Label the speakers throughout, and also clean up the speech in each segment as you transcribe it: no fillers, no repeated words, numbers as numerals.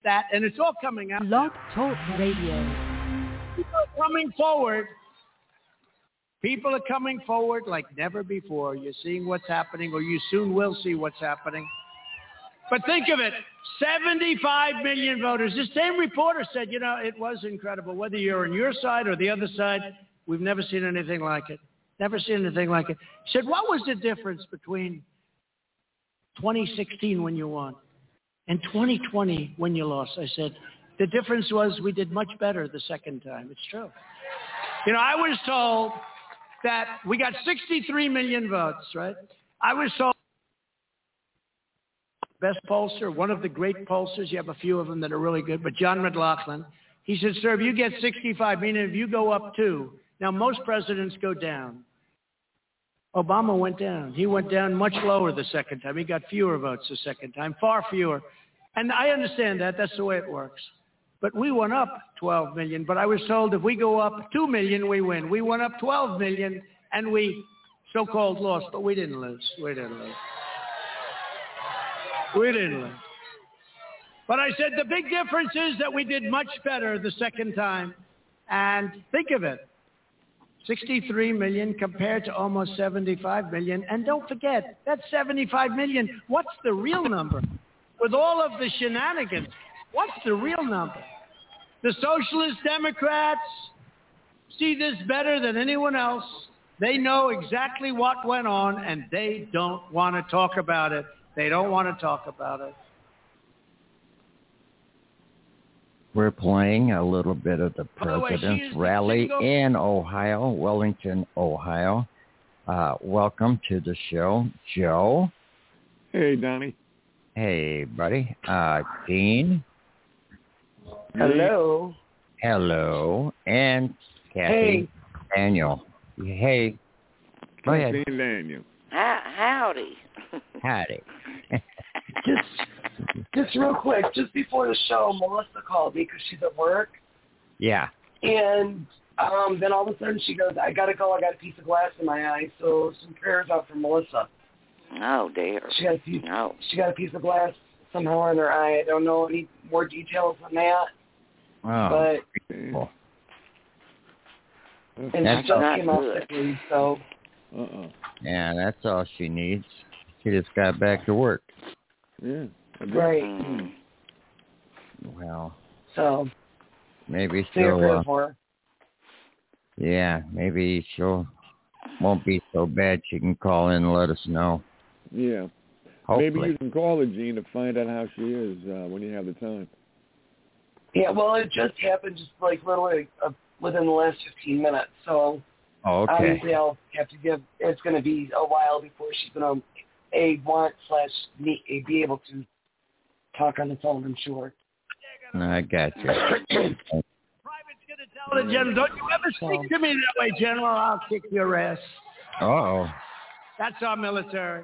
Speaker 1: that, and it's all coming out.
Speaker 2: Blog Talk Radio.
Speaker 1: People are coming forward. People are coming forward like never before. You're seeing what's happening, or you soon will see what's happening. But think of it, 75 million voters. This same reporter said, it was incredible. Whether you're on your side or the other side, we've never seen anything like it. Never seen anything like it. He said, what was the difference between 2016 when you won and 2020 when you lost? I said, the difference was we did much better the second time. It's true. I was told that we got 63 million votes, right? I was told best pollster, one of the great pollsters, you have a few of them that are really good, but John McLaughlin, he said, sir, if you get 65, meaning if you go up 2, now most presidents go down. Obama went down. He went down much lower the second time. He got fewer votes the second time, far fewer. And I understand that. That's the way it works. But we went up 12 million. But I was told if we go up 2 million, we win. We went up 12 million, and we so-called lost. But we didn't lose. We didn't lose. But I said the big difference is that we did much better the second time. And think of it. 63 million compared to almost 75 million. And don't forget, that's 75 million. What's the real number? With all of the shenanigans, what's the real number? The Socialist Democrats see this better than anyone else. They know exactly what went on, and they don't want to talk about it. They don't want to talk about it.
Speaker 3: We're playing a little bit of the President's Rally in Ohio, Wellington, Ohio. Welcome to the show, Joe.
Speaker 4: Hey, Donnie.
Speaker 3: Hey, buddy. Dean.
Speaker 5: Hello.
Speaker 3: Hello. And Kathy.
Speaker 5: Hey.
Speaker 3: Daniel. Hey. Go ahead.
Speaker 4: Kathy and Daniel.
Speaker 6: Howdy.
Speaker 3: Howdy.
Speaker 5: Just real quick, just before the show, Melissa called me because she's at work.
Speaker 3: Yeah.
Speaker 5: And then all of a sudden she goes, I got to go. I got a piece of glass in my eye. So some prayers out for Melissa.
Speaker 6: Oh, dear.
Speaker 5: She got a piece of glass somehow in her eye. I don't know any more details on that.
Speaker 3: Oh.
Speaker 5: But and she just came out sickly, so.
Speaker 3: Yeah, that's all she needs. She just got back to work.
Speaker 4: Yeah.
Speaker 5: Right.
Speaker 3: Well.
Speaker 5: So.
Speaker 3: Maybe
Speaker 5: she'll.
Speaker 3: Yeah, maybe she'll won't be so bad. She can call in and let us know.
Speaker 4: Yeah.
Speaker 3: Hopefully.
Speaker 4: Maybe you can call her, Gene, to find out how she is when you have the time.
Speaker 5: Yeah, well, it just happened just like literally within the last 15 minutes. So obviously I'll have to give, it's going to be a while before she's going to be able to talk on the phone, I'm sure.
Speaker 3: I got you.
Speaker 1: Private's going to tell the general, don't you ever speak to me that way, General, I'll kick your ass.
Speaker 3: Uh-oh.
Speaker 1: That's our military.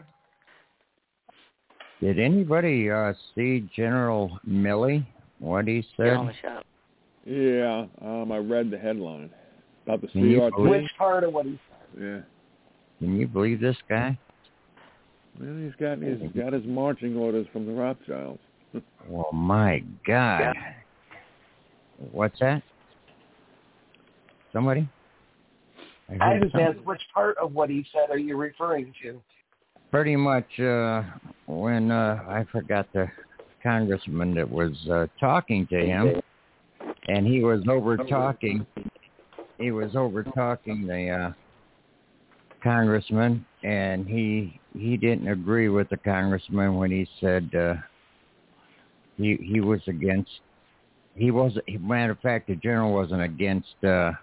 Speaker 3: Did anybody see General Milley, what he said?
Speaker 4: Yeah, I read the headline about the CRT.
Speaker 5: Which part of what he said?
Speaker 4: Yeah.
Speaker 3: Can you believe this guy?
Speaker 4: Well, he's got his marching orders from the Rothschilds.
Speaker 3: Oh, my God. Yeah. What's that? Somebody?
Speaker 5: I just asked which part of what he said are you referring to?
Speaker 3: Pretty much when I forgot the congressman that was talking to him, and he was over-talking. He was over-talking the congressman, and he didn't agree with the congressman when he said he was against. Matter of fact, the general wasn't against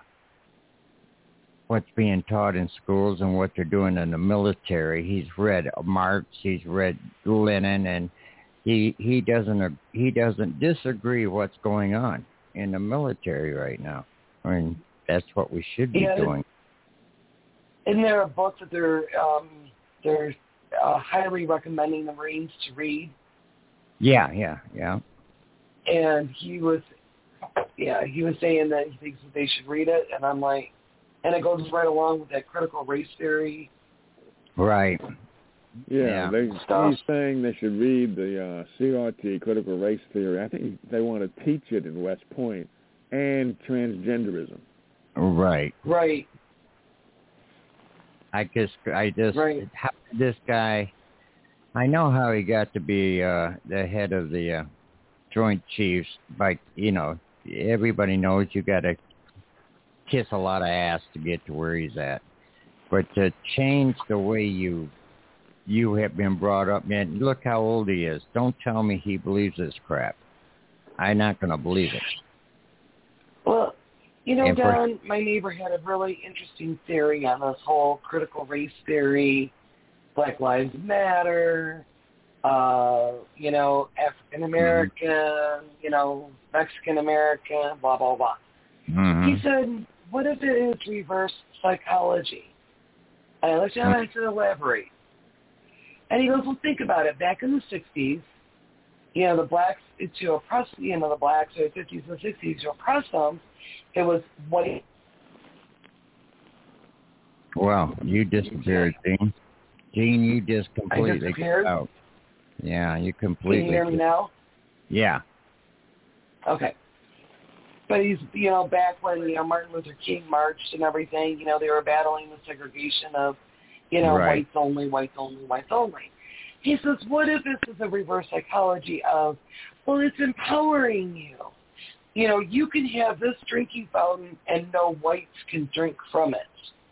Speaker 3: what's being taught in schools and what they're doing in the military. He's read Marx, he's read Lenin, and he doesn't disagree what's going on in the military right now. I mean, that's what we should be doing.
Speaker 5: Isn't there a book that they're highly recommending the Marines to read?
Speaker 3: Yeah.
Speaker 5: And he was saying that he thinks that they should read it, and I'm like, and it goes right along with that critical race theory.
Speaker 3: Right.
Speaker 4: Yeah, he's saying they should read the CRT, Critical Race Theory. I think they want to teach it in West Point, and transgenderism.
Speaker 3: Right.
Speaker 5: Right.
Speaker 3: I just, this guy, I know how he got to be the head of the Joint Chiefs. By, everybody knows you got to kiss a lot of ass to get to where he's at. But to change the way you have been brought up, man, look how old he is. Don't tell me he believes this crap. I'm not going to believe it.
Speaker 5: Well, Don, my neighbor had a really interesting theory on this whole critical race theory, Black Lives Matter, African American, Mexican American, blah, blah, blah.
Speaker 3: Mm-hmm.
Speaker 5: He said, what if it is reverse psychology? And I let you have to elaborate. And he goes, well, think about it. Back in the 60s, the blacks, to oppress, the blacks, or the 50s and 60s, to oppress them, it was white.
Speaker 3: Well, you disappeared, Gene. Gene, you just completely
Speaker 5: got
Speaker 3: out. Yeah, you completely.
Speaker 5: Can you hear me now?
Speaker 3: Yeah.
Speaker 5: Okay. But he's, back when, Martin Luther King marched and everything, they were battling the segregation of,
Speaker 3: right.
Speaker 5: whites only, whites only, whites only. He says, what if this is a reverse psychology of, well, it's empowering you. You can have this drinking fountain and no whites can drink from it.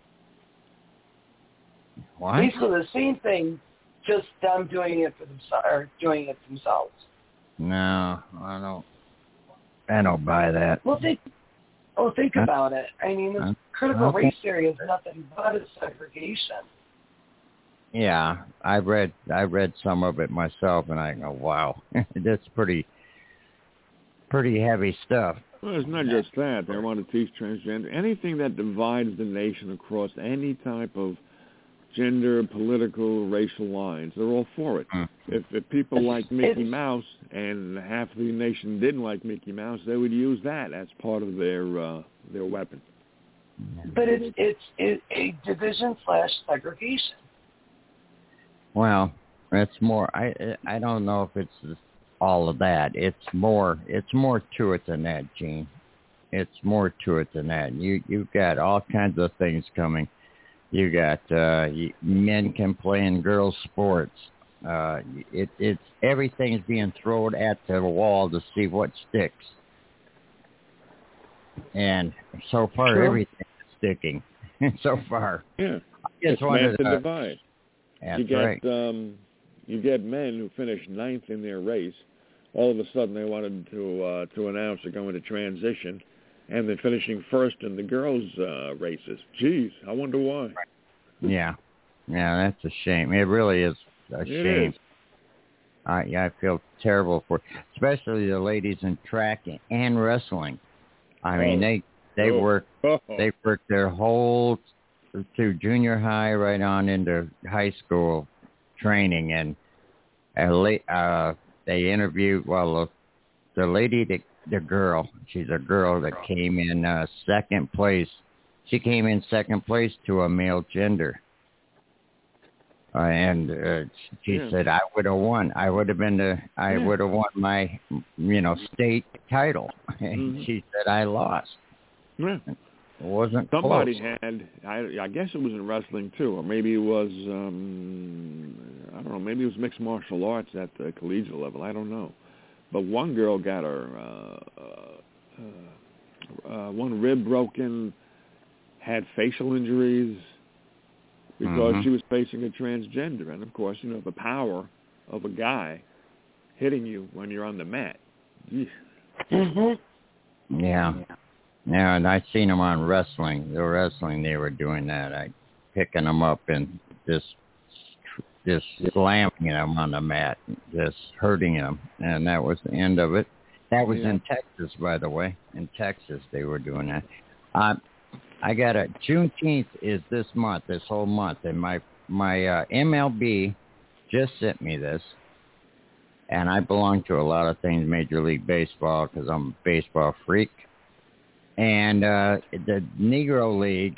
Speaker 3: What?
Speaker 5: Basically the same thing, just them doing it for themselves.
Speaker 3: No, I don't buy that.
Speaker 5: Well, think about it. I mean, this critical race theory is nothing but a segregation.
Speaker 3: Yeah, I read some of it myself, and I go, wow, that's pretty heavy stuff.
Speaker 4: Well, it's not just that. They want to teach transgender. Anything that divides the nation across any type of gender, political, racial lines, they're all for it. If people like Mickey Mouse and half of the nation didn't like Mickey Mouse, they would use that as part of their weapon.
Speaker 5: But it's a division/segregation.
Speaker 3: Well, it's more. I don't know if it's all of that. It's more to it than that, Gene. It's more to it than that. You've got all kinds of things coming. You got men can play in girls' sports. It's everything's being thrown at the wall to see what sticks. And so far, everything is sticking. So far,
Speaker 4: yeah,
Speaker 3: it's
Speaker 4: massive divide.
Speaker 3: That's
Speaker 4: right. You get men who finish 9th in their race. All of a sudden, they wanted to announce they're going to transition, and they're finishing first in the girls' races. Jeez, I wonder why.
Speaker 3: Yeah, that's a shame. It really is a shame. I feel terrible for, especially the ladies in track and wrestling. I mean, they work their whole through junior high right on into high school training, and they interviewed the lady, the girl. She's a girl that came in second place. She came in second place to a male gender. And she said, I would have won. I would have won my, state title. And she said, I lost.
Speaker 4: Yeah.
Speaker 3: It wasn't
Speaker 4: Somebody
Speaker 3: close.
Speaker 4: had, I guess it was in wrestling too, or maybe it was, I don't know, maybe it was mixed martial arts at the collegiate level. I don't know. But one girl got her one rib broken, had facial injuries because she was facing a transgender. And, of course, the power of a guy hitting you when you're on the mat.
Speaker 5: Mm-hmm.
Speaker 3: Yeah. Yeah, and I seen them on wrestling. The wrestling, they were doing that. Picking them up and just slamming them on the mat, just hurting them. And that was the end of it. That was in Texas, by the way. In Texas, they were doing that. I got Juneteenth is this month, this whole month, and my MLB just sent me this, and I belong to a lot of things, Major League Baseball, because I'm a baseball freak, and the Negro League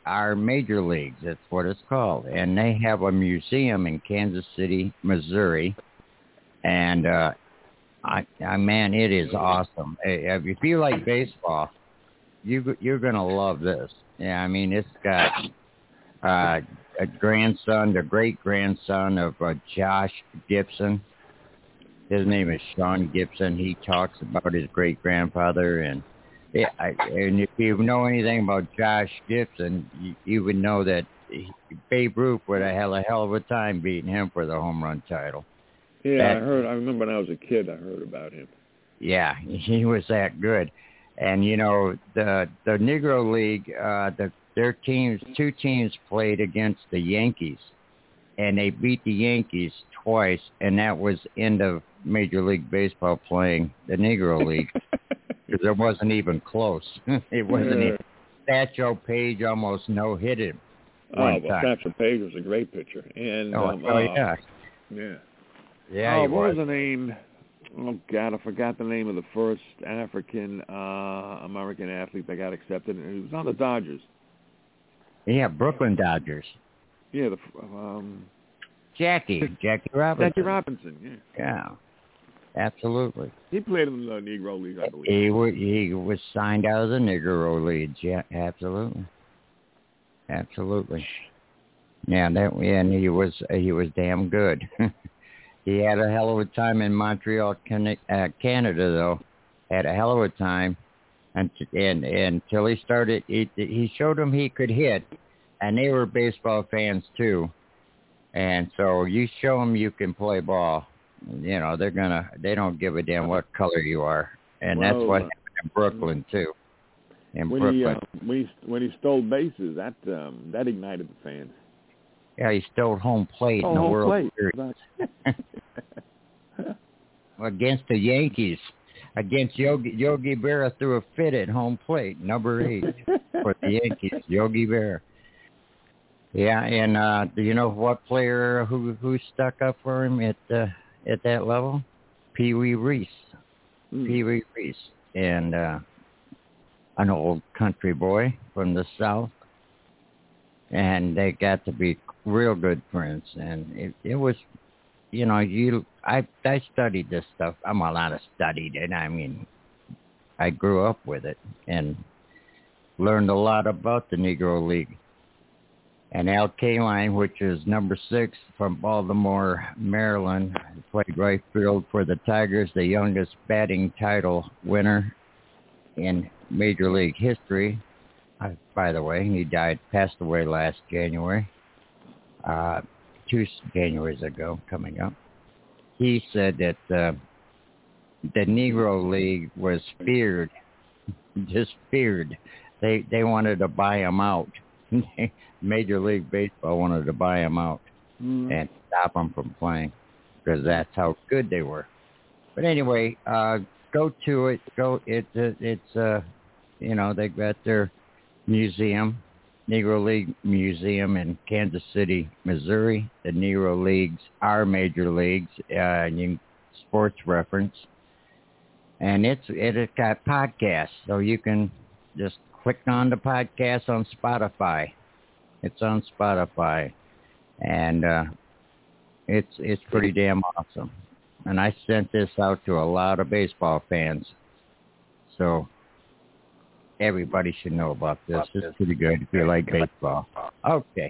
Speaker 3: are major leagues. That's what it's called. And they have a museum in Kansas City, Missouri. And, man, it is awesome. If you like baseball, you're going to love this. Yeah, I mean, it's got a grandson, the great-grandson of Josh Gibson. His name is Sean Gibson. He talks about his great-grandfather. And if you know anything about Josh Gibson, you would know that Babe Ruth would have had a hell of a time beating him for the home run title.
Speaker 4: Yeah, I remember when I was a kid, I heard about him.
Speaker 3: Yeah, he was that good. And, you know, the Negro League, their teams, 2 teams played against the Yankees, and they beat the Yankees twice, and that was end of Major League Baseball playing the Negro League, because it wasn't even close. It wasn't even. Satchel Paige almost no-hit him one time.
Speaker 4: Satchel Paige was a great pitcher. And,
Speaker 3: yeah.
Speaker 4: Yeah.
Speaker 3: Yeah,
Speaker 4: what was the name? Oh, God, I forgot the name of the first African American athlete that got accepted. He was on the Dodgers.
Speaker 3: Yeah, Brooklyn Dodgers.
Speaker 4: Yeah,
Speaker 3: Jackie Robinson.
Speaker 4: Jackie Robinson,
Speaker 3: yeah. Absolutely.
Speaker 4: He played in the Negro League, I believe.
Speaker 3: He was signed out of the Negro League. Yeah, absolutely. Yeah, and he was damn good. He had a hell of a time in Montreal, Canada, though. Had a hell of a time, and until he started, he showed them he could hit, and they were baseball fans too. And so you show them you can play ball, you know they don't give a damn what color you are, and that's what happened in Brooklyn too.
Speaker 4: When he stole bases, that ignited the fans.
Speaker 3: Yeah, he stole home plate in the World Series. Against the Yankees. Against Yogi Berra threw a fit at home plate, number 8 for the Yankees, Yogi Berra. Yeah, and do you know what player who stuck up for him at that level? Pee Wee Reese. Pee Wee Reese. And an old country boy from the South. And they got to be real good friends. And it was, you know, I studied this stuff. I'm a lot of studied it. I mean, I grew up with it and learned a lot about the Negro League. And Al Kaline, which is number 6 from Baltimore, Maryland, played right field for the Tigers, the youngest batting title winner in Major League history. By the way, he passed away last January, 2 Januaries ago, coming up. He said that the Negro League was feared, just feared. They wanted to buy him out. Major League Baseball wanted to buy him out and stop him from playing because that's how good they were. But anyway, go to it. It's you know, they got their museum, Negro League Museum in Kansas City, Missouri. The Negro Leagues are major leagues, Sports Reference. And it got podcasts, so you can just click on the podcast on Spotify. It's on Spotify, and it's pretty damn awesome. And I sent this out to a lot of baseball fans, so everybody should know about this. It's pretty good if you like baseball. Okay.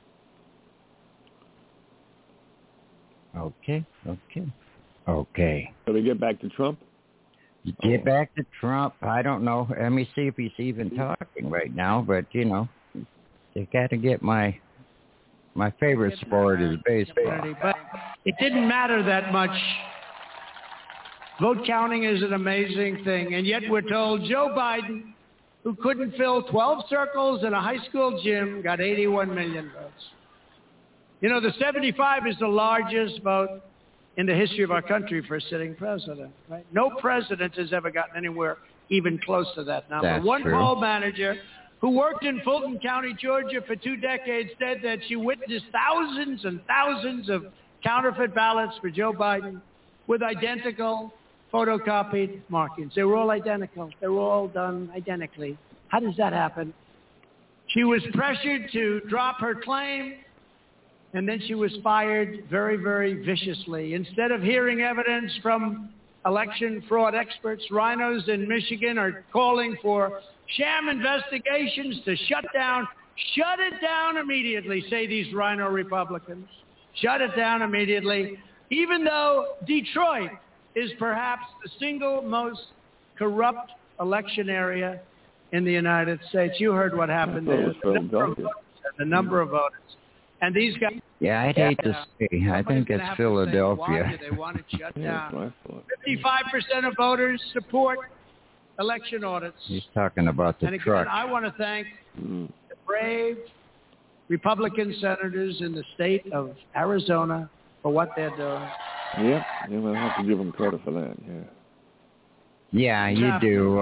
Speaker 4: So we get back to Trump?
Speaker 3: Get back to Trump. I don't know. Let me see if he's even talking right now. But, you know, you got to get my favorite sport is baseball.
Speaker 1: But it didn't matter that much. Vote counting is an amazing thing. And yet we're told Joe Biden, who couldn't fill 12 circles in a high school gym, got 81 million votes. You know, the 75 is the largest vote in the history of our country for a sitting president, right? No president has ever gotten anywhere even close to that number.
Speaker 3: That's
Speaker 1: One
Speaker 3: true.
Speaker 1: poll manager who worked in Fulton County, Georgia for 2 decades said that she witnessed thousands and thousands of counterfeit ballots for Joe Biden with identical photocopied markings. They were all identical. They were all done identically. How does that happen? She was pressured to drop her claim, and then she was fired very, very viciously. Instead of hearing evidence from election fraud experts, rhinos in Michigan are calling for sham investigations to shut it down immediately, say these rhino Republicans. Shut it down immediately, even though Detroit is perhaps the single most corrupt election area in the United States. You heard what happened there. The number of voters. And these guys...
Speaker 3: Yeah, I'd hate to say. I think it's Philadelphia.
Speaker 1: Why do they want it shut down? 55% of voters support election audits.
Speaker 3: He's talking about the truck.
Speaker 1: And again, I want to thank the brave Republican senators in the state of Arizona for what they're doing.
Speaker 4: Yep, we'll have to give them credit for that,
Speaker 3: Yeah, you do.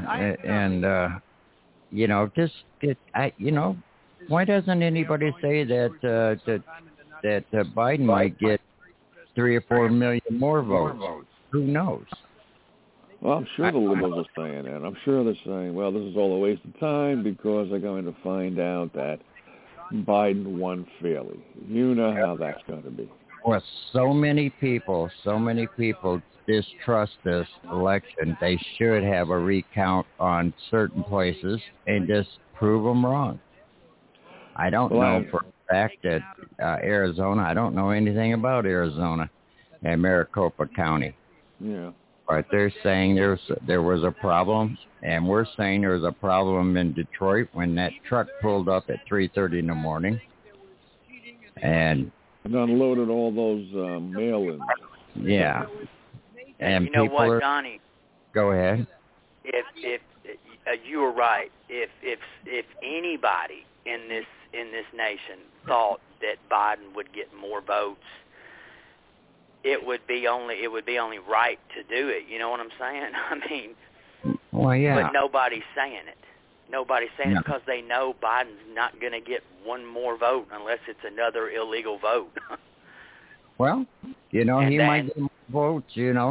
Speaker 3: Why doesn't anybody say that Biden might get 3 or 4 million more votes? Who knows?
Speaker 4: Well, I'm sure the liberals are saying that. I'm sure they're saying, well, this is all a waste of time because they're going to find out that Biden won fairly. You know how that's going to be.
Speaker 3: Well, so many people distrust this election. They should have a recount on certain places and just prove them wrong. I don't know for a fact that Arizona, I don't know anything about Arizona and Maricopa County.
Speaker 4: Yeah.
Speaker 3: But they're saying there was a problem, and we're saying there was a problem in Detroit when that truck pulled up at 3:30 in the morning. And
Speaker 4: unloaded all those mail-ins.
Speaker 3: Yeah. And
Speaker 2: you know what, Donnie?
Speaker 3: Go ahead.
Speaker 2: If you were right. If anybody in this nation thought that Biden would get more votes, it would be only right to do it. You know what I'm saying? I mean,
Speaker 3: well, yeah.
Speaker 2: But nobody's saying it. Nobody's saying it because they know Biden's not going to get one more vote unless it's another illegal vote.
Speaker 3: Well, he might get more votes.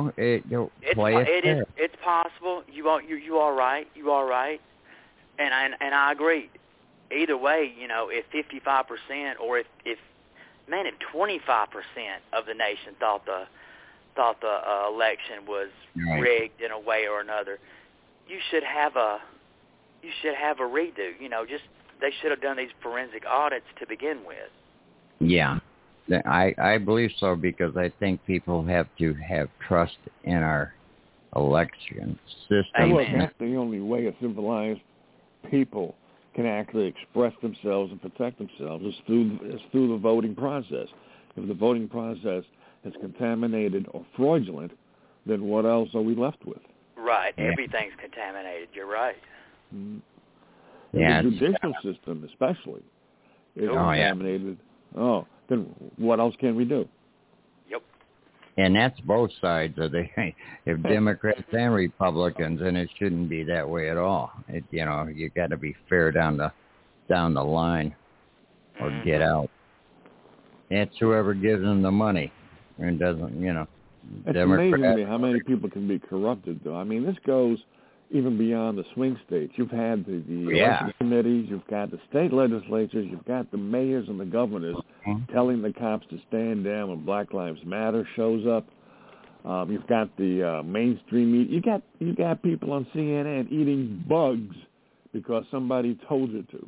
Speaker 2: It's possible. You are right. You are right. And I agree. Either way, if 55% or if 25% of the nation thought the election was rigged in a way or another, you should have a redo. They should have done these forensic audits to begin with.
Speaker 3: Yeah, I believe so, because I think people have to have trust in our election system.
Speaker 4: Well, that's the only way a civilized people can actually express themselves and protect themselves is through the voting process. If the voting process is contaminated or fraudulent, then what else are we left with?
Speaker 2: Right. Yeah. Everything's contaminated. You're right.
Speaker 4: Mm-hmm. The judicial system especially is contaminated. Oh, then what else can we do?
Speaker 2: Yep.
Speaker 3: And that's both sides of if Democrats and Republicans, and it shouldn't be that way at all. You got to be fair down the line, or get out. It's whoever gives them the money, and doesn't.
Speaker 4: It's amazing to me how many people can be corrupted, though. I mean, this goes even beyond the swing states. You've had the election committees, you've got the state legislatures, you've got the mayors and the governors telling the cops to stand down when Black Lives Matter shows up. You've got the mainstream media. You got people on CNN eating bugs because somebody told you to.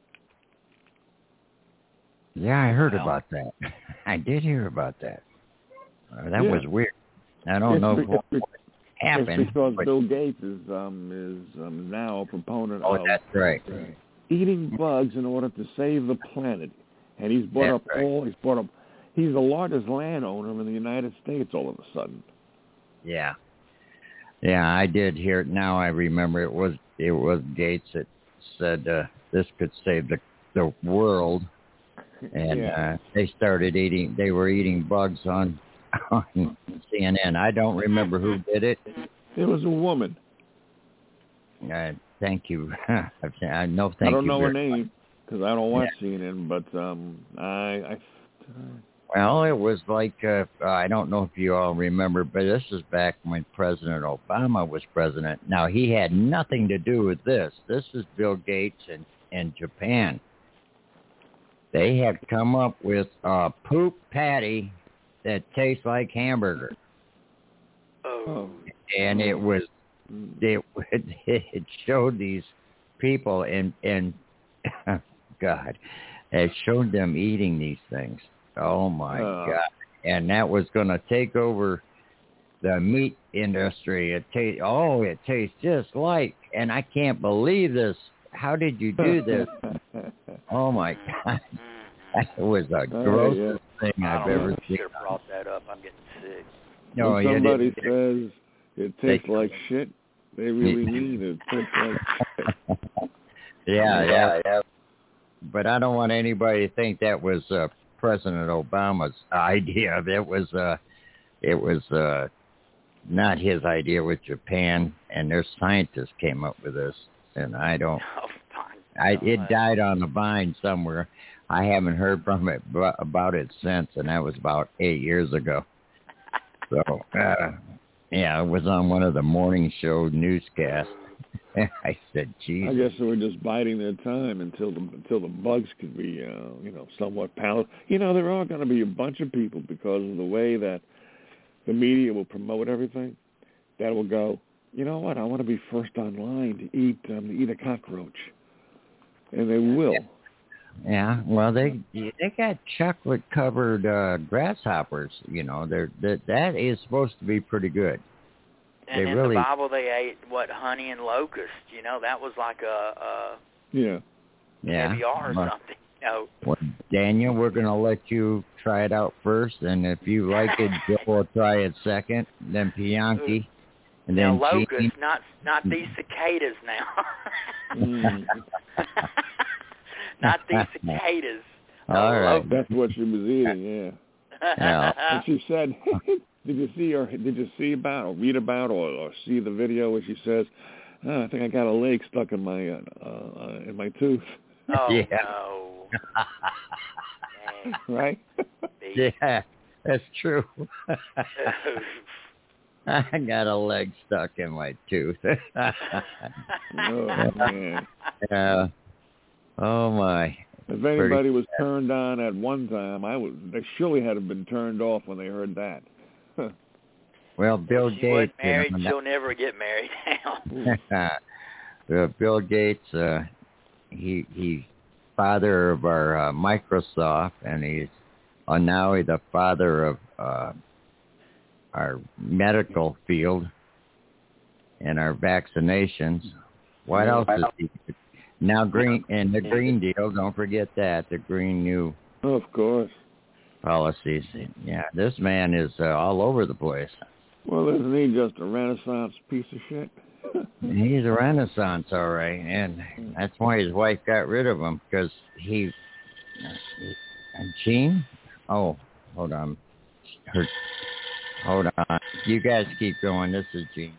Speaker 3: Yeah, I heard about that. I did hear about that. That was weird. I don't know what happened.
Speaker 4: It's because Bill Gates is now a proponent of
Speaker 3: that's right.
Speaker 4: Eating bugs in order to save the planet. And he's brought up he's the largest landowner in the United States all of a sudden.
Speaker 3: Yeah. Yeah, I did hear it. Now I remember it was Gates that said this could save the world. And they were eating bugs on CNN. I don't remember who did it.
Speaker 4: It was a woman.
Speaker 3: Thank you.
Speaker 4: I don't know her name because I don't watch CNN, but
Speaker 3: Well, it was like, I don't know if you all remember, but this is back when President Obama was president. Now, he had nothing to do with this. This is Bill Gates, and in Japan. They had come up with a poop patty that tastes like hamburger.
Speaker 2: Oh.
Speaker 3: And it showed these people and God, it showed them eating these things. Oh my God. And that was going to take over the meat industry. It tastes just like, and I can't believe this. How did you do this? Oh my God. That was the grossest thing I've ever seen.
Speaker 2: You should have brought that up. I'm getting sick.
Speaker 4: No, when somebody says it tastes like shit, they really mean it tastes like shit.
Speaker 3: Yeah. But I don't want anybody to think that was President Obama's idea. It was not his idea with Japan, and their scientists came up with this. And I don't. It died on the vine somewhere. I haven't heard from it about it since, and that was about 8 years ago. So, it was on one of the morning show newscasts. I said, "Geez."
Speaker 4: I guess they were just biding their time until the bugs could be, somewhat palatable. There are going to be a bunch of people because of the way that the media will promote everything that will go, you know what? I want to be first online to eat a cockroach, and they will.
Speaker 3: Yeah, well, they got chocolate covered grasshoppers. That is supposed to be pretty good.
Speaker 2: And in the Bible, they ate honey and locust. That was like a caviar or something.
Speaker 3: Well, Daniel, we're going to let you try it out first, and if you like it, Joe will try it second, then Bianchi, and then
Speaker 2: locust,
Speaker 3: Gene.
Speaker 2: not these cicadas now. Not these cicadas.
Speaker 3: All right.
Speaker 2: Locust.
Speaker 4: That's what she was eating, yeah. And she said, did you see about or read about or see the video where she says, I think I got a leg stuck in my tooth.
Speaker 2: Oh,
Speaker 3: yeah.
Speaker 2: No.
Speaker 4: Right?
Speaker 3: Yeah, that's true. I got a leg stuck in my tooth.
Speaker 4: Oh, man.
Speaker 3: Oh, my.
Speaker 4: If anybody was turned on at one time, they surely had been turned off when they heard that.
Speaker 3: Well, Bill Gates.
Speaker 2: Wasn't married, she'll never get married now.
Speaker 3: Bill Gates, he's father of our Microsoft, and he's now the father of our medical field and our vaccinations. What else is he? Now green and the green deal. Don't forget that the green new.
Speaker 4: Of course.
Speaker 3: Policies. Yeah, this man is all over the place.
Speaker 4: Well, isn't he just a Renaissance piece of shit?
Speaker 3: He's a Renaissance, all right, and that's why his wife got rid of him, because Gene? Oh, hold on. Hold on. You guys keep going. This is Gene.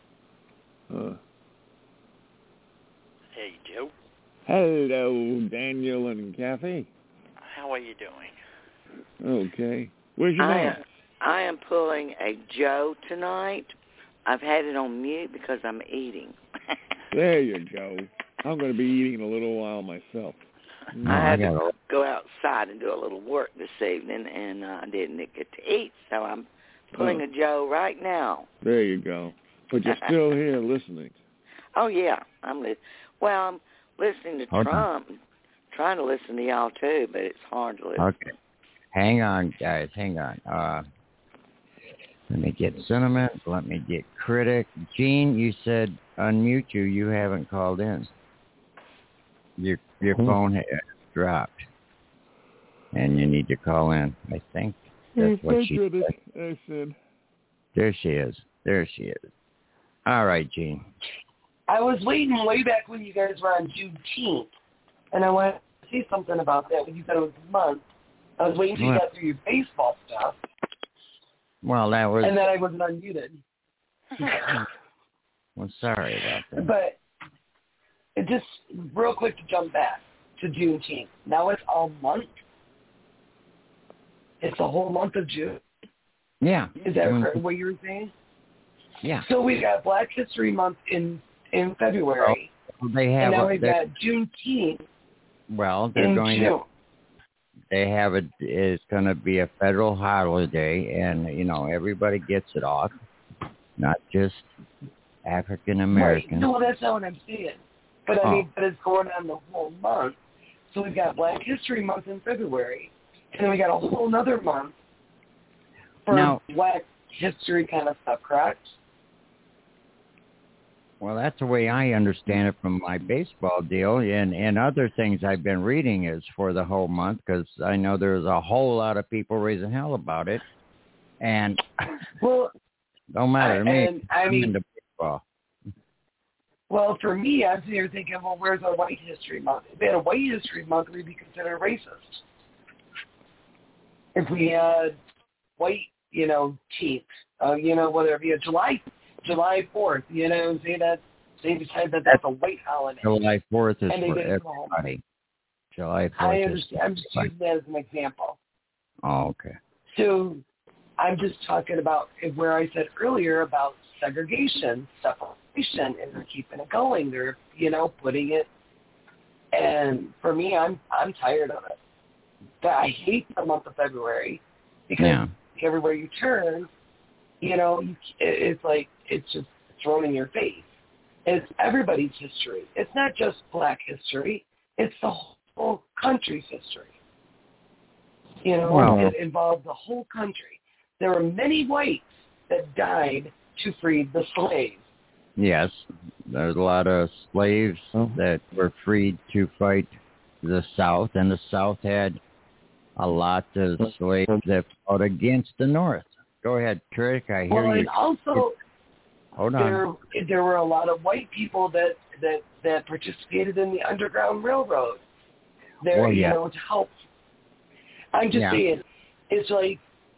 Speaker 2: Hey, Joe.
Speaker 4: Hello, Daniel and Kathy.
Speaker 2: How are you doing?
Speaker 4: Okay. Where's your mom?
Speaker 6: I am pulling a Joe tonight. I've had it on mute because I'm eating.
Speaker 4: There you go. I'm going to be eating in a little while myself.
Speaker 6: I had to go outside and do a little work this evening, and I didn't get to eat, so I'm pulling a Joe right now.
Speaker 4: There you go. But you're still here listening.
Speaker 6: Oh, yeah. I'm listening to Trump. Trying to listen to y'all, too, but it's hard to listen.
Speaker 3: Okay. Hang on, guys. Hang on. Let me get Sentiment. Let me get Critic. Gene, you said unmute you. You haven't called in. Your phone has dropped. And you need to call in. I think that's what she said. There she is. All right, Gene.
Speaker 5: I was waiting way back when you guys were on Juneteenth, and I wanted to say something about that when you said it was a month. I was waiting till you got through your baseball stuff.
Speaker 3: Well, that was...
Speaker 5: And then I wasn't unmuted.
Speaker 3: Well, sorry about that.
Speaker 5: But just real quick to jump back to Juneteenth. Now it's all month. It's the whole month of June.
Speaker 3: Yeah.
Speaker 5: Is that what you were saying?
Speaker 3: Yeah.
Speaker 5: So we got Black History Month in February.
Speaker 3: They have.
Speaker 5: And now we've got Juneteenth.
Speaker 3: Well, they're going to. They have it. It's going to be a federal holiday, and everybody gets it off, not just African Americans.
Speaker 5: Right. No, that's not what I'm saying. But I mean, but it's going on the whole month. So we've got Black History Month in February, and then we got a whole other month for Black History kind of stuff, correct?
Speaker 3: Well, that's the way I understand it from my baseball deal, and other things I've been reading is for the whole month, because I know there's a whole lot of people raising hell about it, and don't matter to me. I'm into baseball.
Speaker 5: Well, for me, I'm sitting here thinking, well, where's our White History Month? If we had a White History Month, we'd be considered racist. If we had white, teeth, whether it be a July 4th, say that they decide that that's a white holiday.
Speaker 3: July 4th is for everybody. July 4th
Speaker 5: I understand. I'm just using that as an example.
Speaker 3: Oh, okay.
Speaker 5: So I'm just talking about where I said earlier about segregation, separation, and they're keeping it going. They're, putting it. And for me, I'm tired of it. But I hate the month of February because everywhere you turn, it's like it's just thrown in your face. It's everybody's history. It's not just Black history. It's the whole country's history. It involves the whole country. There were many whites that died to free the slaves.
Speaker 3: Yes, there's a lot of slaves that were freed to fight the South, and the South had a lot of slaves that fought against the North. Go ahead, Trick. I hear you.
Speaker 5: And also,
Speaker 3: hold on.
Speaker 5: There were a lot of white people that participated in the Underground Railroad. To help. I'm just saying, it's like,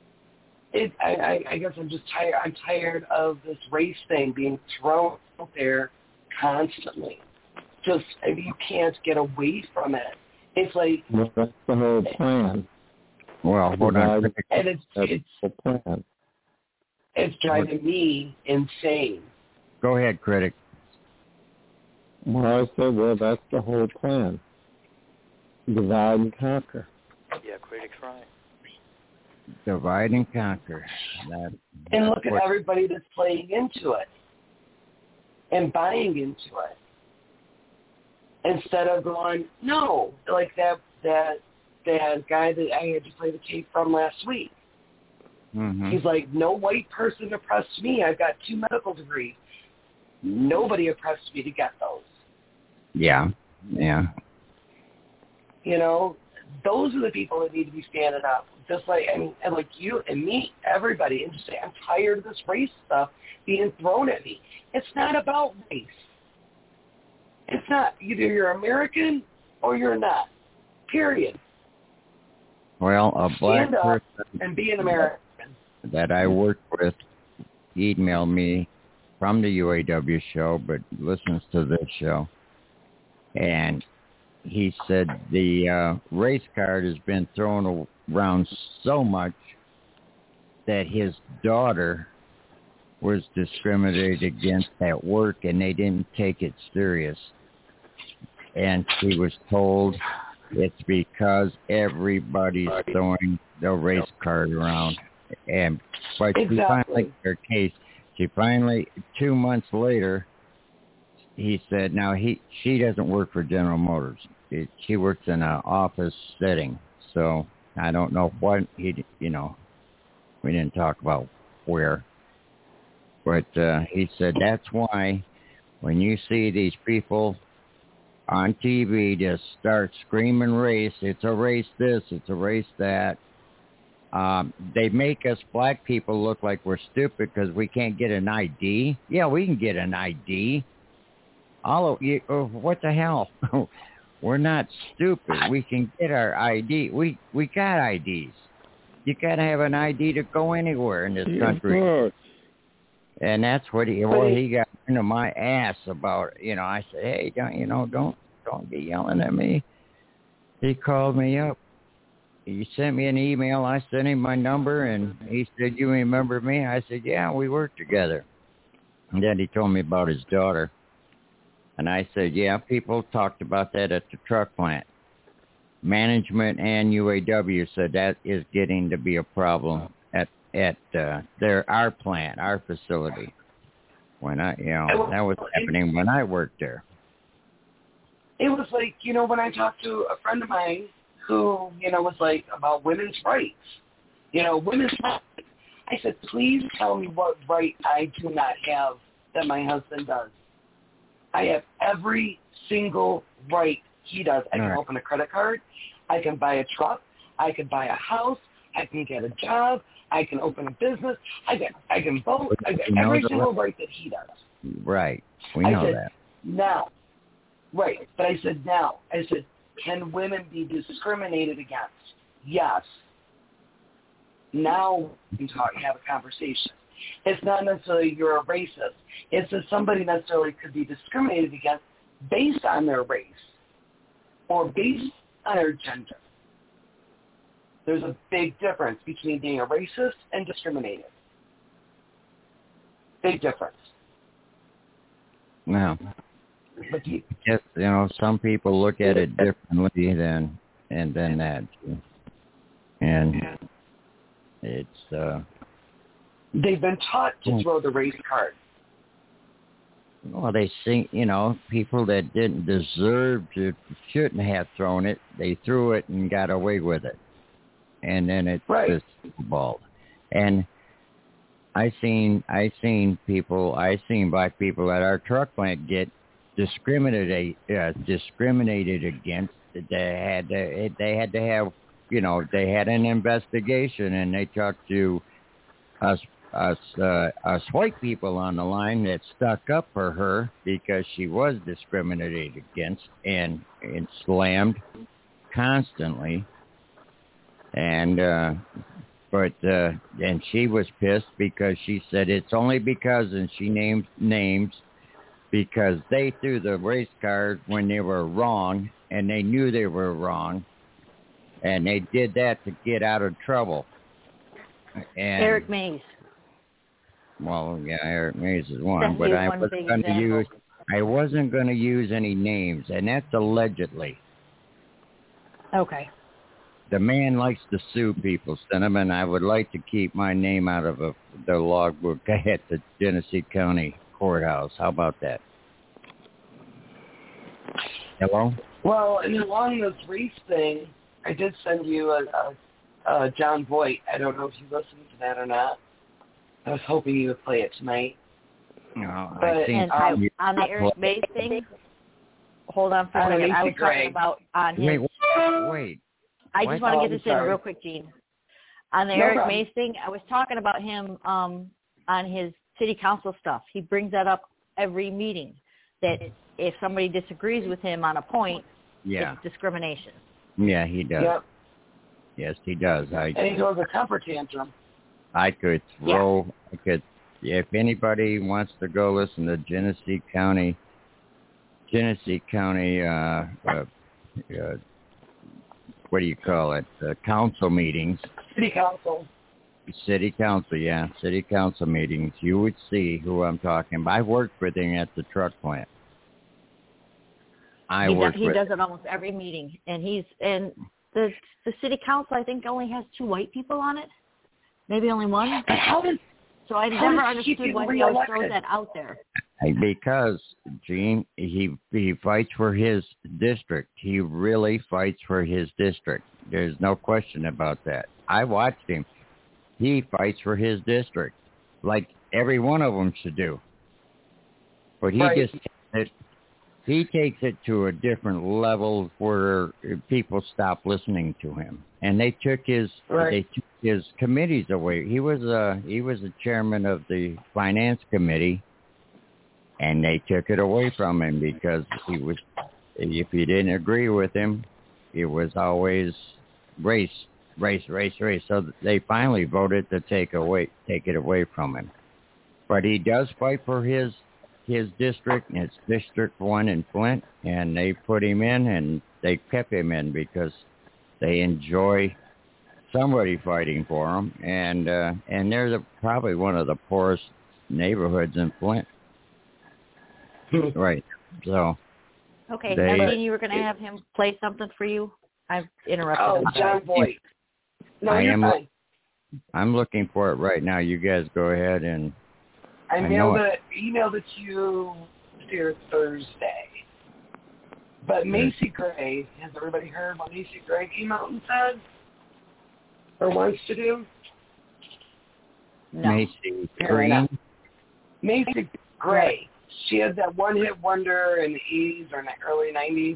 Speaker 5: I guess I'm just tired. I'm tired of this race thing being thrown out there constantly. You can't get away from it. It's like
Speaker 4: that's the whole plan.
Speaker 3: Well, hold on.
Speaker 5: And it's the plan. It's driving me insane.
Speaker 3: Go ahead, critic.
Speaker 4: Well, I said, that's the whole plan. Divide and conquer.
Speaker 2: Yeah, critic's right.
Speaker 3: Divide and conquer.
Speaker 5: And look at everybody that's playing into it and buying into it. Instead of going, no, like that guy that I had to play the tape from last week.
Speaker 3: Mm-hmm.
Speaker 5: He's like, no white person oppressed me. I've got 2 medical degrees. Nobody oppressed me to get those.
Speaker 3: Yeah.
Speaker 5: Those are the people that need to be standing up. Just like, and like you and me, everybody, and just say, I'm tired of this race stuff being thrown at me. It's not about race. It's not. Either you're American or you're not. Period.
Speaker 3: Well, a black person
Speaker 5: and be an American
Speaker 3: that I work with emailed me from the UAW show, but listens to this show, and he said the race card has been thrown around so much that his daughter was discriminated against at work, and they didn't take it serious. And she was told it's because everybody's throwing the race card around. But she finally, her case, 2 months later, he said, now she doesn't work for General Motors. She works in an office setting. So I don't know what we didn't talk about where. But he said that's why when you see these people on TV just start screaming race, it's a race this, it's a race that, they make us black people look like we're stupid because we can't get an ID. Yeah, we can get an ID. All of you, what the hell? We're not stupid. We can get our ID. We got IDs. You got to have an ID to go anywhere in this country. And that's what he got into my ass about. I said, hey, don't be yelling at me. He called me up. He sent me an email. I sent him my number, and he said, you remember me? I said, yeah, we worked together. And then he told me about his daughter. And I said, yeah, people talked about that at the truck plant. Management and UAW said that is getting to be a problem at our plant, our facility. When that was happening when I worked there.
Speaker 5: It was like, when I talked to a friend of mine who, was like about women's rights, women's rights. I said, please tell me what right I do not have that my husband does. I have every single right he does. I can open a credit card. I can buy a truck. I can buy a house. I can get a job. I can open a business. I can vote. I get every single right that he does.
Speaker 3: Right. We know that.
Speaker 5: Now. Right. But I said, can women be discriminated against? Yes. Now we can have a conversation. It's not necessarily you're a racist. It's that somebody necessarily could be discriminated against based on their race or based on their gender. There's a big difference between being a racist and discriminated. Big difference.
Speaker 3: Now, yes, some people look at it differently than that, and it's.
Speaker 5: They've been taught to throw the race card.
Speaker 3: Well, they think, people that didn't deserve to, shouldn't have thrown it, they threw it and got away with it. And then it's just bald. And I seen black people at our truck plant get discriminated against. They had to have, they had an investigation, and they talked to us white people on the line that stuck up for her because she was discriminated against and slammed constantly. And she was pissed because she said it's only because, and she named names, because they threw the race card when they were wrong, and they knew they were wrong, and they did that to get out of trouble. And
Speaker 7: Eric Mays.
Speaker 3: Well, yeah, Eric Mays is one, but I wasn't going to use any names, and that's allegedly.
Speaker 7: Okay.
Speaker 3: The man likes to sue people, Cinnamon. I would like to keep my name out of the logbook at the Genesee County Courthouse. How about that? Hello?
Speaker 5: Well, and along this race thing, I did send you a John Voight. I don't know if you listened to that or not. I was hoping you would play it tonight.
Speaker 3: No,
Speaker 5: but,
Speaker 3: I think
Speaker 7: on the Eric Mays thing. Hold on for a second. I was talking about on his.
Speaker 3: Wait.
Speaker 7: I just want to get this in real quick, Gene. On the Eric Mays thing, I was talking about him on his city council stuff. He brings that up every meeting, that if somebody disagrees with him on a point, it's discrimination.
Speaker 3: Yeah, he does.
Speaker 5: Yep.
Speaker 3: Yes, he does.
Speaker 5: And he throws a temper tantrum.
Speaker 3: I could if anybody wants to go listen to Genesee County, what do you call it? Council meetings.
Speaker 5: City council,
Speaker 3: yeah. City council meetings. You would see who I'm talking about. I worked with him at the truck plant.
Speaker 7: He does it almost every meeting. And the city council, I think, only has 2 white people on it. Maybe only one. So I've never understood why he always throws that out there.
Speaker 3: Because, Gene, he fights for his district. He really fights for his district. There's no question about that. I watched him. He fights for his district, like every one of them should do. But he takes it to a different level where people stop listening to him. And they took his committees away. He was a chairman of the finance committee, and they took it away from him because if you didn't agree with him, it was always race. So they finally voted to take it away from him. But he does fight for his district, and it's District 1 in Flint, and they put him in, and they kept him in because they enjoy somebody fighting for them, and they're probably one of the poorest neighborhoods in Flint. Right. So.
Speaker 7: Okay, now Jean, you were going to have him play something for you? I've interrupted him.
Speaker 5: Oh, John Voight. No, you're fine.
Speaker 3: I'm looking for it right now. You guys go ahead and...
Speaker 5: I emailed it to you here Thursday. But Macy Gray, has everybody heard what Macy Gray came out and said? Or wants to do?
Speaker 7: No.
Speaker 3: Macy Gray?
Speaker 5: Macy Gray. She had that one-hit wonder in the 80s or in the early 90s.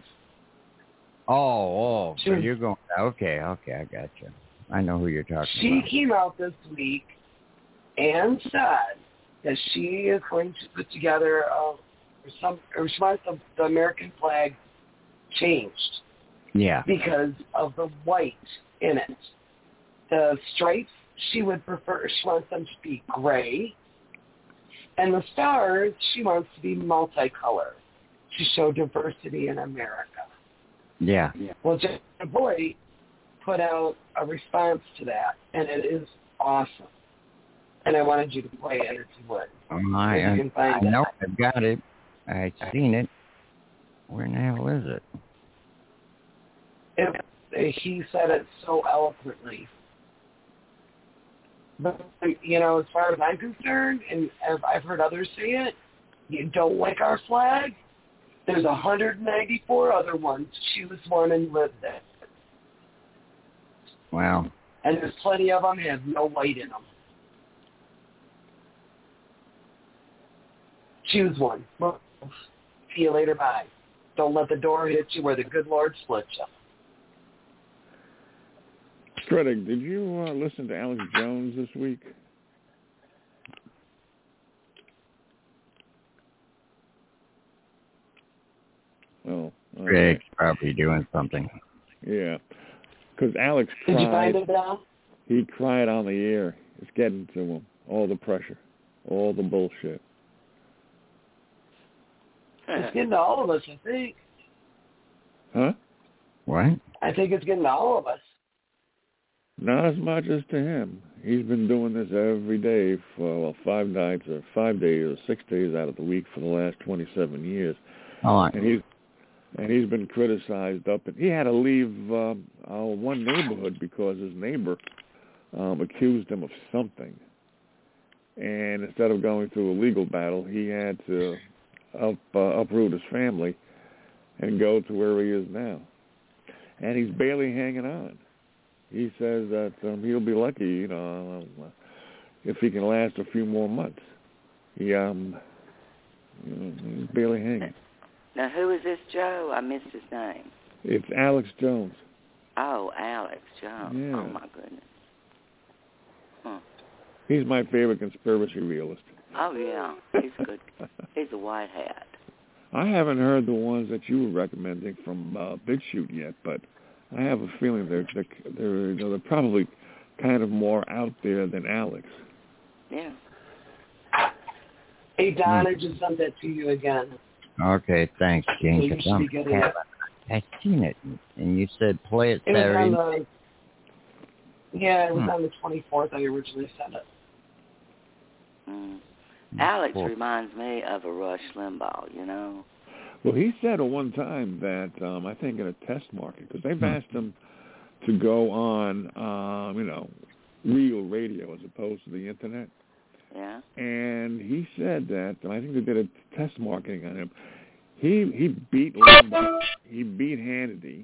Speaker 3: Oh, so you're going... Okay, I got you. I know who you're talking about.
Speaker 5: She came out this week and said that she is going to put together she wants the American flag changed.
Speaker 3: Yeah.
Speaker 5: Because of the white in it. The stripes, she would prefer, she wants them to be gray. And the stars, she wants to be multicolored to show diversity in America.
Speaker 3: Yeah.
Speaker 5: Well, John Voight put out a response to that, and it is awesome. And I wanted you to play it if you would.
Speaker 3: I know, I've got it. I've seen it. Where in the hell is it?
Speaker 5: He said it so eloquently. But, as far as I'm concerned, and I've heard others say it, you don't like our flag? There's 194 other ones. Choose one and live there.
Speaker 3: Wow.
Speaker 5: And there's plenty of them have no white in them. Choose one. Well, see you later, bye. Don't let the door hit you where the good Lord splits you.
Speaker 4: Critic, did you listen to Alex Jones this week? Oh, okay.
Speaker 3: Critic's probably doing something.
Speaker 4: Yeah, because Alex cried.
Speaker 5: Did you find it now?
Speaker 4: He cried on the air. It's getting to him. All the pressure, all the bullshit.
Speaker 5: It's getting to all of us, I think.
Speaker 4: Huh?
Speaker 3: What?
Speaker 5: I think it's getting to all of us.
Speaker 4: Not as much as to him. He's been doing this every day for 5 nights or 5 days or 6 days out of the week for the last 27 years.
Speaker 3: Oh,
Speaker 4: and he's been criticized up. And he had to leave one neighborhood because his neighbor accused him of something. And instead of going through a legal battle, he had to uproot his family and go to where he is now. And he's barely hanging on. He says that he'll be lucky, if he can last a few more months. He's barely hanging.
Speaker 6: Now, who is this Joe? I missed his name.
Speaker 4: It's Alex Jones.
Speaker 6: Oh, Alex Jones.
Speaker 4: Yeah.
Speaker 6: Oh, my goodness. Huh.
Speaker 4: He's my favorite conspiracy realist.
Speaker 6: Oh, yeah. He's good. He's a white hat.
Speaker 4: I haven't heard the ones that you were recommending from Big Shoot yet, but I have a feeling they're probably kind of more out there than Alex.
Speaker 6: Yeah.
Speaker 5: Hey, Don, I just sent that to you again.
Speaker 3: Okay, thanks, Gene. I've seen it, and you said play it Saturday.
Speaker 5: It was on the 24th. I originally sent it.
Speaker 6: Alex reminds me of a Rush Limbaugh,
Speaker 4: Well, he said at one time that, I think in a test market, because they've asked him to go on, real radio as opposed to the Internet.
Speaker 6: Yeah.
Speaker 4: And he said that, and I think they did a test marketing on him. He beat Limbaugh, he beat Hannity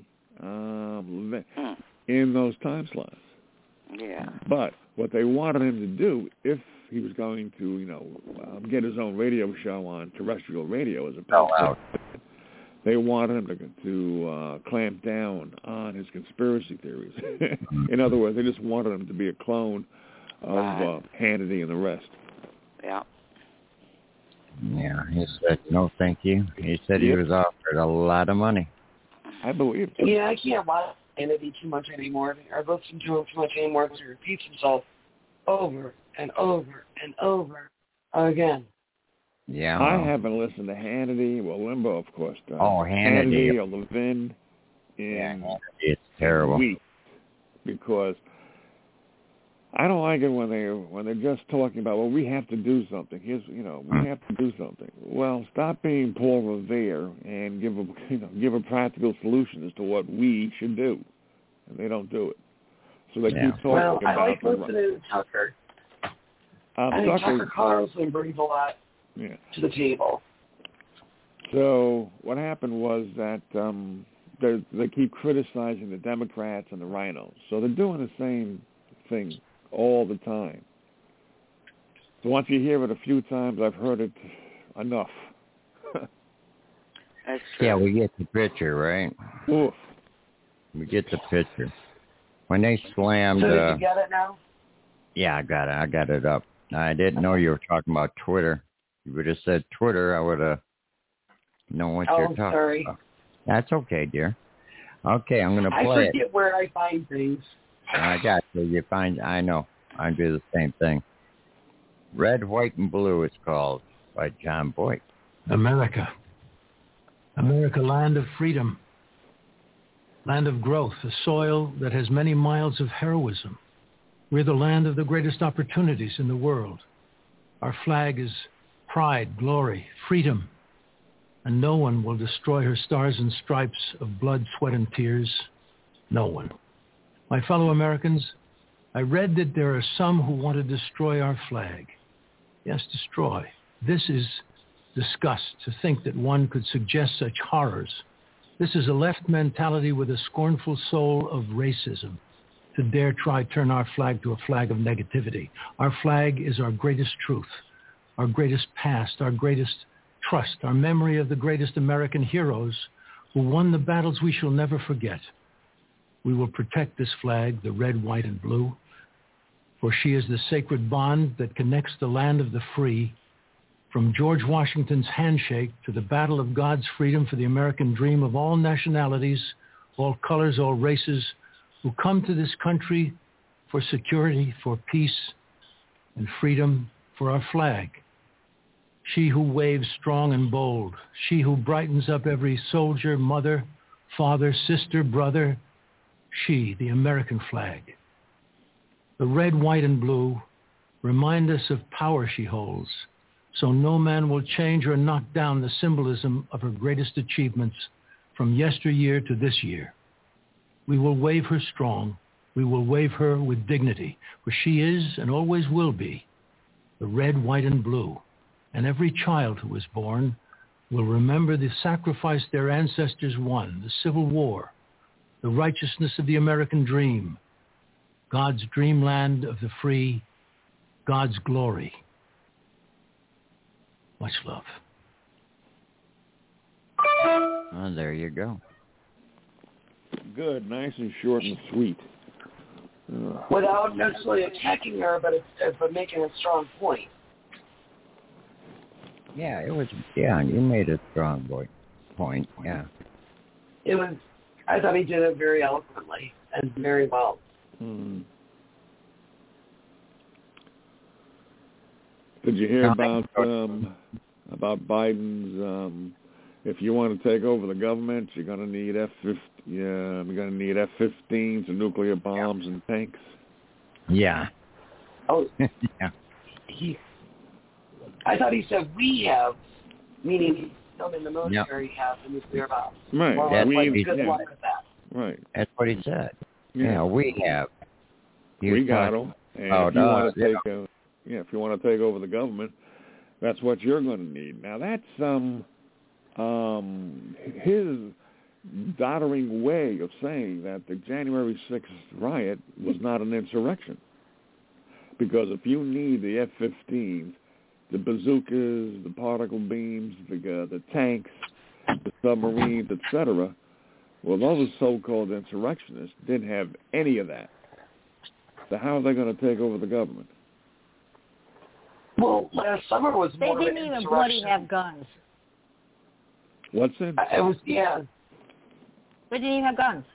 Speaker 4: in those time slots.
Speaker 6: Yeah.
Speaker 4: But what they wanted him to do, if he was going to, get his own radio show on terrestrial radio as opposed to, they wanted him to clamp down on his conspiracy theories. In other words, they just wanted him to be a clone of Hannity and the rest.
Speaker 6: Yeah.
Speaker 3: Yeah, he said no thank you. He said he was offered a lot of money.
Speaker 4: I believe it.
Speaker 5: Yeah, I can't watch Hannity too much anymore, or listen to him too much anymore because he repeats himself over and over and over again.
Speaker 3: Yeah.
Speaker 4: I haven't listened to Hannity. Well, Limbaugh, of course, does.
Speaker 3: Oh, Hannity.
Speaker 4: or Levin in
Speaker 3: it's terrible.
Speaker 4: weeks because I don't like it when they're just talking about, well, we have to do something. We have to do something. Well, stop being Paul Revere and give a practical solution as to what we should do, and they don't do it. So they keep talking about.
Speaker 5: I like listening to Tucker. I think Tucker Carlson brings a lot to the table.
Speaker 4: So what happened was that they keep criticizing the Democrats and the rhinos. So they're doing the same thing all the time. So once you hear it a few times, I've heard it enough.
Speaker 6: That's true.
Speaker 3: Yeah, we get the picture, right?
Speaker 4: Oof.
Speaker 3: We get the picture. When they slammed...
Speaker 5: So did you get it now?
Speaker 3: Yeah, I got it. I got it up. I didn't know you were talking about Twitter. You would have said Twitter, I would have known what you're talking about. That's okay, dear. Okay, I'm going to play it.
Speaker 5: I forget where I find things.
Speaker 3: I got you. I know. I do the same thing. Red, White, and Blue, it's called, by John Boyd.
Speaker 8: America, land of freedom, land of growth, a soil that has many miles of heroism. We're the land of the greatest opportunities in the world. Our flag is pride, glory, freedom, and no one will destroy her stars and stripes of blood, sweat, and tears. No one. My fellow Americans, I read that there are some who want to destroy our flag. Yes, destroy. This is disgust, to think that one could suggest such horrors. This is a left mentality with a scornful soul of racism, to dare try turn our flag to a flag of negativity. Our flag is our greatest truth, our greatest past, our greatest trust, our memory of the greatest American heroes who won the battles we shall never forget. We will protect this flag, the red, white, and blue, for she is the sacred bond that connects the land of the free, from George Washington's handshake to the battle of God's freedom for the American dream of all nationalities, all colors, all races, who come to this country for security, for peace, and freedom, for our flag. She who waves strong and bold, she who brightens up every soldier, mother, father, sister, brother, she, the American flag. The red, white, and blue remind us of power she holds, so no man will change or knock down the symbolism of her greatest achievements from yesteryear to this year. We will wave her strong. We will wave her with dignity, for she is and always will be the red, white, and blue. And every child who is born will remember the sacrifice their ancestors won, the Civil War, the righteousness of the American dream, God's dreamland of the free, God's glory. Much love.
Speaker 3: Oh, there you go.
Speaker 4: Good, nice and short and sweet.
Speaker 5: Without necessarily attacking her, but making a strong point.
Speaker 3: Yeah, it was. Yeah, you made a strong point. Yeah.
Speaker 5: It was. I thought he did it very eloquently and very well.
Speaker 4: Did you hear about Biden's? If you want to take over the government, you're going to need You're going to need F-15s and nuclear bombs and tanks.
Speaker 3: Yeah.
Speaker 5: Oh.
Speaker 3: Yeah.
Speaker 5: I thought he said we have, meaning some in the military have the nuclear bombs.
Speaker 4: Right.
Speaker 5: Well,
Speaker 3: That's what
Speaker 5: good luck with that.
Speaker 4: Right.
Speaker 3: That's what he said. Yeah, we have.
Speaker 4: We got them. And if you want to take over the government, that's what you're going to need. Now that's his doddering way of saying that the January 6th riot was not an insurrection. Because if you need the F-15s, the bazookas, the particle beams, the tanks, the submarines, etc., well, those so-called insurrectionists didn't have any of that. So how are they going to take over the government?
Speaker 5: Well, last summer was more of an insurrection. They didn't even bloody
Speaker 7: have guns.
Speaker 4: What's it?
Speaker 5: It was, yeah.
Speaker 7: They didn't even have guns.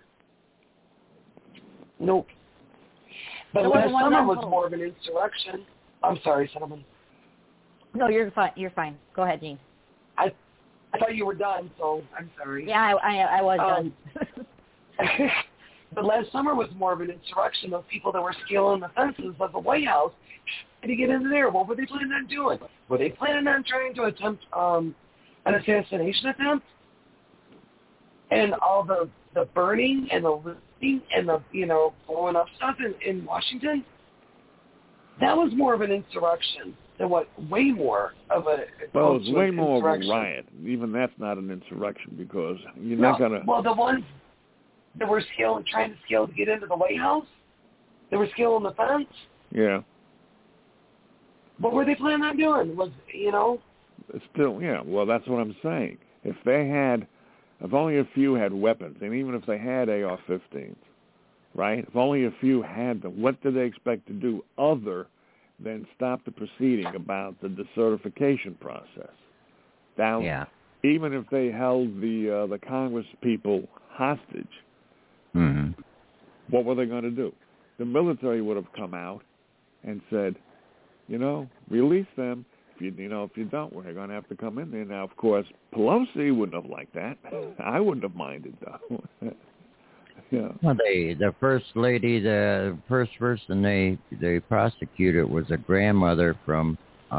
Speaker 5: Nope. But last summer was more of an insurrection. I'm sorry, Cinnamon.
Speaker 7: No, you're fine. You're fine. Go ahead, Jean.
Speaker 5: I thought you were done, so I'm sorry.
Speaker 7: Yeah, I was done.
Speaker 5: But last summer was more of an insurrection of people that were scaling the fences of the White House to get into there. What were they planning on doing? Were they planning on trying to attempt an assassination attempt? And all the burning and the looting and the, blowing up stuff in Washington? That was more of an insurrection than way more of a...
Speaker 4: Well, it's way more of a riot. Even that's not an insurrection because you're not going to...
Speaker 5: Well, the ones that were trying to scale to get into the White House, they were scaling the fence.
Speaker 4: Yeah.
Speaker 5: What were they planning on doing?
Speaker 4: Still, yeah. Well, that's what I'm saying. If only a few had weapons, and even if they had AR-15s, right? If only a few had them, what did they expect to do other than stop the proceeding about the decertification process? Now, even if they held the Congress people hostage, what were they going to do? The military would have come out and said, release them. If you don't, we're going to have to come in there. Now, of course, Pelosi wouldn't have liked that. I wouldn't have minded, though. Yeah.
Speaker 3: Well, the first lady, the first person they prosecuted was a grandmother from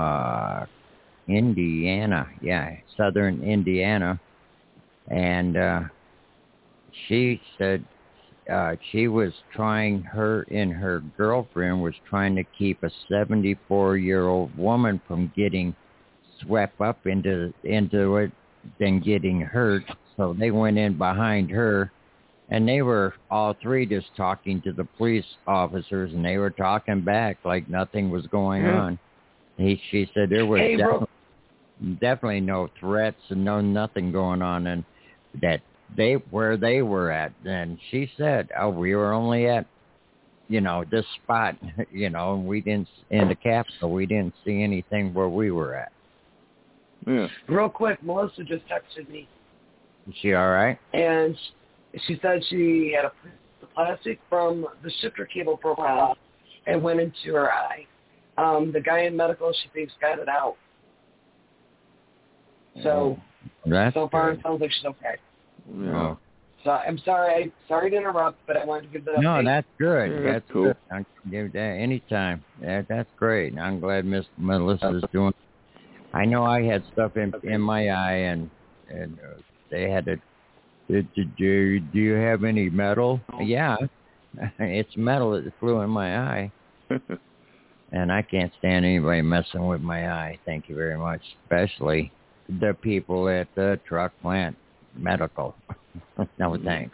Speaker 3: Indiana, southern Indiana, and she said she was trying, her and her girlfriend was trying to keep a 74-year-old woman from getting swept up into it, then getting hurt. So they went in behind her. And they were all three just talking to the police officers, and they were talking back like nothing was going on. She said there was definitely no threats and nothing going on, and that where they were at. And she said, we were only at, this spot, and we didn't, in the Capitol, we didn't see anything where we were at.
Speaker 4: Yeah.
Speaker 5: Real quick, Melissa just texted me.
Speaker 3: Is she all right?
Speaker 5: And she said she had a plastic from the shifter cable broke off and went into her eye. The guy in medical, she thinks, got it out. So, so far it sounds like she's okay.
Speaker 4: Yeah.
Speaker 5: So I'm sorry to interrupt, but I wanted to give that update.
Speaker 3: No, that's good.
Speaker 4: Yeah,
Speaker 3: that's
Speaker 4: cool.
Speaker 3: Good. I can give that anytime. That's great. I'm glad Miss Melissa's doing. I know I had stuff in my eye, and they had to. Do you have any metal? Yeah, it's metal that flew in my eye. And I can't stand anybody messing with my eye. Thank you very much. Especially the people at the truck plant medical. No, thanks.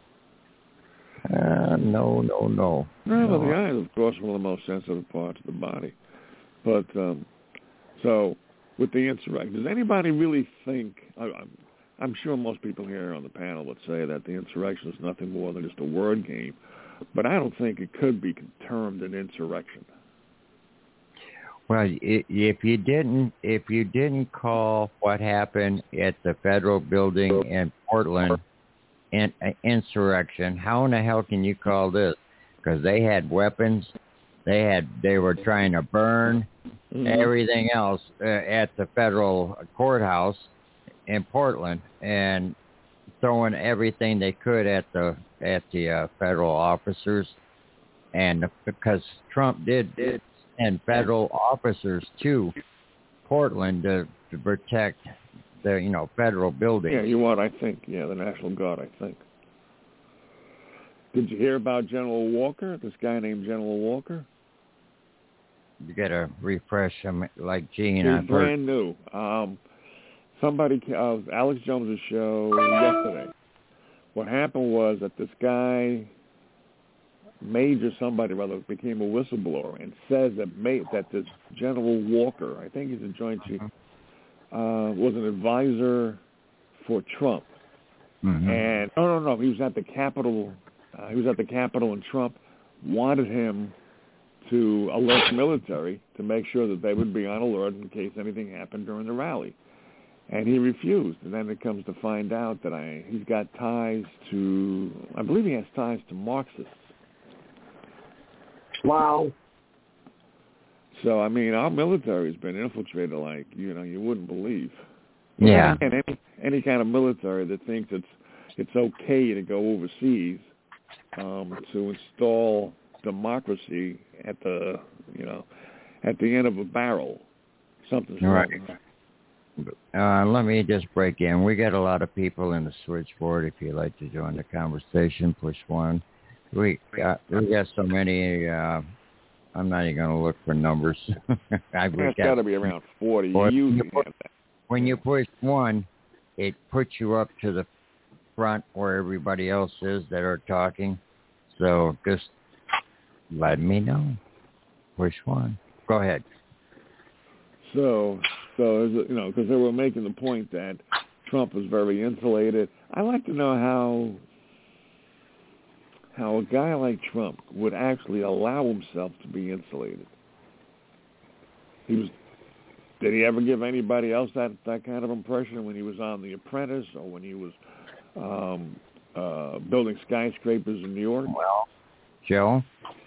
Speaker 3: No.
Speaker 4: No, well, the eye is, of course, one of the most sensitive parts of the body. But, so, with the insurrection, does anybody really think... I'm sure most people here on the panel would say that the insurrection is nothing more than just a word game, but I don't think it could be termed an insurrection.
Speaker 3: Well, if you didn't call what happened at the federal building in Portland an insurrection, how in the hell can you call this? Because they had weapons, they were trying to burn everything else at the federal courthouse in Portland, and throwing everything they could at the federal officers, and because Trump did send federal officers to Portland to protect the federal buildings.
Speaker 4: Yeah, you want? I think the National Guard. I think. Did you hear about General Walker? This guy named General Walker.
Speaker 3: You got to refresh him, like Gene.
Speaker 4: He's brand new. Somebody, Alex Jones' show yesterday. What happened was that this guy, Major somebody rather, became a whistleblower and says that this General Walker, I think he's a Joint Chief, was an advisor for Trump. And no, he was at the Capitol. And Trump wanted him to alert the military to make sure that they would be on alert in case anything happened during the rally. And he refused. And then it comes to find out that he's got ties to, I believe he has ties to Marxists.
Speaker 5: Wow.
Speaker 4: So, I mean, our military has been infiltrated like, you wouldn't believe.
Speaker 3: Yeah.
Speaker 4: And any kind of military that thinks it's okay to go overseas to install democracy at the end of a barrel. Something's wrong.
Speaker 3: Let me just break in. We got a lot of people in the switchboard. If you'd like to join the conversation, push 1. We got so many. I'm not even going to look for numbers.
Speaker 4: It's got to be around 40.
Speaker 3: When you push 1, it puts you up to the front where everybody else is that are talking. So just let me know. Push 1. Go ahead.
Speaker 4: So because they were making the point that Trump was very insulated. I'd like to know how a guy like Trump would actually allow himself to be insulated. Did he ever give anybody else that kind of impression when he was on The Apprentice or when he was building skyscrapers in New York?
Speaker 3: Well, Joe,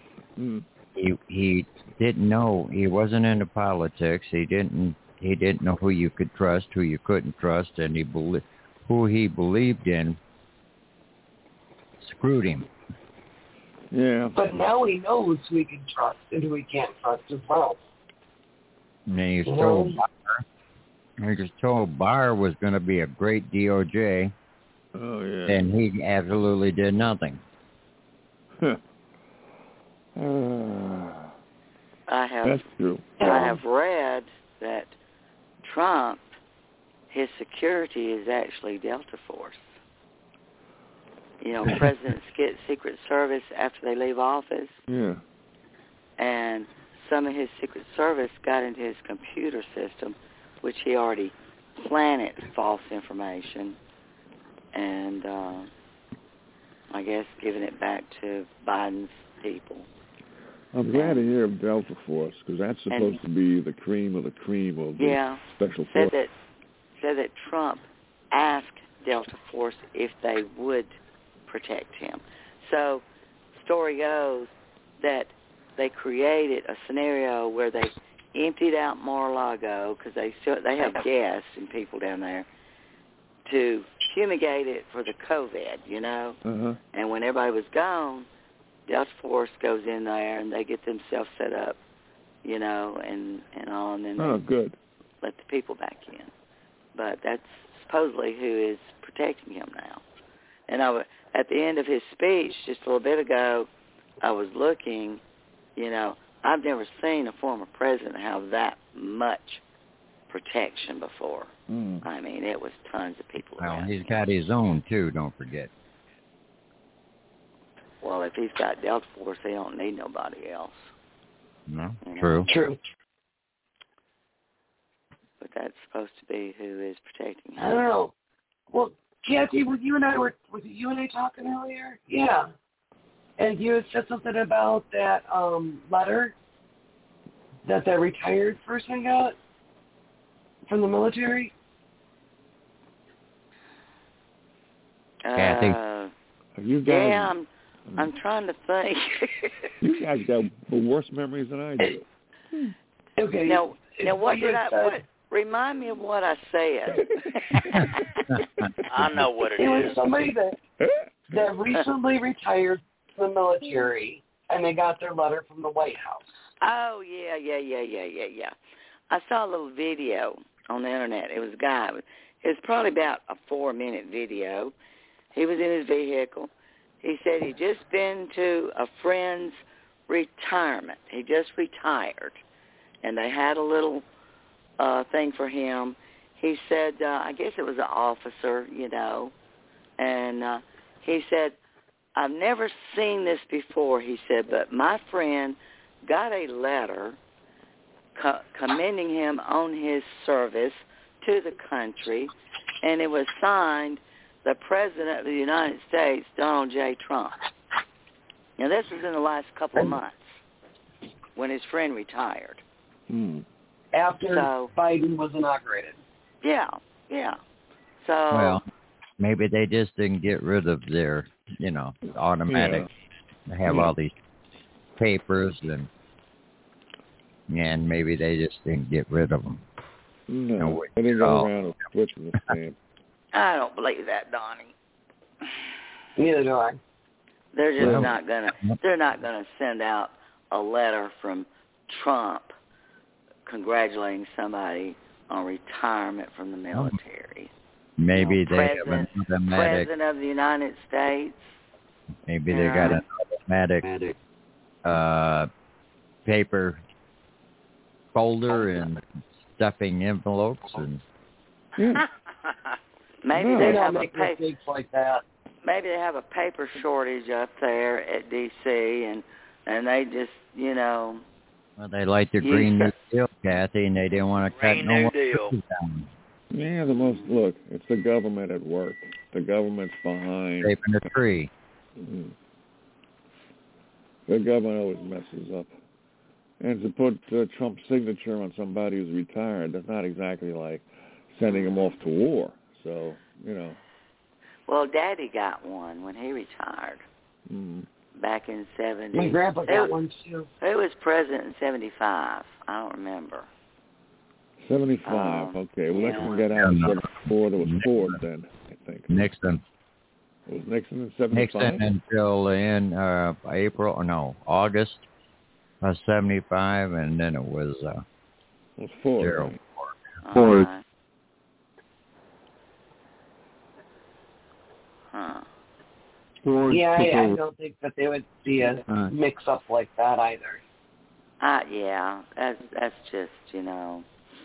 Speaker 3: he didn't know. He wasn't into politics. He didn't know who you could trust, who you couldn't trust, and who he believed in screwed him.
Speaker 4: Yeah.
Speaker 5: But now he knows who he can trust and who he can't trust as well.
Speaker 3: And then he just told Barr was going to be a great DOJ.
Speaker 4: Oh, yeah.
Speaker 3: And he absolutely did nothing.
Speaker 4: That's true.
Speaker 6: I have read that Trump, his security is actually Delta Force. Presidents get Secret Service after they leave office.
Speaker 4: Yeah.
Speaker 6: And some of his Secret Service got into his computer system, which he already planted false information, and I guess giving it back to Biden's people.
Speaker 4: I'm glad to hear of Delta Force, because that's supposed to be the cream of the cream of the special force.
Speaker 6: Said that Trump asked Delta Force if they would protect him. So, story goes that they created a scenario where they emptied out Mar-a-Lago, because they have gas and people down there, to fumigate it for the COVID,
Speaker 4: Uh-huh.
Speaker 6: And when everybody was gone, Delta Force goes in there and they get themselves set up, and all, and then
Speaker 4: good.
Speaker 6: Let the people back in. But that's supposedly who is protecting him now. And at the end of his speech just a little bit ago, I was looking, I've never seen a former president have that much protection before. I mean, it was tons of people around.
Speaker 3: He's got his own, too, don't forget.
Speaker 6: Well, if he's got Delta Force, he don't need nobody else.
Speaker 3: No, true.
Speaker 5: True.
Speaker 6: But that's supposed to be who is protecting him.
Speaker 5: I don't know. Well, Kathy, was it you and I talking earlier? Yeah. And you had said something about that letter that retired person got from the military?
Speaker 3: Kathy?
Speaker 4: You guys,
Speaker 6: yeah, I'm trying to think.
Speaker 4: You guys got worse memories than I do.
Speaker 5: Okay.
Speaker 6: Now what did remind me of what I said.
Speaker 2: I know what it is.
Speaker 5: It was somebody that recently retired from the military, and they got their letter from the White House.
Speaker 6: Oh, yeah. I saw a little video on the internet. It was a guy. It was probably about a 4-minute video. He was in his vehicle. He said he'd just been to a friend's retirement. He just retired, and they had a little thing for him. He said, I guess it was an officer, and he said, I've never seen this before, he said, but my friend got a letter commending him on his service to the country, and it was signed the President of the United States, Donald J. Trump. Now, this was in the last couple of months when his friend retired.
Speaker 5: After Biden was inaugurated.
Speaker 6: Yeah. So,
Speaker 3: well, maybe they just didn't get rid of their, automatic. They have all these papers, and maybe they just didn't get rid of them.
Speaker 4: No, they didn't go around and switching the stamp.
Speaker 6: I don't believe that, Donnie.
Speaker 5: Neither do I.
Speaker 6: They're just not gonna. They're not gonna send out a letter from Trump congratulating somebody on retirement from the military.
Speaker 3: Maybe they have an automatic.
Speaker 6: President of the United States.
Speaker 3: Maybe they got an automatic paper folder and stuffing envelopes and.
Speaker 6: Maybe they have a
Speaker 5: paper like that.
Speaker 6: Maybe they have a paper shortage up there at D.C. and they just, you know.
Speaker 3: Well, they like the Green New Deal, Kathy, and they didn't want to cut no more trees down.
Speaker 4: Yeah, look, it's the government at work. The government's behind.
Speaker 3: Shaping the tree.
Speaker 4: Mm-hmm. The government always messes up. And to put Trump's signature on somebody who's retired, that's not exactly like sending him off to war. So, you know.
Speaker 6: Well, Daddy got one when he retired back in 70.
Speaker 5: My grandpa got one, too.
Speaker 6: Who was president in 75? I don't remember.
Speaker 4: 75, okay. Well, let's get out of 74. There was Ford then, I think.
Speaker 3: Nixon.
Speaker 4: Was Nixon in 75?
Speaker 3: Nixon until August of 75, and then it was
Speaker 4: Ford.
Speaker 3: Gerald
Speaker 4: Ford.
Speaker 5: Yeah, I don't think that they would see a mix-up like that either.
Speaker 6: Yeah, that's just, you know.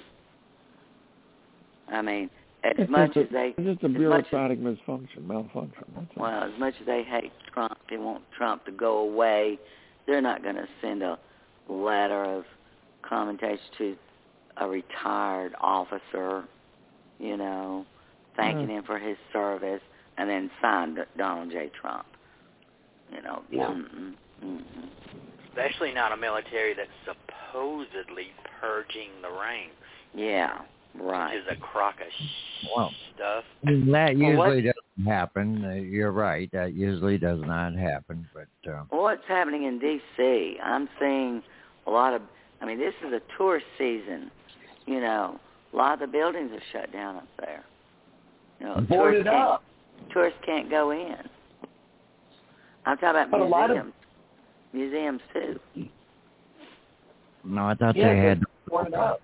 Speaker 6: I mean, as much as they...
Speaker 4: It's just a bureaucratic malfunction.
Speaker 6: Well, as much as they hate Trump, they want Trump to go away, they're not going to send a letter of commendation to a retired officer, you know, thanking him for his service, and then sign Donald J. Trump. You know.
Speaker 5: Yeah.
Speaker 2: Especially not a military that's supposedly purging the ranks.
Speaker 6: Yeah, right.
Speaker 2: Which is a crock of stuff.
Speaker 3: That usually doesn't happen. You're right. That usually does not happen. But
Speaker 6: what's happening in D.C.? I'm seeing a lot of... I mean, this is a tourist season. You know, a lot of the buildings are shut down up there. You know,
Speaker 5: boarded up.
Speaker 6: Tourists can't go in. I'm talking about museums too.
Speaker 3: No, I thought they had.
Speaker 5: Up.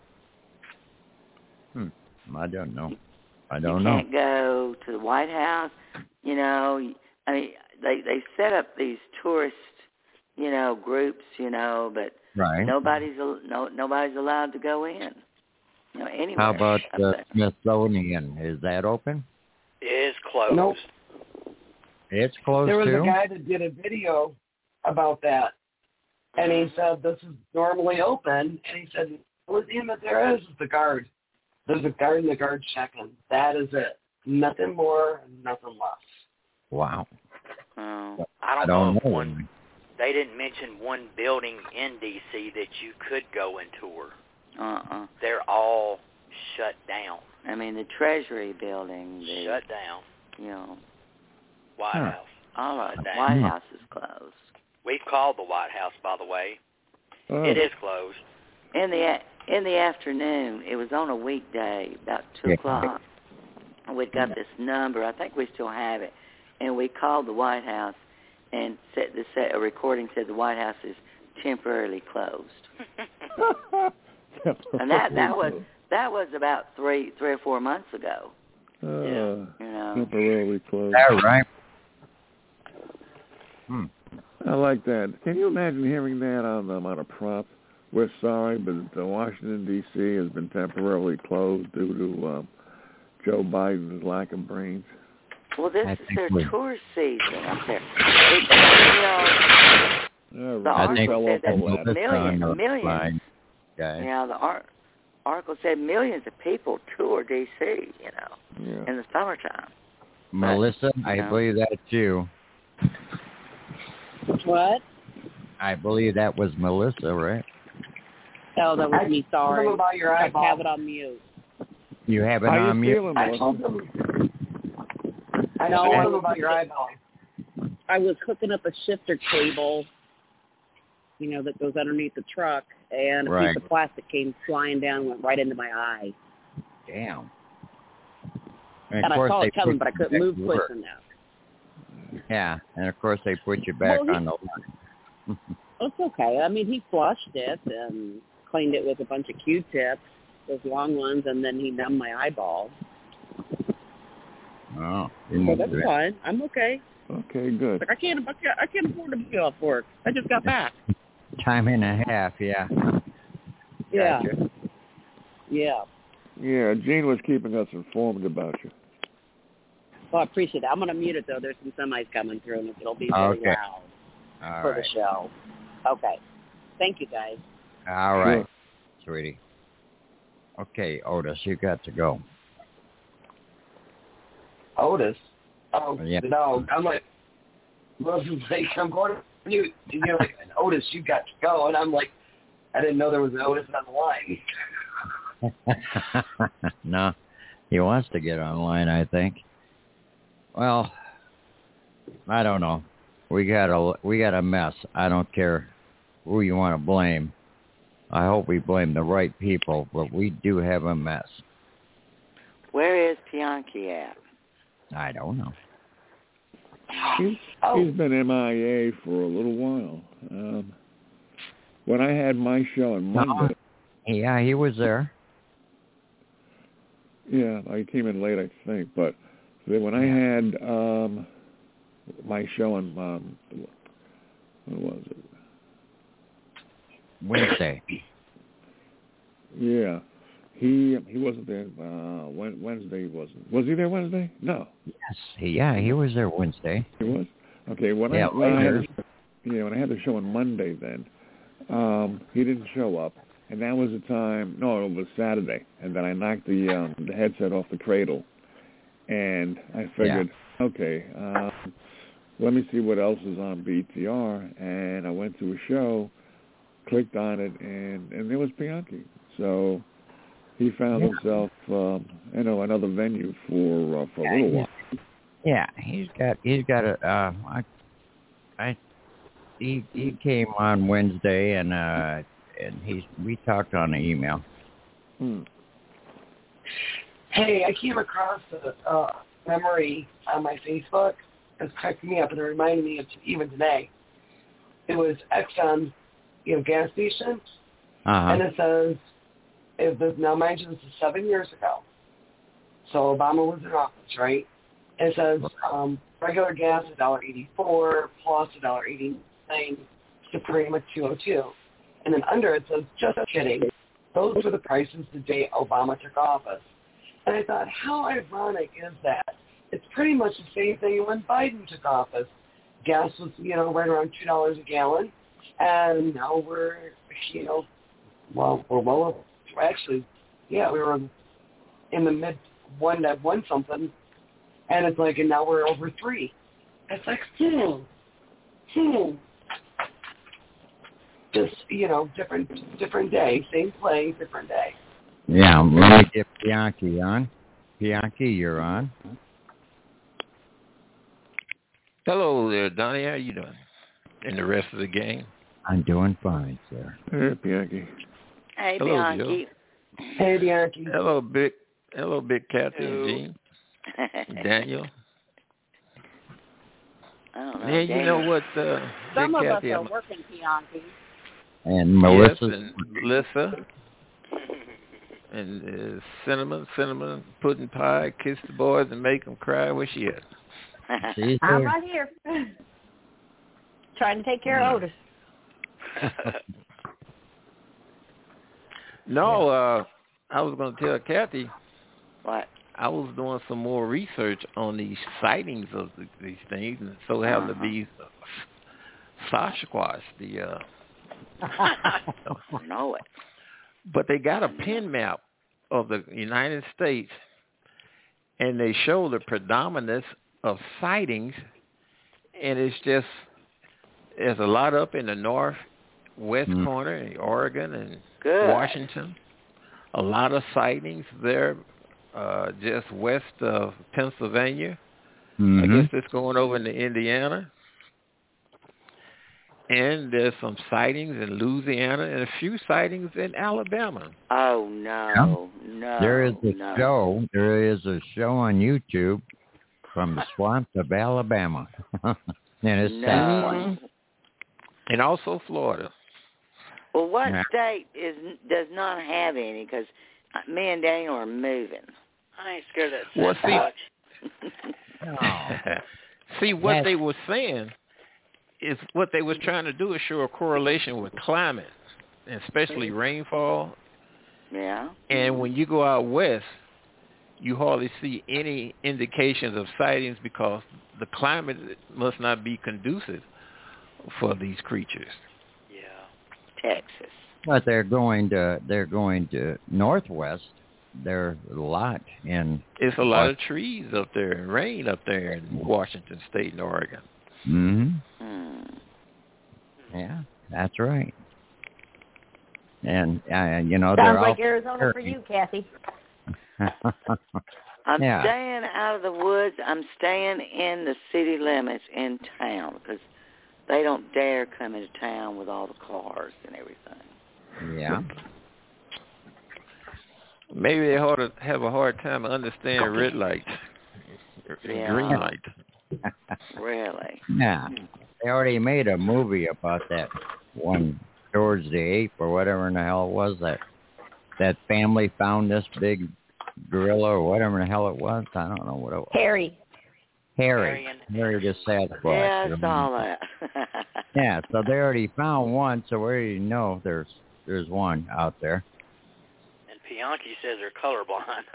Speaker 3: I don't know.
Speaker 6: You can't go to the White House. You know, I mean, they set up these tourist, you know, groups. You know, but nobody's allowed to go in. You know, anywhere.
Speaker 3: How about the Smithsonian? Is that open?
Speaker 2: It is closed.
Speaker 5: Nope.
Speaker 3: It's closed
Speaker 5: too? There was
Speaker 3: a
Speaker 5: guy that did a video about that, and he said this is normally open, and he said the museum that there is the guard. There's a guard in the guard checking. That is it. Nothing more, nothing less.
Speaker 3: Wow.
Speaker 2: I don't know. They didn't mention one building in D.C. that you could go and tour. They're all shut down.
Speaker 6: I mean, the Treasury building.
Speaker 2: Shut down.
Speaker 6: You know.
Speaker 2: White House.
Speaker 6: All right. The White House is closed.
Speaker 2: We've called the White House, by the way. It is closed.
Speaker 6: In the afternoon, it was on a weekday, about 2 o'clock. We got this number. I think we still have it. And we called the White House, and a recording said the White House is temporarily closed. And that was about 3 or 4 months ago.
Speaker 4: You
Speaker 6: know.
Speaker 4: Temporarily closed.
Speaker 3: All right.
Speaker 4: I like that. Can you imagine hearing that on a prop? We're sorry, but Washington, D.C. has been temporarily closed due to Joe Biden's lack of brains.
Speaker 6: Well, this is their tour season up there. The article said that millions. Yeah, the article said millions of people tour D.C., you know, in the summertime.
Speaker 3: Melissa, I believe that's you.
Speaker 9: What?
Speaker 3: I believe that was Melissa, right?
Speaker 9: Oh, that was me. Sorry.
Speaker 5: About your
Speaker 9: I have it on mute.
Speaker 3: You have it on mute?
Speaker 5: I told them about your eyeball.
Speaker 9: I was hooking up a shifter cable, you know, that goes underneath the truck, and a piece of plastic came flying down and went right into my eye.
Speaker 3: Damn.
Speaker 9: And I saw it coming, but I couldn't move quick enough.
Speaker 3: Yeah, and of course they put you back on the line.
Speaker 9: It's okay. I mean, he flushed it and cleaned it with a bunch of Q-tips, those long ones, and then he numbed my eyeball.
Speaker 3: Oh,
Speaker 9: so that's fine. I'm okay.
Speaker 4: Okay, good.
Speaker 9: Like I can't afford to be off work. I just got back.
Speaker 3: Time and a half, yeah.
Speaker 9: Yeah.
Speaker 3: Gotcha.
Speaker 9: Yeah.
Speaker 4: Yeah, Gene was keeping us informed about you.
Speaker 9: Well, I appreciate that. I'm going to mute it, though. There's some semis coming through, and it'll be really loud for the show. Okay. Thank you, guys.
Speaker 3: All right, sweetie. Okay, Otis, you got to go.
Speaker 5: Otis? Oh,
Speaker 3: yeah.
Speaker 5: No. I'm like, I'm going to mute. You're like, Otis, you got to go. And I'm like, I didn't know there was an Otis on the line.
Speaker 3: No, he wants to get online, I think. Well, I don't know. We got a mess. I don't care who you want to blame. I hope we blame the right people, but we do have a mess.
Speaker 6: Where is Bianchi at?
Speaker 3: I don't know.
Speaker 4: He's been MIA for a little while. When I had my show on Monday...
Speaker 3: Yeah, he was there.
Speaker 4: Yeah, I came in late, I think. But when I had my show on... when was it?
Speaker 3: Wednesday.
Speaker 4: Yeah. He wasn't there. Wednesday he wasn't. Was he there Wednesday? No.
Speaker 3: Yes. He was there Wednesday.
Speaker 4: He was? Okay. When I had the show on Monday then, he didn't show up. And that was the time, no, it was Saturday. And then I knocked the headset off the cradle. And I figured, okay, let me see what else is on BTR. And I went to a show, clicked on it, and there was Bianchi. So he found himself, another venue for a little while.
Speaker 3: Yeah, he's got he came on Wednesday and we talked on the email.
Speaker 5: Hey, I came across a memory on my Facebook. It's cracking me up, and it reminded me of even today. It was Exxon, gas station, and it says, now mind you, this is 7 years ago. So Obama was in office, right? And it says regular gas $1.84, plus $1.89, Supreme at $2.02. And then under it says, just kidding. Those were the prices the day Obama took office. And I thought, how ironic is that? It's pretty much the same thing when Biden took office. Gas was, right around $2 a gallon. And now we're, we're well up. Actually, we were in the mid one something. And it's like, and now we're over 3. It's like, Just, different day, same play, different day.
Speaker 3: Yeah, let me get Bianchi on. Bianchi, you're on.
Speaker 10: Hello there, Donnie. How you doing? And the rest of the gang?
Speaker 3: I'm doing fine, sir.
Speaker 4: Hey, Bianchi.
Speaker 6: Hey,
Speaker 10: hello,
Speaker 6: Bianchi.
Speaker 10: Joe.
Speaker 5: Hey, Bianchi.
Speaker 10: Hello, Big Kathy and Gene. Daniel.
Speaker 6: I don't know.
Speaker 10: Yeah, you know what,
Speaker 9: some
Speaker 10: Big
Speaker 9: of
Speaker 10: Kathy,
Speaker 9: us are working, Bianchi.
Speaker 3: And Melissa.
Speaker 10: Yes, and Melissa. And cinnamon, pudding pie, kiss the boys and make them cry. Where she at?
Speaker 7: I'm right here. Trying to take care of Otis.
Speaker 10: No, I was going to tell Kathy.
Speaker 6: What?
Speaker 10: I was doing some more research on these sightings of these things, and so have to be Sasquatch,
Speaker 6: I don't know it.
Speaker 10: But they got a pin map of the United States, and they show the predominance of sightings, and there's a lot up in the northwest corner, in Oregon and Washington. A lot of sightings there, just west of Pennsylvania. I guess it's going over into Indiana. And there's some sightings in Louisiana and a few sightings in Alabama.
Speaker 6: Oh, no.
Speaker 3: There is a show. There is a show on YouTube from the swamps of Alabama. And it's sad.
Speaker 10: And also Florida.
Speaker 6: Well, what state does not have any? Because me and Daniel are moving.
Speaker 2: I ain't scared of that much.
Speaker 10: See, what they were saying is what they was trying to do is show a correlation with climate, especially rainfall.
Speaker 6: Yeah.
Speaker 10: And when you go out west, you hardly see any indications of sightings because the climate must not be conducive for these creatures.
Speaker 6: Yeah. Texas.
Speaker 3: But they're going to northwest. There's a lot in.
Speaker 10: It's a lot of trees up there and rain up there in Washington State and Oregon.
Speaker 3: Yeah, that's right. And you know,
Speaker 7: sounds like Arizona for you, Kathy.
Speaker 6: I'm staying out of the woods. I'm staying in the city limits in town because they don't dare come into town with all the cars and everything.
Speaker 3: Yeah.
Speaker 10: Maybe they have a hard time understanding red light and green light.
Speaker 6: Really?
Speaker 3: Yeah. They already made a movie about that one, George the Ape or whatever in the hell it was. That family found this big gorilla or whatever in the hell it was. I don't know what it was.
Speaker 7: Harry
Speaker 3: the Sasquatch.
Speaker 6: Yeah, I saw that.
Speaker 3: Yeah, so they already found one, so we already know there's one out there.
Speaker 2: And Bianchi says they're colorblind.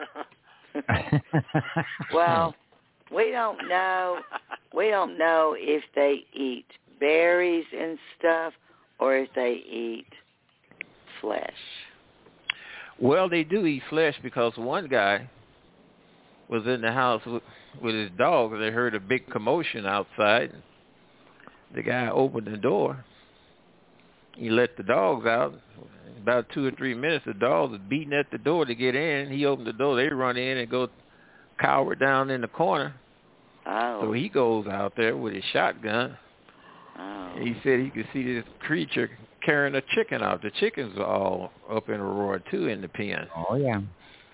Speaker 6: Well, we don't know. We don't know if they eat berries and stuff or if they eat flesh.
Speaker 10: Well, they do eat flesh because one guy was in the house with his dog and they heard a big commotion outside. The guy opened the door. He let the dogs out. About 2 or 3 minutes, the dogs was beating at the door to get in. He opened the door. They run in and go cower down in the corner.
Speaker 6: Oh.
Speaker 10: So he goes out there with his shotgun.
Speaker 6: Oh.
Speaker 10: He said he could see this creature carrying a chicken out. The chickens are all up in a roar, too, in the pen.
Speaker 3: Oh, yeah.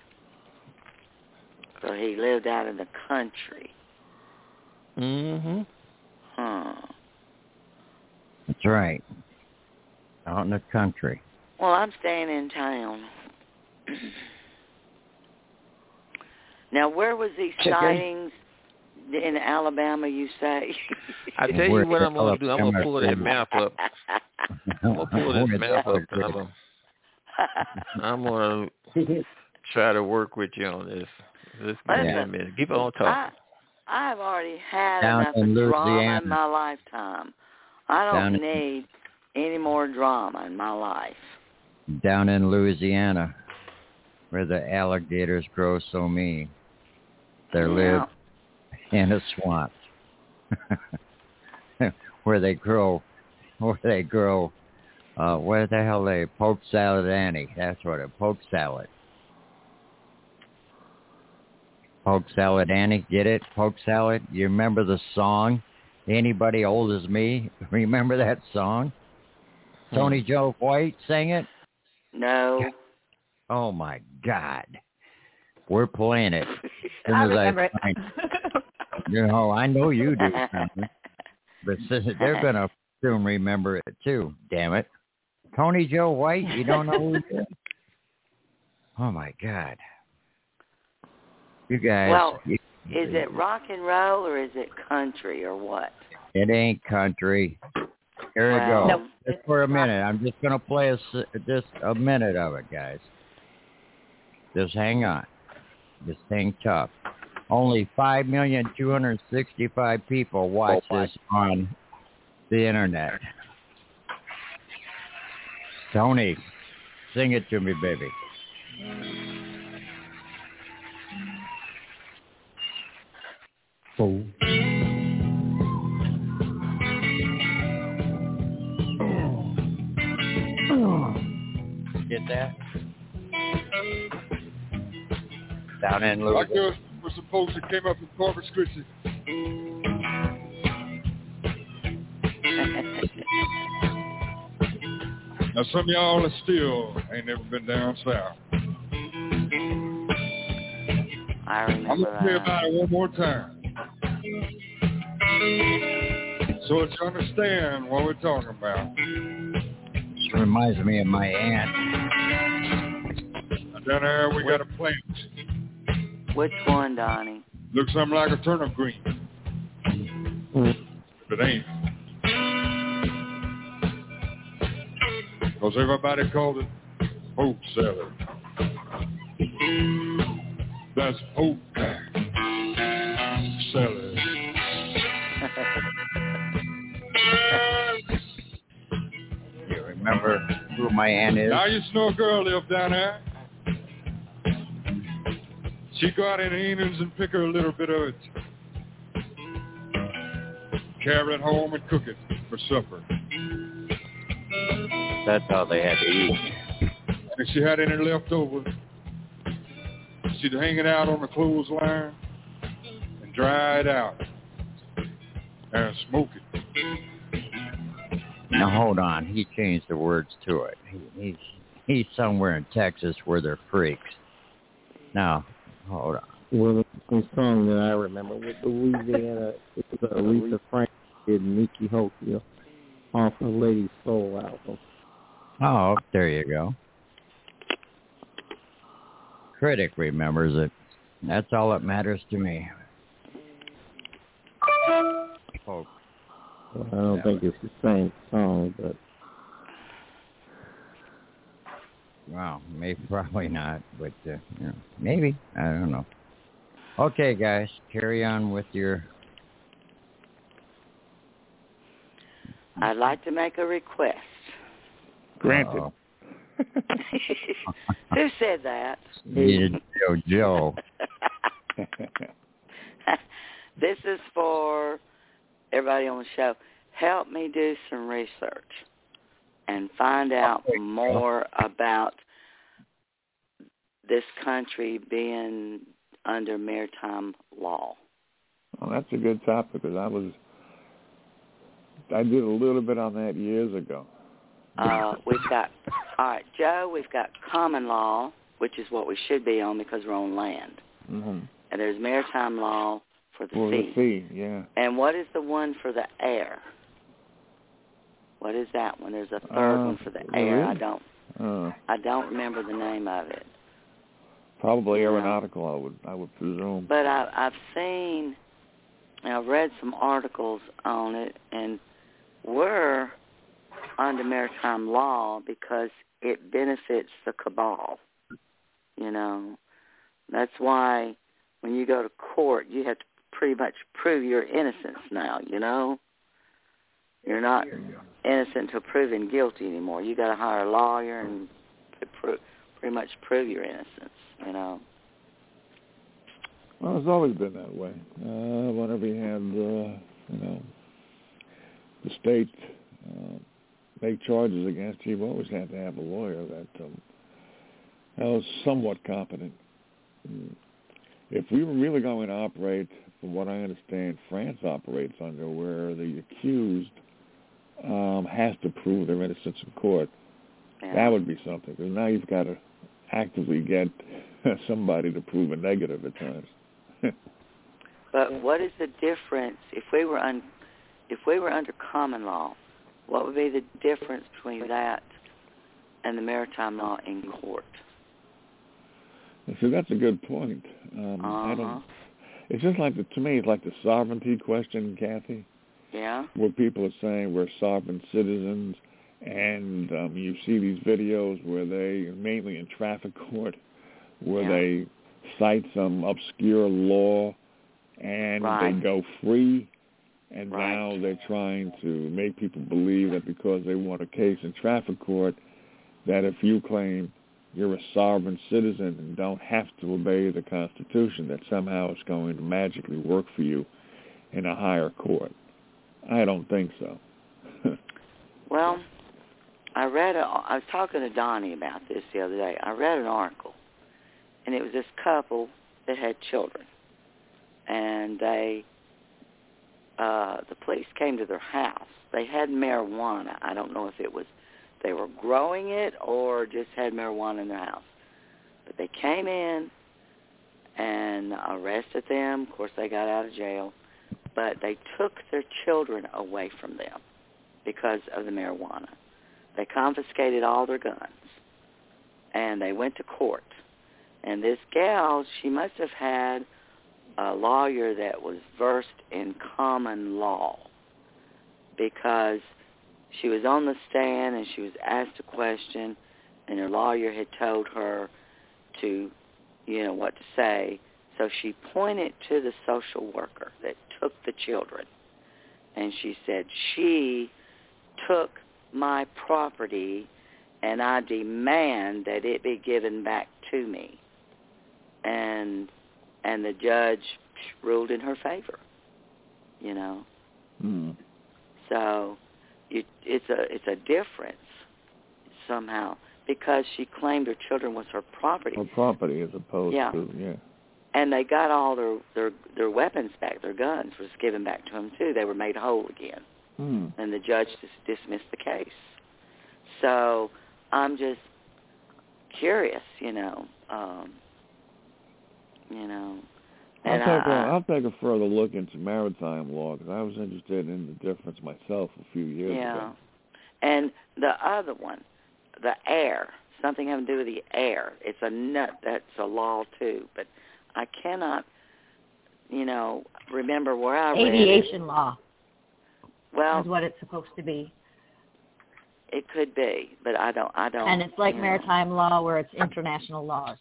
Speaker 6: So he lived out in the country.
Speaker 10: Mm-hmm.
Speaker 6: Huh.
Speaker 3: That's right. Out in the country.
Speaker 6: Well, I'm staying in town. Now, where was these sightings in Alabama, you say?
Speaker 10: I tell you what I'm going to do. I'm going to pull that map up. I'm going to pull this map up. I'm going to try to work with you on this. Just give me a minute. Keep on talking.
Speaker 6: I've already had enough of drama in my lifetime. I don't need any more drama in my life.
Speaker 3: Down in Louisiana, where the alligators grow so mean. They live in a swamp where they grow, where the hell they poke salad Annie. That's what it, poke salad. Poke salad Annie, get it? Poke salad. You remember the song? Anybody old as me remember that song? Tony Joe White sang it?
Speaker 6: No.
Speaker 3: Oh my God. We're playing it.
Speaker 7: I remember it.
Speaker 3: You know, I know you do. But they're going to soon remember it too, damn it. Tony Joe White, you don't know who he is? Oh my God. You guys.
Speaker 6: Well, is it rock and roll or is it country or what?
Speaker 3: It ain't country. Here we go. Nope. Just for a minute. I'm just going to play just a minute of it, guys. Just hang on. Just hang tough. Only 5,265,000 people watch this on the internet. Tony, sing it to me, baby. Oh. Get that? Down in Louisville.
Speaker 11: Like there were some folks that came up from Corpus Christi. Now some of y'all are still ain't never been down south.
Speaker 6: I remember
Speaker 11: I'm going to tell you about it one more time. So that you understand what we're talking about.
Speaker 3: It reminds me of my aunt.
Speaker 11: Down there we got a plant.
Speaker 6: Which one, Donnie?
Speaker 11: Looks something like a turnip green. If it ain't. Because everybody called it hope salad. That's hope salad.
Speaker 3: You remember who my aunt is?
Speaker 11: Now you know a girl lived down there. She'd go out in the evenings and pick her a little bit of it. Carry it home and cook it for supper.
Speaker 3: That's how they had to eat.
Speaker 11: If she had any left over, she'd hang it out on the clothesline and dry it out and smoke it.
Speaker 3: Now hold on, he changed the words to it. He's somewhere in Texas where they're freaks. Now, hold on.
Speaker 12: Well, the song that I remember with Louisiana, it was Aretha Franklin and Nikki Hokia off of Lady Soul album.
Speaker 3: Oh, there you go. Critic remembers it. That's all that matters to me.
Speaker 12: Well, I don't think it's the same song, but...
Speaker 3: Well, maybe, probably not, but, maybe. I don't know. Okay, guys, carry on with your...
Speaker 6: I'd like to make a request.
Speaker 4: Granted.
Speaker 6: Who said that?
Speaker 3: Joe.
Speaker 6: This is for everybody on the show. Help me do some research and find out more about this country being under maritime law.
Speaker 4: Well, that's a good topic because I did a little bit on that years ago.
Speaker 6: We've got, all right, Joe, we've got common law, which is what we should be on because we're on land.
Speaker 4: Mm-hmm.
Speaker 6: And there's maritime law for the sea.
Speaker 4: For the sea, yeah.
Speaker 6: And what is the one for the air? What is that one? There's a third one for the air.
Speaker 4: Really?
Speaker 6: I don't remember the name of it.
Speaker 4: Probably aeronautical, I would presume.
Speaker 6: But I've seen, I've read some articles on it, and we're under maritime law because it benefits the cabal. You know, that's why when you go to court, you have to pretty much prove your innocence now. You know, you're not innocent until proven guilty anymore. You got to hire a lawyer and pretty much prove your innocence. You know.
Speaker 4: Well, it's always been that way. Whenever you had, the state make charges against you, you always had to have a lawyer that was somewhat competent. If we were really going to operate, from what I understand, France operates under, where the accused has to prove their innocence in court, that would be something. Because now you've got to actively get somebody to prove a negative at times.
Speaker 6: But what is the difference if we were under common law? What would be the difference between that and the maritime law in court?
Speaker 4: See, that's a good point. I don't. It's just like to me, it's like the sovereignty question, Kathy.
Speaker 6: Yeah.
Speaker 4: Where people are saying we're sovereign citizens, and you see these videos where they, mainly in traffic court, where they cite some obscure law, and they go free. And now they're trying to make people believe that because they want a case in traffic court, that if you claim you're a sovereign citizen and don't have to obey the Constitution, that somehow it's going to magically work for you in a higher court. I don't think so.
Speaker 6: Well, I was talking to Donnie about this the other day. I read an article, and it was this couple that had children, and the police came to their house. They had marijuana. I don't know if it was they were growing it or just had marijuana in their house. But they came in and arrested them. Of course, they got out of jail. but they took their children away from them because of the marijuana. They confiscated all their guns, and they went to court. And this gal, she must have had a lawyer that was versed in common law, because she was on the stand and she was asked a question, and her lawyer had told her to, what to say. So she pointed to the social worker that took the children, and she said, she took my property, and I demand that it be given back to me. And the judge ruled in her favor, So it's a difference somehow, because she claimed her children was her property.
Speaker 4: Her property as opposed to.
Speaker 6: And they got all their weapons back, their guns was given back to them too. They were made whole again. And the judge just dismissed the case. So I'm just curious, And
Speaker 4: I'll take a further look into maritime law, because I was interested in the difference myself a few years ago.
Speaker 6: And the other one, the air, something having to do with the air. It's that's a law too, but I cannot, remember where I read
Speaker 7: aviation law.
Speaker 6: Well,
Speaker 7: is what it's supposed to be.
Speaker 6: It could be, but I don't.
Speaker 7: And it's like maritime law, where it's international laws.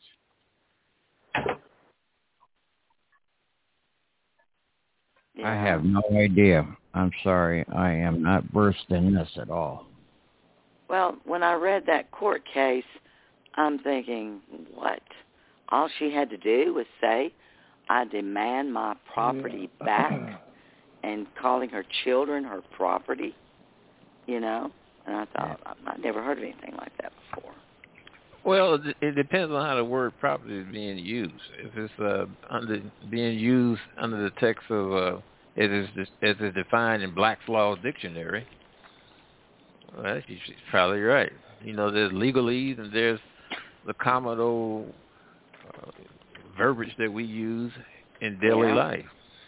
Speaker 3: I have no idea. I'm sorry. I am not versed in this at all.
Speaker 6: Well, when I read that court case, I'm thinking, what? All she had to do was say, I demand my property back, and calling her children her property, And I thought, I've never heard of anything like that before.
Speaker 10: Well, it depends on how the word property is being used. If it's being used under the text of as is defined in Black's Law Dictionary, well, she's probably right. There's legalese and there's the common old verbiage that we use in daily life.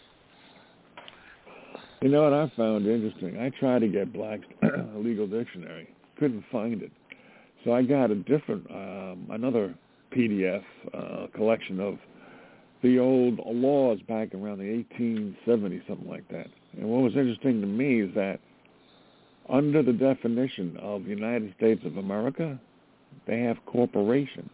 Speaker 4: You know what I found interesting? I tried to get Black's legal dictionary, couldn't find it. So I got a different, another PDF collection of the old laws back around the 1870s, something like that. And what was interesting to me is that under the definition of the United States of America, they have corporation.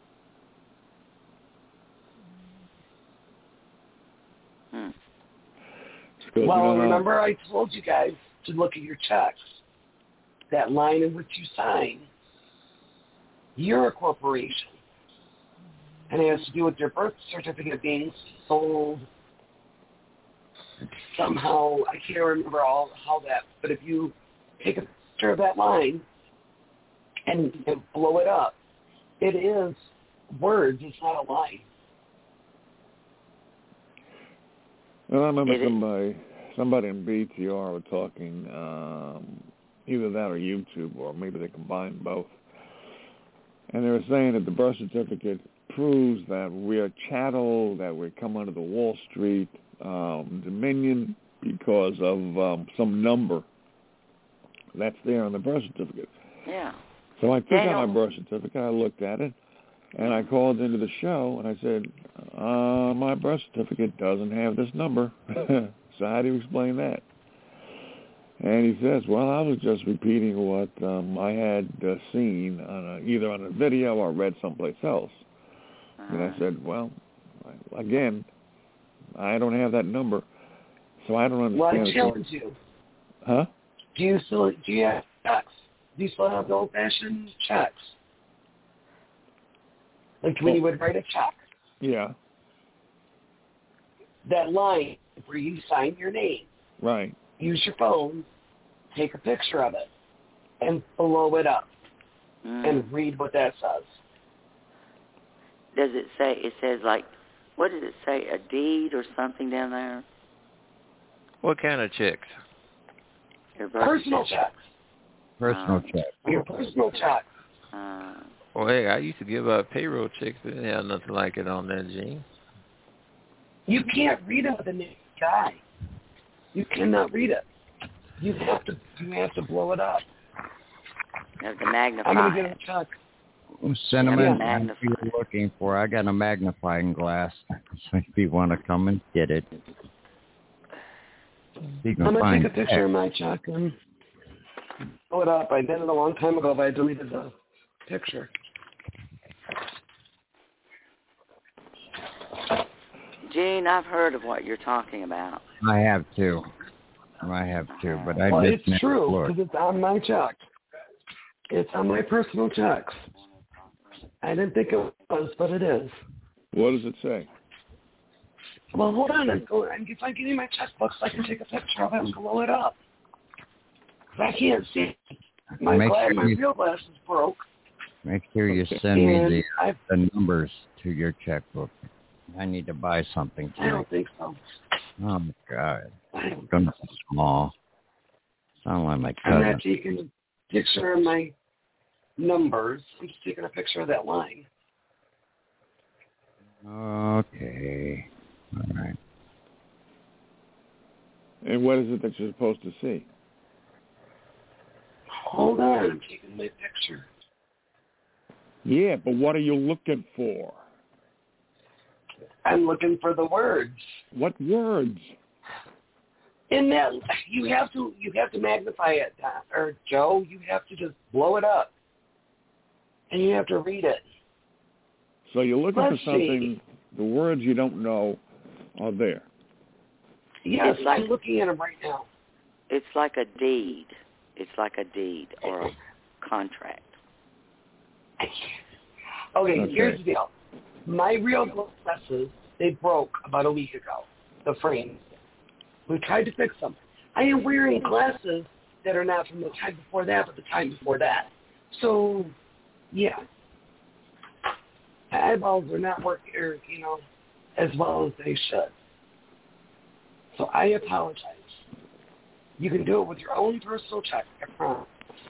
Speaker 5: Well, remember I told you guys to look at your checks. That line in which you sign, you're a corporation. And it has to do with your birth certificate being sold. Somehow, I can't remember how that, but if you take a picture of that line and blow it up, it is words, it's not a line.
Speaker 4: Well, I remember somebody in BTR were talking, either that or YouTube, or maybe they combined both. And they were saying that the birth certificate proves that we are chattel, that we come under the Wall Street dominion because of some number that's there on the birth certificate.
Speaker 6: Yeah.
Speaker 4: So I took out my birth certificate, I looked at it, and I called into the show, and I said, my birth certificate doesn't have this number. So how do you explain that? And he says, well, I was just repeating what I had seen either on a video or read someplace else. And I said, well, again, I don't have that number, so I don't understand.
Speaker 5: Well, I challenge you.
Speaker 4: Huh?
Speaker 5: Do you have checks? Do you still have the old-fashioned checks? Like when you would write a check.
Speaker 4: Yeah.
Speaker 5: That line where you sign your name.
Speaker 4: Right.
Speaker 5: Use your phone, take a picture of it, and blow it up, and read what that says.
Speaker 6: Does it say, it says like, what does it say, a deed or something down there?
Speaker 10: What kind of checks?
Speaker 5: Personal checks.
Speaker 3: Personal checks.
Speaker 5: Your personal checks.
Speaker 10: Well, hey, I used to give out payroll checks. They didn't have nothing like it on that, Gene.
Speaker 5: You can't read it with a naked eye. You cannot read it. You have to blow it up.
Speaker 6: You have to magnify.
Speaker 5: I'm gonna get a check.
Speaker 3: Cinnamon, that's what you're looking for. I got a magnifying glass, so if you want to come and get it, you can
Speaker 5: I'm gonna
Speaker 3: find
Speaker 5: take a picture of my check and blow it up. I did it a long time ago, but I deleted the picture.
Speaker 6: Gene, I've heard of what you're talking about.
Speaker 3: I have too, but I
Speaker 5: well,
Speaker 3: just
Speaker 5: it's true
Speaker 3: looked.
Speaker 5: because it's on my check. It's on my personal checks. I didn't think it was, but it is.
Speaker 4: What does it say?
Speaker 5: Well, hold on. If I give you my checkbook, so I can take a picture of it and blow it up. I can't see. My real glasses broke.
Speaker 3: Make sure you send me the numbers to your checkbook. I need to buy something tonight.
Speaker 5: I don't think so.
Speaker 3: Oh, my God. It's going to be small. Sound like my cousin.
Speaker 5: I'm not taking a picture of my numbers. I'm just taking a picture of that line.
Speaker 3: Okay. All right.
Speaker 4: And what is it that you're supposed to see?
Speaker 5: Hold on. I'm taking my picture.
Speaker 4: Yeah, but what are you looking for?
Speaker 5: I'm looking for the words.
Speaker 4: What words?
Speaker 5: In that, you have to magnify it, or Joe. You have to just blow it up, and you have to read it.
Speaker 4: So you're looking for something. The words you don't know are there.
Speaker 5: Yes, I'm looking at them right now.
Speaker 6: It's like a deed. It's like a deed or a contract.
Speaker 5: Okay, here's the deal. My real glasses, they broke about a week ago, the frame. We tried to fix them. I am wearing glasses that are not from the time before that, but the time before that. So, yeah. My eyeballs are not working, as well as they should. So I apologize. You can do it with your own personal check, I promise.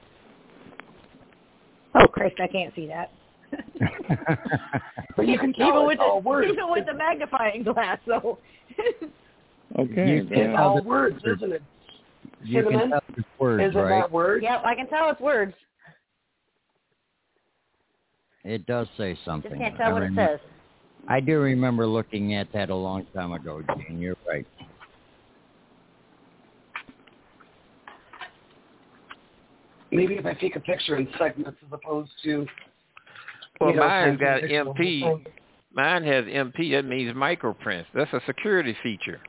Speaker 7: Oh, Chris, I can't see that.
Speaker 5: But you can tell it's all words.
Speaker 7: Even with the magnifying glass, so.
Speaker 4: Okay.
Speaker 5: It's all words, isn't it?
Speaker 3: You can tell it's words,
Speaker 5: is it
Speaker 3: right?
Speaker 5: not words?
Speaker 7: Yep, I can tell it's words.
Speaker 3: It does say something.
Speaker 7: Just can't tell what it says.
Speaker 3: I do remember looking at that a long time ago, Gene. You're right.
Speaker 5: Maybe if I take a picture in segments as opposed to...
Speaker 10: Well, mine's got MP. Mine has MP. That means microprints. That's a security feature.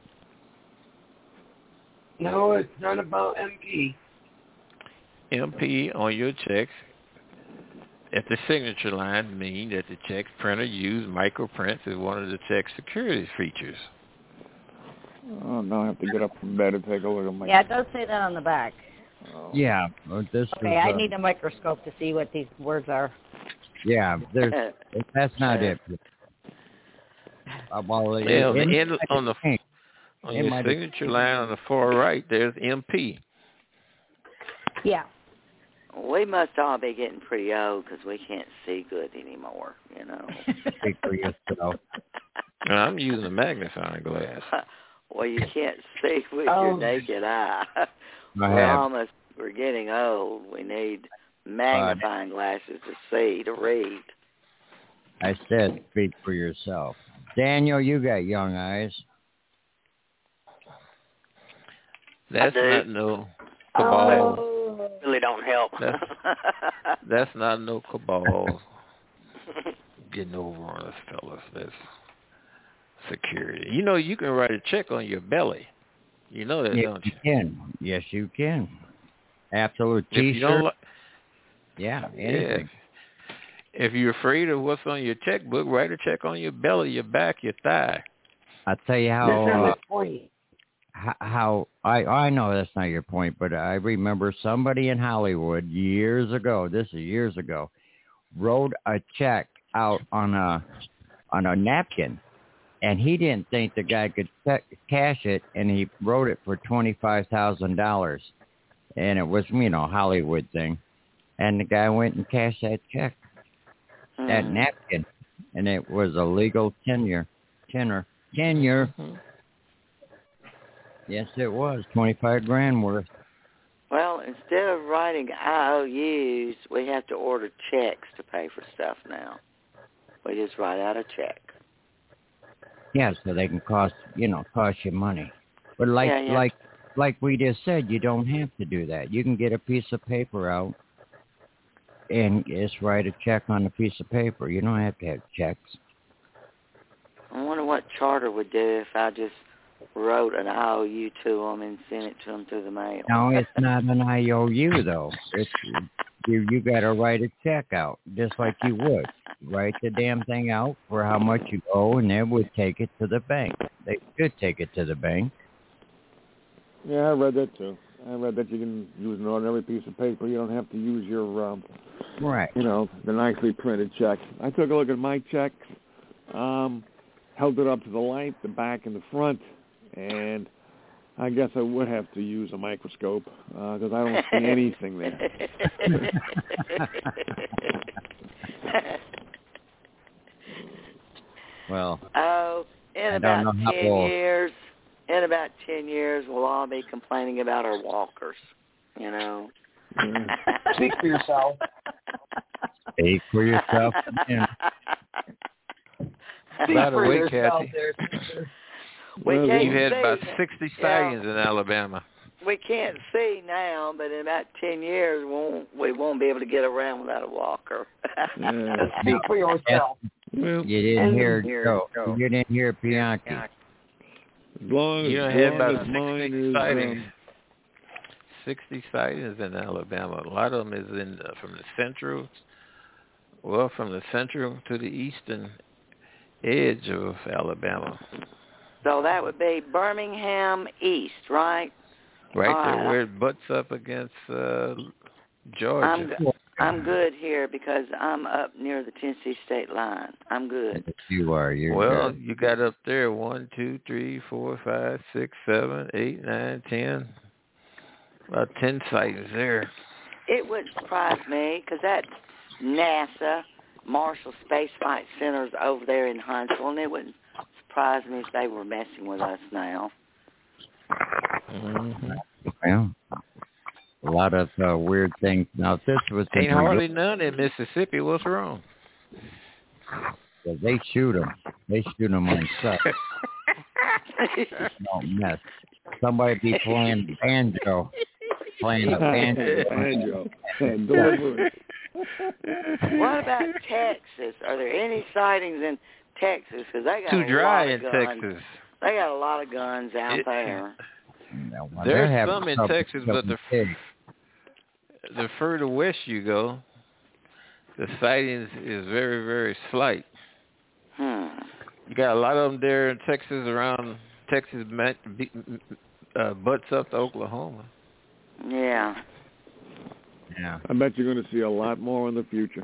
Speaker 5: No, it's not about MP.
Speaker 10: MP on your checks at the signature line mean that the check printer used microprints as one of the check security features.
Speaker 4: Oh, now I have to get up from bed and take a look at my...
Speaker 7: Yeah, it does say that on the back.
Speaker 4: Oh.
Speaker 3: Yeah.
Speaker 7: I need a microscope to see what these words are.
Speaker 3: Yeah, that's not it.
Speaker 10: On your signature line on the far right, there's MP.
Speaker 7: Yeah.
Speaker 6: We must all be getting pretty old because we can't see good anymore,
Speaker 3: Speak for yourself.
Speaker 10: I'm using a magnifying glass.
Speaker 6: Well, you can't see with your naked eye. We're getting old. We need magnifying glasses to see, to read.
Speaker 3: I said speak for yourself. Daniel, you got young eyes.
Speaker 10: That's not no cabal.
Speaker 2: Really don't help.
Speaker 10: That's not no cabal. Getting over on us, fellas. That's security. You can write a check on your belly. You know that, don't you?
Speaker 3: You can. Yes, you can. Absolute T-shirt. Yeah, anything.
Speaker 10: If you're afraid of what's on your checkbook, write a check on your belly, your back, your thigh.
Speaker 3: I'll tell you how I know that's not your point, but I remember somebody in Hollywood years ago, wrote a check out on a napkin, and he didn't think the guy could cash it, and he wrote it for $25,000, and it was Hollywood thing, and the guy went and cashed that check, that napkin, and it was a legal tenure. Yes, it was $25,000 worth.
Speaker 6: Well, instead of writing IOUs, we have to order checks to pay for stuff now. We just write out a check.
Speaker 3: Yeah, so they can cost you money. But like we just said, you don't have to do that. You can get a piece of paper out and just write a check on a piece of paper. You don't have to have checks.
Speaker 6: I wonder what Charter would do if I just wrote an IOU to them and sent it to them through the mail.
Speaker 3: No, it's not an IOU, though. It's you got to write a check out, just like you would. Write the damn thing out for how much you owe, and they would take it to the bank. They should take it to the bank.
Speaker 4: Yeah, I read that, too. I read that you can use an ordinary piece of paper. You don't have to use your,
Speaker 3: right.
Speaker 4: The nicely printed check. I took a look at my checks, held it up to the light, the back and the front, and I guess I would have to use a microscope because I don't see anything there.
Speaker 3: Well,
Speaker 6: in about 10 years, we'll all be complaining about our walkers,
Speaker 5: Speak for yourself.
Speaker 3: Speak for yourself.
Speaker 10: About a week, Kathy.
Speaker 6: You
Speaker 10: had about 60 sightings in Alabama.
Speaker 6: We can't see now, but in about 10 years, we won't be able to get around without a walker.
Speaker 5: Speak for yourself.
Speaker 3: You didn't hear Joe. You didn't hear Bianchi.
Speaker 10: You don't have about 60 sightings. 60 sightings in Alabama. A lot of them is from the central to the eastern edge of Alabama.
Speaker 6: So that would be Birmingham East, right?
Speaker 10: Right there where it butts up against Georgia.
Speaker 6: I'm good here because I'm up near the Tennessee state line. I'm good.
Speaker 3: You are.
Speaker 10: Well, you got up there 1, 2, 3, 4, 5, 6, 7, 8, 9, 10. About 10 sightings there.
Speaker 6: It would surprise me because that's NASA, Marshall Space Flight Center's over there in Huntsville, and it wouldn't surprise me if they were messing with us now.
Speaker 3: Mm-hmm. Well, a lot of weird things. Now, this was...
Speaker 10: Ain't hardly none in Mississippi. What's wrong?
Speaker 3: Well, they shoot them. They shoot them on sight. Don't mess. Somebody be playing banjo. Playing a banjo.
Speaker 6: What about Texas? Are there any sightings in Texas? Because they got
Speaker 10: too dry in Texas.
Speaker 6: They got a lot of guns out there.
Speaker 3: Well,
Speaker 10: there's some in Texas, but the further west you go, the sightings is very, very slight. You got a lot of them there in Texas, around Texas butts up to Oklahoma.
Speaker 6: Yeah.
Speaker 4: I bet you're going to see a lot more in the future.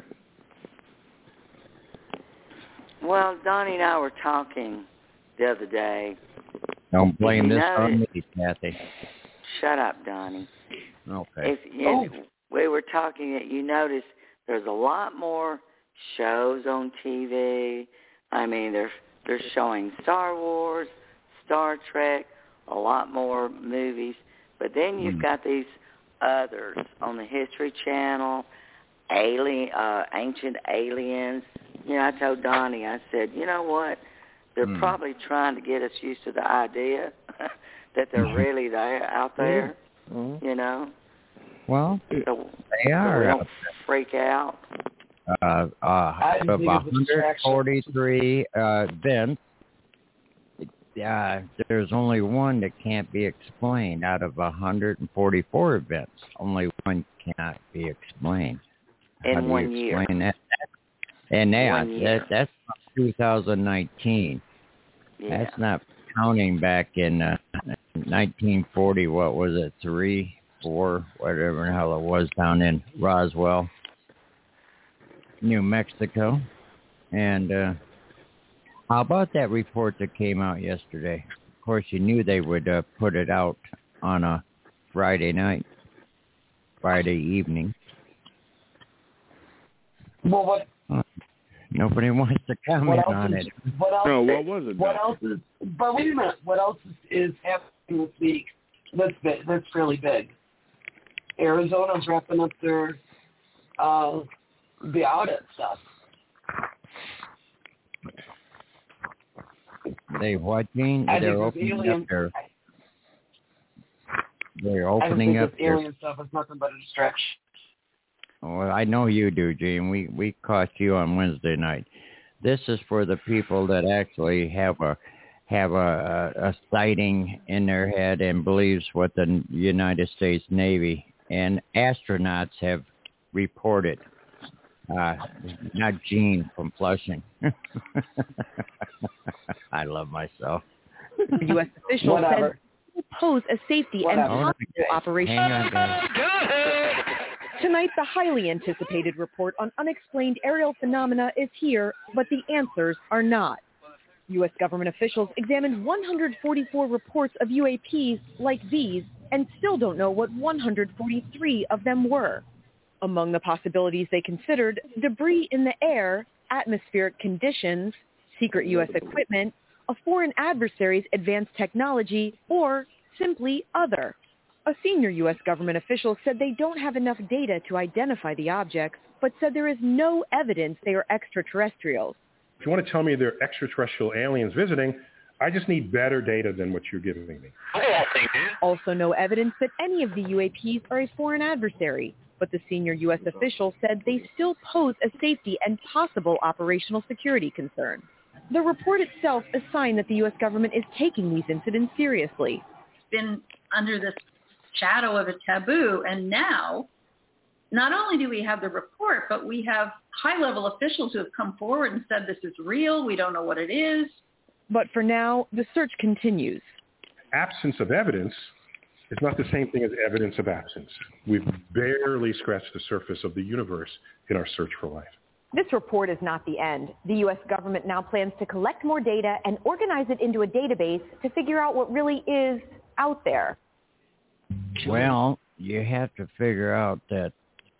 Speaker 6: Well, Donnie and I were talking the other day.
Speaker 3: Don't blame this on me, Kathy.
Speaker 6: Shut up, Donnie.
Speaker 3: Okay.
Speaker 6: We were talking that you notice there's a lot more shows on TV. I mean, they're showing Star Wars, Star Trek, a lot more movies. But then you've got these others on the History Channel, Ancient Aliens. I told Donnie, I said, you know what? They're probably trying to get us used to the idea that they're really there, out there,
Speaker 3: Well,
Speaker 6: so
Speaker 3: they are.
Speaker 6: So we don't freak out.
Speaker 3: Of 143 events, there's only one that can't be explained. Out of 144 events, only one cannot be explained.
Speaker 6: In 1 year.
Speaker 3: That? And that's 2019.
Speaker 6: Yeah.
Speaker 3: That's not counting back in 1940. What was it? 3, 4, whatever the hell it was down in Roswell, New Mexico. And how about that report that came out yesterday? Of course, you knew they would put it out on a Friday evening.
Speaker 5: Well, what?
Speaker 3: Nobody wants to comment on it.
Speaker 5: What else?
Speaker 4: No, what was it?
Speaker 5: What else is? But wait a minute. What else is happening this week. That's fairly big. Arizona's wrapping up their the audit stuff.
Speaker 3: They what, Gene? They're opening up their. They're opening up their.
Speaker 5: Alien stuff is nothing but a distraction.
Speaker 3: Well, I know you do, Gene. We caught you on Wednesday night. This is for the people that actually have a sighting in their head and believes what the United States Navy and astronauts have reported. Not Gene from Flushing. I love myself.
Speaker 13: U.S. officials said it pose a safety and possible operation.
Speaker 3: Hang on, guys.
Speaker 13: Tonight, the highly anticipated report on unexplained aerial phenomena is here, but the answers are not. U.S. government officials examined 144 reports of UAPs like these and still don't know what 143 of them were. Among the possibilities they considered, debris in the air, atmospheric conditions, secret U.S. equipment, a foreign adversary's advanced technology, or simply other. A senior U.S. government official said they don't have enough data to identify the objects, but said there is no evidence they are extraterrestrials.
Speaker 14: If you want to tell me they're extraterrestrial aliens visiting, I just need better data than what you're giving me.
Speaker 13: Also no evidence that any of the UAPs are a foreign adversary, but the senior U.S. official said they still pose a safety and possible operational security concern. The report itself is a sign that the U.S. government is taking these incidents seriously.
Speaker 15: It's been under this shadow of a taboo, and now not only do we have the report, but we have high-level officials who have come forward and said this is real, we don't know what it is.
Speaker 13: But for now, the search continues.
Speaker 14: Absence of evidence is not the same thing as evidence of absence. We've barely scratched the surface of the universe in our search for life.
Speaker 13: This report is not the end. The U.S. government now plans to collect more data and organize it into a database to figure out what really is out there.
Speaker 3: Well, you have to figure out that,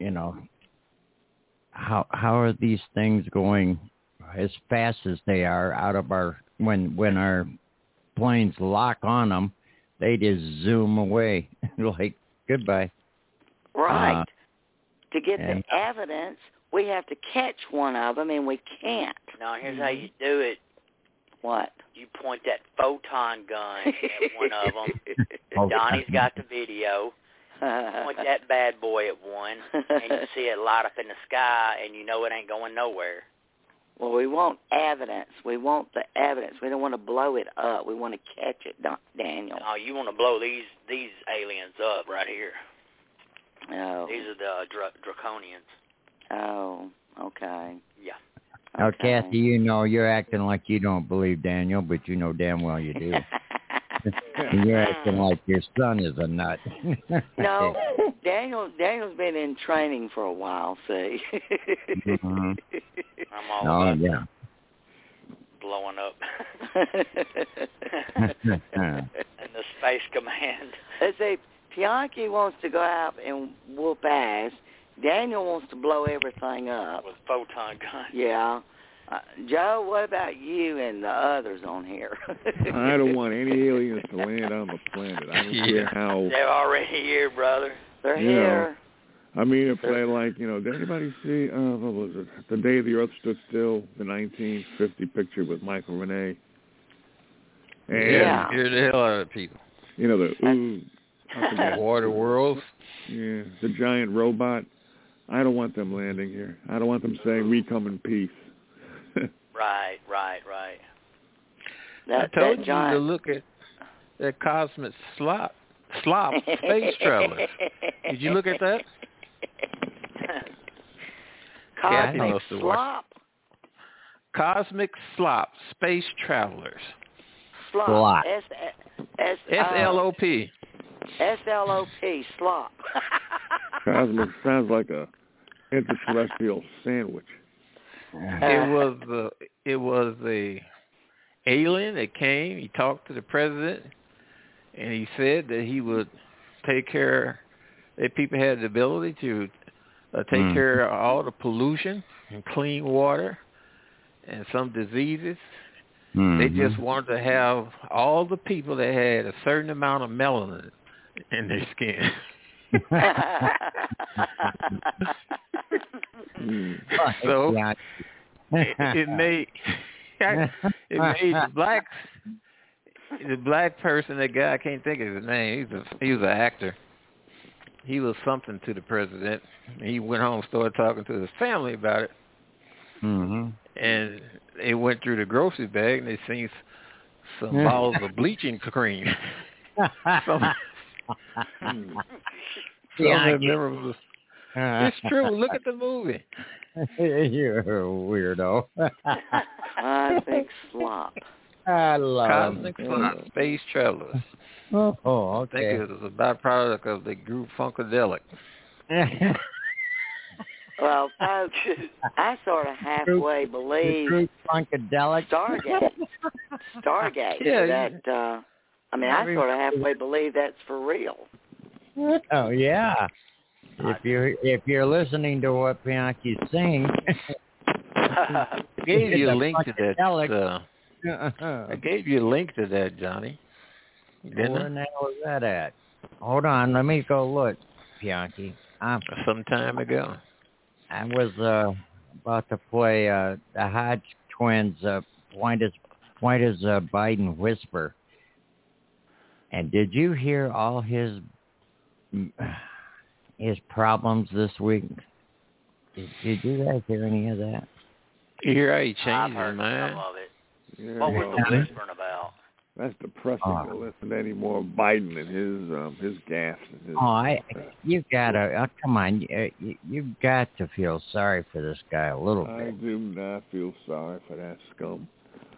Speaker 3: how are these things going as fast as they are out of our, when our planes lock on them, they just zoom away like goodbye.
Speaker 6: Right. To get the evidence, we have to catch one of them, and we can't.
Speaker 2: No, here's how you do it.
Speaker 6: What?
Speaker 2: You point that photon gun at one of them. Donnie's got the video. Point that bad boy at one, and you see it light up in the sky, and you know it ain't going nowhere.
Speaker 6: Well, we want evidence. We want the evidence. We don't want to blow it up. We want to catch it, Daniel.
Speaker 2: Oh, you want to blow these aliens up right here.
Speaker 6: Oh.
Speaker 2: These are the draconians.
Speaker 6: Oh, okay.
Speaker 2: Yeah.
Speaker 3: Now,
Speaker 6: Okay.
Speaker 3: Kathy, you're acting like you don't believe Daniel, but you know damn well you do. And you're acting like your son is a nut.
Speaker 6: No, Daniel's been in training for a while, see.
Speaker 3: Mm-hmm.
Speaker 2: I'm all about
Speaker 3: yeah.
Speaker 2: blowing up. And the Space Command.
Speaker 6: Let's say Bianchi wants to go out and whoop ass. Daniel wants to blow everything up.
Speaker 2: With photon guns.
Speaker 6: Yeah. Joe, what about you and the others on here?
Speaker 4: I don't want any aliens to land on the planet. I don't care how.
Speaker 2: They're already here, brother.
Speaker 6: They're here.
Speaker 4: I mean, if they did anybody see, what was it? The Day the Earth Stood Still, the 1950 picture with Michael Renee? And,
Speaker 10: Scared the hell out of people.
Speaker 4: The
Speaker 10: Water Worlds.
Speaker 4: Yeah, the giant robot. I don't want them landing here. I don't want them saying, we come in peace.
Speaker 2: Right.
Speaker 10: I told you to look at that cosmic slop space travelers. Did you look at that?
Speaker 6: Cosmic slop?
Speaker 10: Cosmic slop space travelers.
Speaker 6: Slop.
Speaker 10: S-L-O-P.
Speaker 6: S-L-O-P, slop.
Speaker 4: Cosmic sounds like a interterrestrial sandwich.
Speaker 10: It was the alien that came. He talked to the president, and he said that he would take care. That people had the ability to take care of all the pollution and clean water and some diseases. They just wanted to have all the people that had a certain amount of melanin in their skin. So it made the black person, that guy, I can't think of his name. He was an actor. He was something to the president. He went home and started talking to his family about it. And they went through the grocery bag and they seen some bottles of bleaching cream. It's true. Look at the movie.
Speaker 3: You're a weirdo.
Speaker 6: Cosmic slop.
Speaker 3: I love
Speaker 10: Cosmic slop. Space travelers.
Speaker 3: Oh, okay.
Speaker 10: I think it was a byproduct of the group Funkadelic.
Speaker 6: Well, folks, I sort of halfway believe
Speaker 3: Funkadelic.
Speaker 6: Stargate.
Speaker 10: Yeah.
Speaker 6: I sort of halfway believe that's for real.
Speaker 3: Oh yeah. If you're listening to what Bianchi's saying,
Speaker 10: I gave you a link to that. I gave you a link to that, Johnny.
Speaker 3: Where the hell was that at? Hold on, let me go look, Bianchi.
Speaker 10: Some time ago.
Speaker 3: I was about to play the Hodge twins' Why Does Biden Whisper? And did you hear all his problems this week? Did you guys hear any of that?
Speaker 10: You hear how he changed
Speaker 2: I've
Speaker 10: his
Speaker 2: heard
Speaker 10: mind?
Speaker 2: some of it.
Speaker 4: Yeah,
Speaker 2: what was the whispering about?
Speaker 4: That's depressing to listen to any more of Biden and his gaffes.
Speaker 3: You gotta come on. You got to feel sorry for this guy a little bit.
Speaker 4: I do not feel sorry for that scum.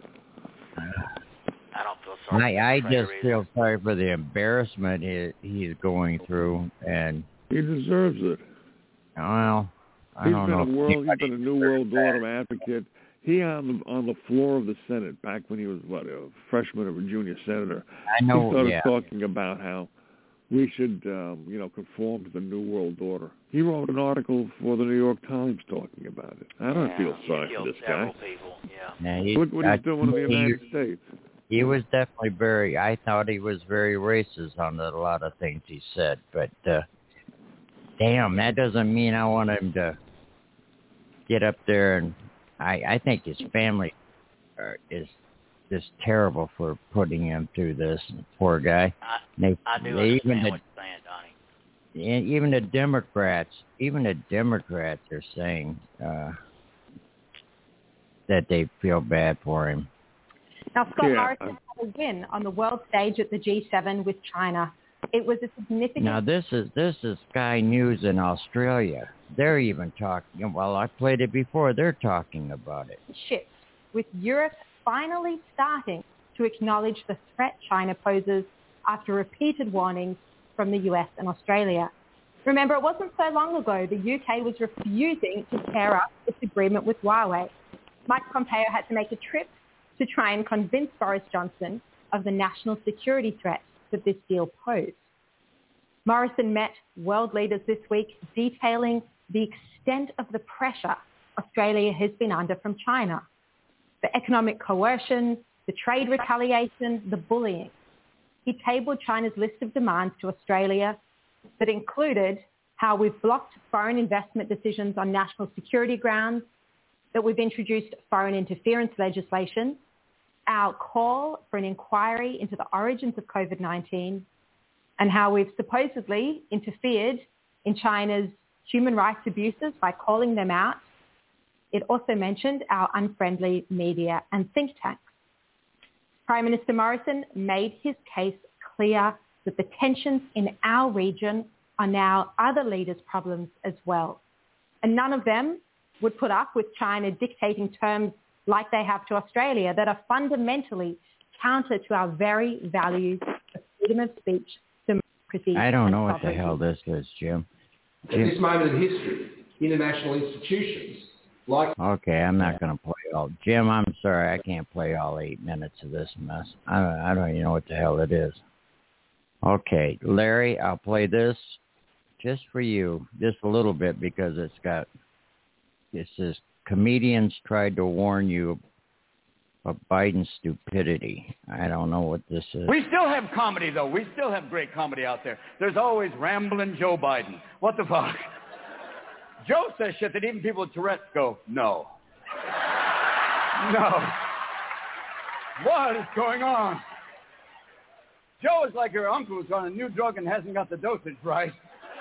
Speaker 2: I don't feel sorry.
Speaker 3: I just feel sorry for the embarrassment he's going through, and
Speaker 4: he deserves it.
Speaker 3: Well, I don't know.
Speaker 4: He's been a New World Order advocate. He on the floor of the Senate back when he was a freshman or a junior senator.
Speaker 3: I know.
Speaker 4: He started talking about how we should conform to the New World Order. He wrote an article for the New York Times talking about it. I don't feel sorry for this guy.
Speaker 2: People.
Speaker 4: Look what he's doing in the United States.
Speaker 3: He was definitely I thought he was very racist on a lot of things he said, but damn, that doesn't mean I want him to get up there and I think his family is just terrible for putting him through this. Poor guy.
Speaker 2: I do understand what you're saying, Donnie.
Speaker 3: Even the Democrats are saying that they feel bad for him.
Speaker 13: Now, Scott Morrison had a win on the world stage at the G7 with China. It was a significant...
Speaker 3: Now, this is Sky News in Australia. They're even talking... Well, I played it before. They're talking about it.
Speaker 13: Shift, with Europe finally starting to acknowledge the threat China poses after repeated warnings from the US and Australia. Remember, it wasn't so long ago the UK was refusing to tear up its agreement with Huawei. Mike Pompeo had to make a trip to try and convince Boris Johnson of the national security threat that this deal posed. Morrison met world leaders this week detailing the extent of the pressure Australia has been under from China. The economic coercion, the trade retaliation, the bullying. He tabled China's list of demands to Australia that included how we've blocked foreign investment decisions on national security grounds, that we've introduced foreign interference legislation, our call for an inquiry into the origins of COVID-19, and how we've supposedly interfered in China's human rights abuses by calling them out. It also mentioned our unfriendly media and think tanks. Prime Minister Morrison made his case clear that the tensions in our region are now other leaders' problems as well. And none of them would put up with China dictating terms like they have to Australia that are fundamentally counter to our very values of freedom of speech, democracy.
Speaker 3: I don't know what the hell this is, Jim.
Speaker 16: At this moment in history, international institutions like...
Speaker 3: Okay, I'm not going to play all... Jim, I'm sorry, I can't play all 8 minutes of this mess. I don't even know what the hell it is. Okay, Larry, I'll play this just for you, just a little bit, because it says comedians tried to warn you But Biden's stupidity. I don't know what this is.
Speaker 17: We still have comedy, though. We still have great comedy out there. There's always rambling Joe Biden. What the fuck? Joe says shit that even people with Tourette's go, no. No. What is going on? Joe is like your uncle who's on a new drug and hasn't got the dosage right.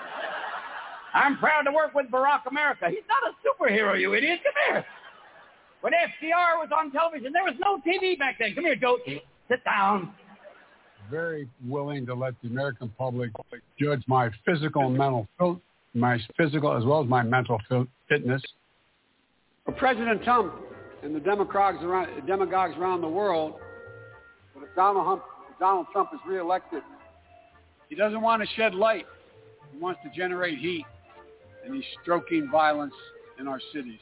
Speaker 17: I'm proud to work with Barack America. He's not a superhero, you idiot. Come here. When FDR was on television, there was no TV back then. Come here, Joe. Sit down.
Speaker 18: Very willing to let the American public judge my physical and mental, my physical as well as my mental fitness.
Speaker 19: For President Trump and the demagogues around the world, but if Donald Trump is reelected, he doesn't want to shed light. He wants to generate heat, and he's stoking violence in our cities.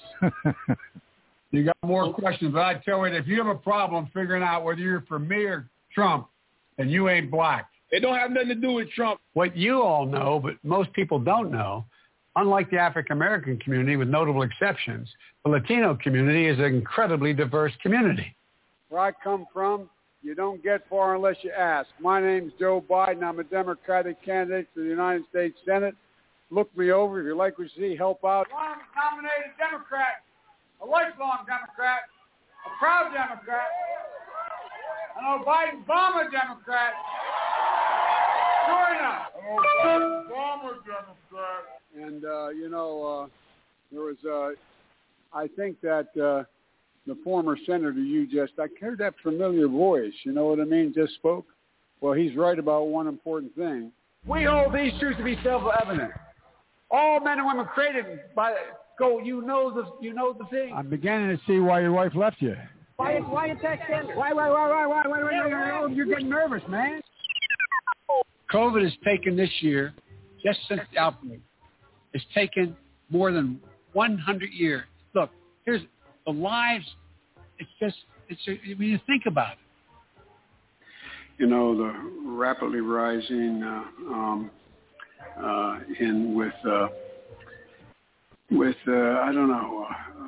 Speaker 18: You got more questions, but I tell you, if you have a problem figuring out whether you're for me or Trump, then you ain't black.
Speaker 19: It don't have nothing to do with Trump.
Speaker 18: What you all know, but most people don't know, unlike the African-American community, with notable exceptions, the Latino community is an incredibly diverse community.
Speaker 19: Where I come from, you don't get far unless you ask. My name's Joe Biden. I'm a Democratic candidate for the United States Senate. Look me over. If you like what you see, help out. I'm a nominated Democrat. A lifelong Democrat, a proud Democrat, an Obama Democrat. Sure enough. Obama Democrat. And, there was, I think that the former senator I heard that familiar voice, you know what I mean, just spoke. Well, he's right about one important thing. We hold these truths to be self-evident. All men and women created by... you know the thing.
Speaker 18: I'm beginning to see why your wife left you.
Speaker 19: Why attack gender? Why? You're getting nervous, man.
Speaker 18: COVID has taken this year, just since the outbreak, it's taken more than 100 years. Look, here's the lives. When you think about it. You know, the rapidly rising I don't know.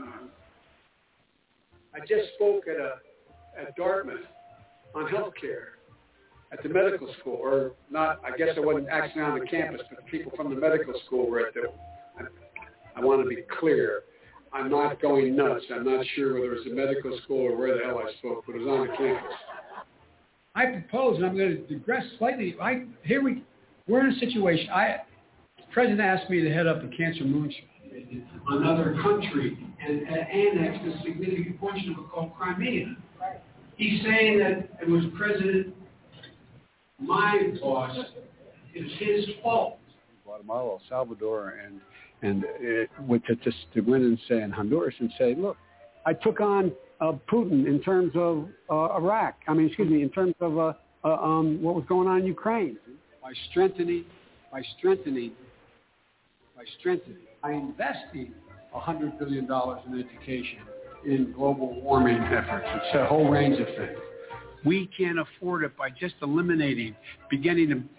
Speaker 18: I just spoke at Dartmouth on healthcare at the medical school, or not. I guess I wasn't actually on the campus, but people from the medical school were at the. I want to be clear. I'm not going nuts. I'm not sure whether it was a medical school or where the hell I spoke, but it was on the campus. I propose, and I'm going to digress slightly. We're in a situation. The president asked me to head up a cancer moonshot. Another country and annexed a significant portion of it called Crimea. He's saying that it was my boss, it's his fault. Guatemala, El Salvador, and to win and say in Honduras and say, look, I took on Putin in terms of Iraq. In terms of what was going on in Ukraine. By strengthening. I invested $100 billion in education, in global warming efforts. It's a whole range of things. We can't afford it by just beginning to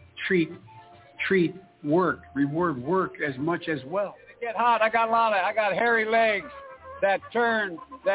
Speaker 18: reward work as much as well. It get hot. I got hairy legs that turn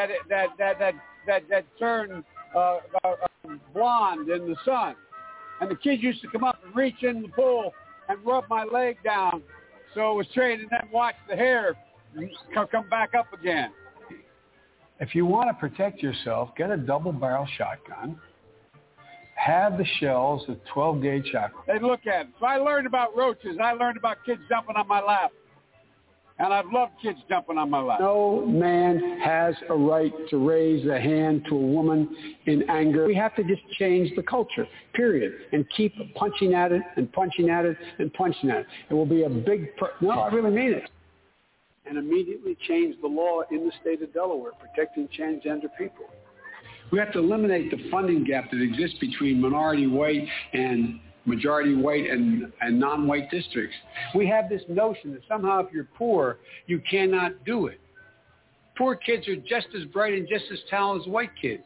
Speaker 18: blonde in the sun, and the kids used to come up and reach in the pool and rub my leg down. So it was trained and then watch the hair come back up again. If you want to protect yourself, get a double-barrel shotgun. Have the shells, a 12-gauge shotgun. Hey, look at it. So I learned about roaches. I learned about kids jumping on my lap. And I've loved kids jumping on my lap. No man has a right to raise a hand to a woman in anger. We have to just change the culture, period, and keep punching at it and punching at it and punching at it. It will be a big no, I really mean it. And immediately change the law in the state of Delaware protecting transgender people. We have to eliminate the funding gap that exists between minority white and majority white and non-white districts. We have this notion that somehow if you're poor, you cannot do it. Poor kids are just as bright and just as talented as white kids.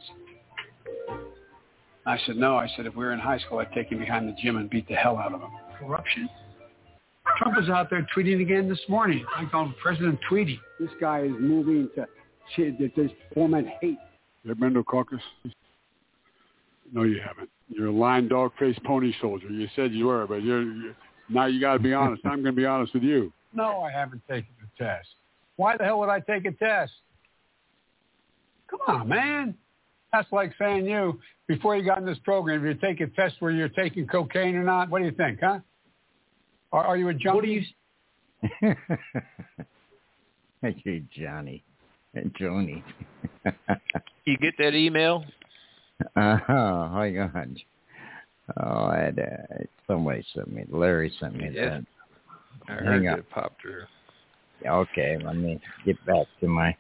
Speaker 18: I said, no. I said, if we were in high school, I'd take him behind the gym and beat the hell out of him. Corruption. Trump was out there tweeting again this morning. I call him President Tweety. This guy is moving to this foment hate.
Speaker 19: You ever been to a caucus? No, you haven't. You're a lying, dog-faced pony soldier. You said you were, but now you got to be honest. I'm going to be honest with you. No, I haven't taken the test. Why the hell would I take a test? Come on, man. That's like saying you, before you got in this program, if you take a test where you're taking cocaine or not, what do you think, huh? Are you a junkie?
Speaker 3: What do you... Thank you, Johnny and Joni.
Speaker 10: You get that email?
Speaker 3: Hang on. Oh, somebody sent me. Larry sent me that.
Speaker 10: I heard it pop through.
Speaker 3: Okay, let me get back to my.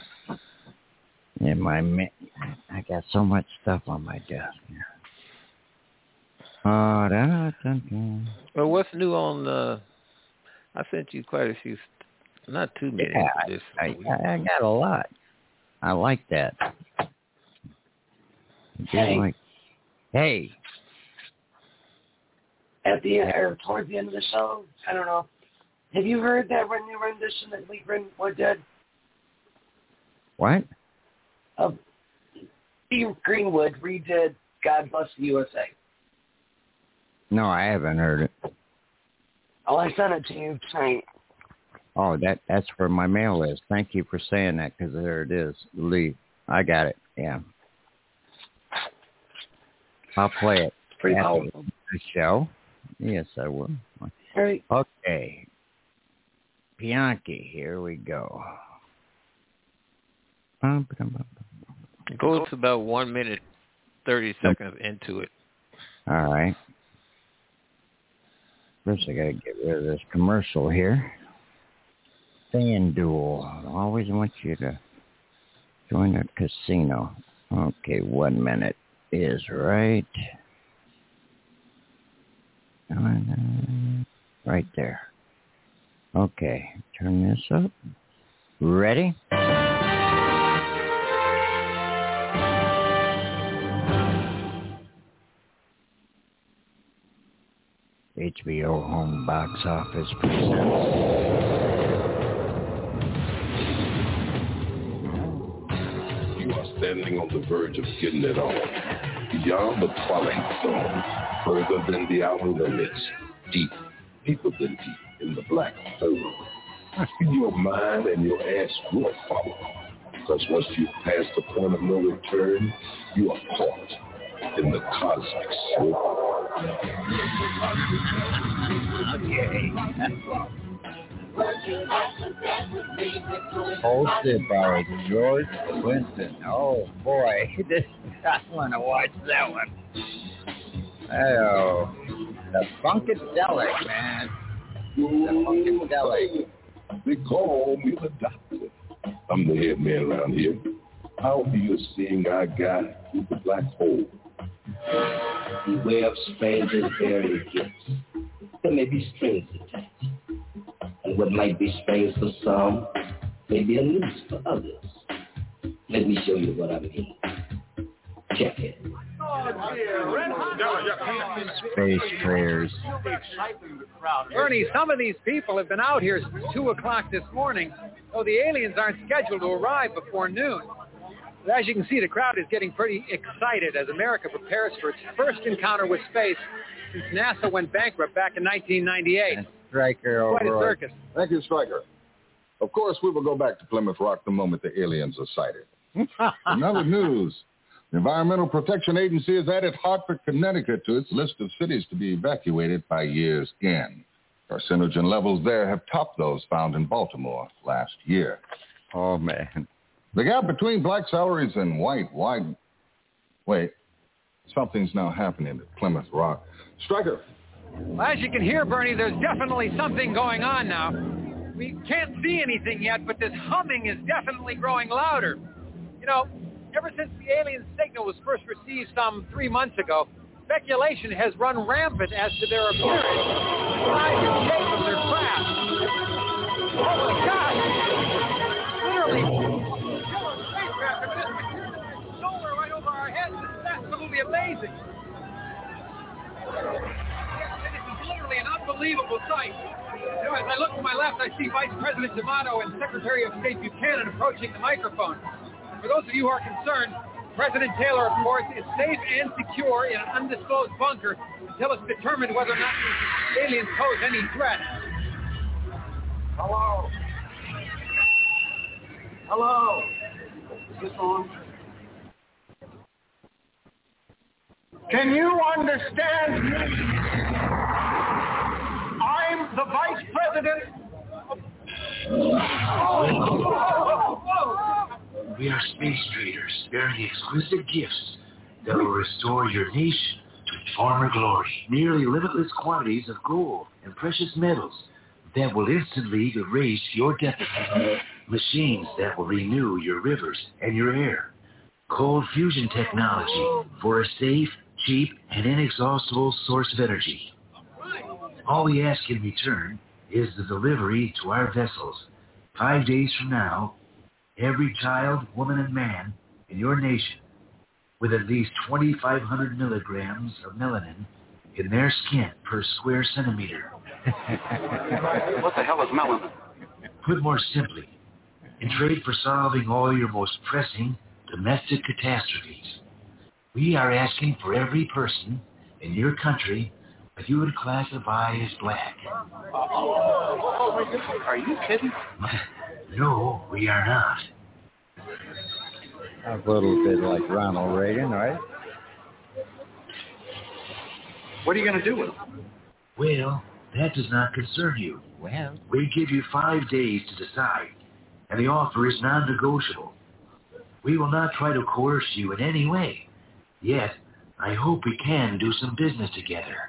Speaker 3: I got so much stuff on my desk here.
Speaker 10: Well, what's new on? I sent you quite a few. Not too many.
Speaker 3: Yeah, I got a lot. I like that. Hey.
Speaker 5: At the or towards the end of the show, I don't know. Have you heard that new rendition that Lee Greenwood did?
Speaker 3: What?
Speaker 5: Lee Greenwood redid "God Bless the USA."
Speaker 3: No, I haven't heard it.
Speaker 5: Oh, I sent it to you tonight.
Speaker 3: Oh, that's for my mail list. Thank you for saying that, because there it is. Lee, I got it. Yeah. I'll play it after the show. Yes, I will.
Speaker 5: Right.
Speaker 3: Okay. Bianchi, here we go.
Speaker 10: It goes about 1 minute, 30 seconds into it.
Speaker 3: All right. First, I got to get rid of this commercial here. FanDuel. I always want you to join a casino. Okay, 1 minute is right. Right there. Okay, turn this up. Ready? HBO Home Box Office presents
Speaker 20: standing on the verge of getting it on. Beyond the twilight zone, further than the outer limits, deeper than deep in the black hole. Your mind and your ass will follow. Because once you pass the point of no return, you are caught in the cosmic swirl.
Speaker 3: Okay. Hosted by George Clinton. Oh boy, I want to watch that one. Oh, the Funkadelic, man. The Funkadelic.
Speaker 20: They call me the doctor. I'm the head man around here. I'll be your seeing eye guy through the black hole. Beware of strangers bearing gifts. There may be strings attached. And what might be strange for some may be a news for others. Let me show you what I mean. Check it.
Speaker 3: Space prayers.
Speaker 21: Bernie, some of these people have been out here since 2 o'clock this morning, so the aliens aren't scheduled to arrive before noon. But as you can see, the crowd is getting pretty excited as America prepares for its first encounter with space since NASA went bankrupt back in 1998.
Speaker 3: Stryker,
Speaker 21: quite a circus.
Speaker 22: Thank you, Stryker. Of course, we will go back to Plymouth Rock the moment the aliens are sighted. In other news, the Environmental Protection Agency has added Hartford, Connecticut to its list of cities to be evacuated by year's end. Carcinogen levels there have topped those found in Baltimore last year.
Speaker 3: Oh, man.
Speaker 22: The gap between black salaries and white widened. Wait, something's now happening at Plymouth Rock. Stryker.
Speaker 21: Well, as you can hear, Bernie, there's definitely something going on now. We can't see anything yet, but this humming is definitely growing louder. You know, ever since the alien signal was first received some 3 months ago, speculation has run rampant as to their appearance, size and shape of their craft. Oh my God! Literally, spacecraft have just appeared solar right over our heads. This is absolutely amazing. Literally an unbelievable sight. You know, as I look to my left, I see Vice President D'Amato and Secretary of State Buchanan approaching the microphone. For those of you who are concerned, President Taylor, of course, is safe and secure in an undisclosed bunker until it's determined whether or not the aliens pose any threat.
Speaker 18: Hello? Hello? Is this on? Can you understand me? I'm the Vice President.
Speaker 1: We are space traders bearing exquisite gifts that will restore your nation to former glory. Nearly limitless quantities of gold and precious metals that will instantly erase your deficit. Machines that will renew your rivers and your air. Cold fusion technology for a safe, cheap, and inexhaustible source of energy. All we ask in return is the delivery to our vessels. 5 days from now, every child, woman, and man in your nation with at least 2,500 milligrams of melanin in their skin per square centimeter.
Speaker 18: What the hell is melanin?
Speaker 1: Put more simply, in trade for solving all your most pressing domestic catastrophes, we are asking for every person in your country that you would classify as black.
Speaker 18: Are you kidding?
Speaker 1: No, we are not.
Speaker 3: A little bit like Ronald Reagan, right?
Speaker 18: What are you going to do with them?
Speaker 1: Well, that does not concern you.
Speaker 3: Well,
Speaker 1: we give you 5 days to decide, and the offer is non-negotiable. We will not try to coerce you in any way. Yet, I hope we can do some business together.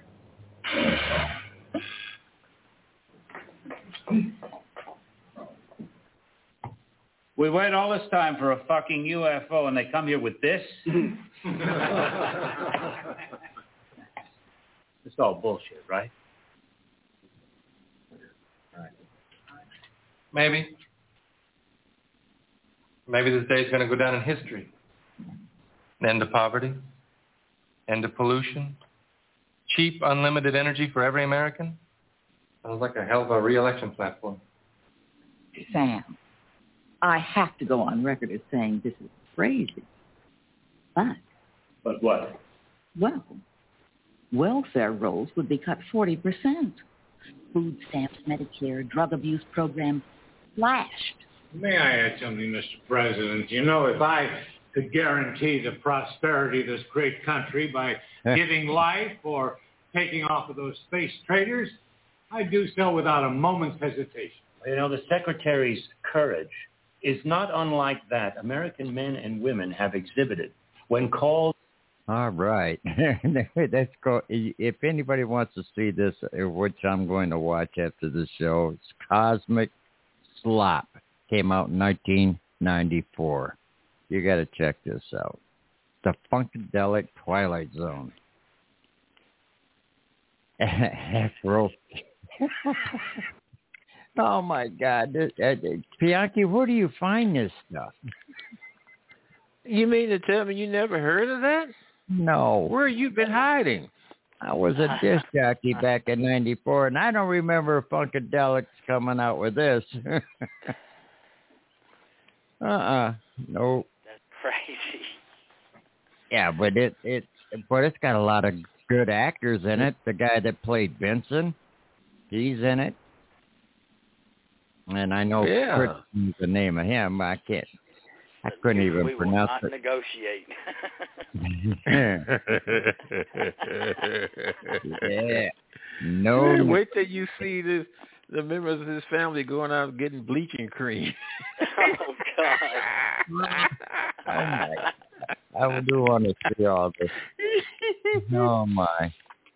Speaker 8: We wait all this time for a fucking UFO and they come here with this? It's all bullshit, right?
Speaker 21: Maybe. Maybe this day is going to go down in history. An end to poverty, end to pollution, cheap, unlimited energy for every American. Sounds like a hell of a re-election platform.
Speaker 23: Sam, I have to go on record as saying this is crazy.
Speaker 8: But what?
Speaker 23: Well, welfare rolls would be cut 40%. Food stamps, Medicare, drug abuse programs slashed.
Speaker 24: May I add something, Mr. President? You know, if I could guarantee the prosperity of this great country by giving life or taking off of those space traders, I'd do so without a moment's hesitation.
Speaker 8: You know, the Secretary's courage is not unlike that American men and women have exhibited when called.
Speaker 3: All right. Let's go. If anybody wants to see this, which I'm going to watch after the show, it's Cosmic Slop. Came out in 1994. You got to check this out. The Funkadelic Twilight Zone. Afro. Oh, my God. Bianchi, where do you find this stuff?
Speaker 10: You mean to tell me you never heard of that?
Speaker 3: No.
Speaker 10: Where you been hiding?
Speaker 3: I was a disc jockey back in 94, and I don't remember Funkadelics coming out with this. Nope.
Speaker 2: That's crazy.
Speaker 3: Yeah, but it's got a lot of good actors in it. The guy that played Benson, he's in it. And I know Chris, the name of him. I couldn't even pronounce it.
Speaker 2: Yeah.
Speaker 3: No.
Speaker 10: Hey, wait till you see the members of his family going out getting bleaching cream.
Speaker 2: Oh, God.
Speaker 3: I do want to see all this. Oh, my.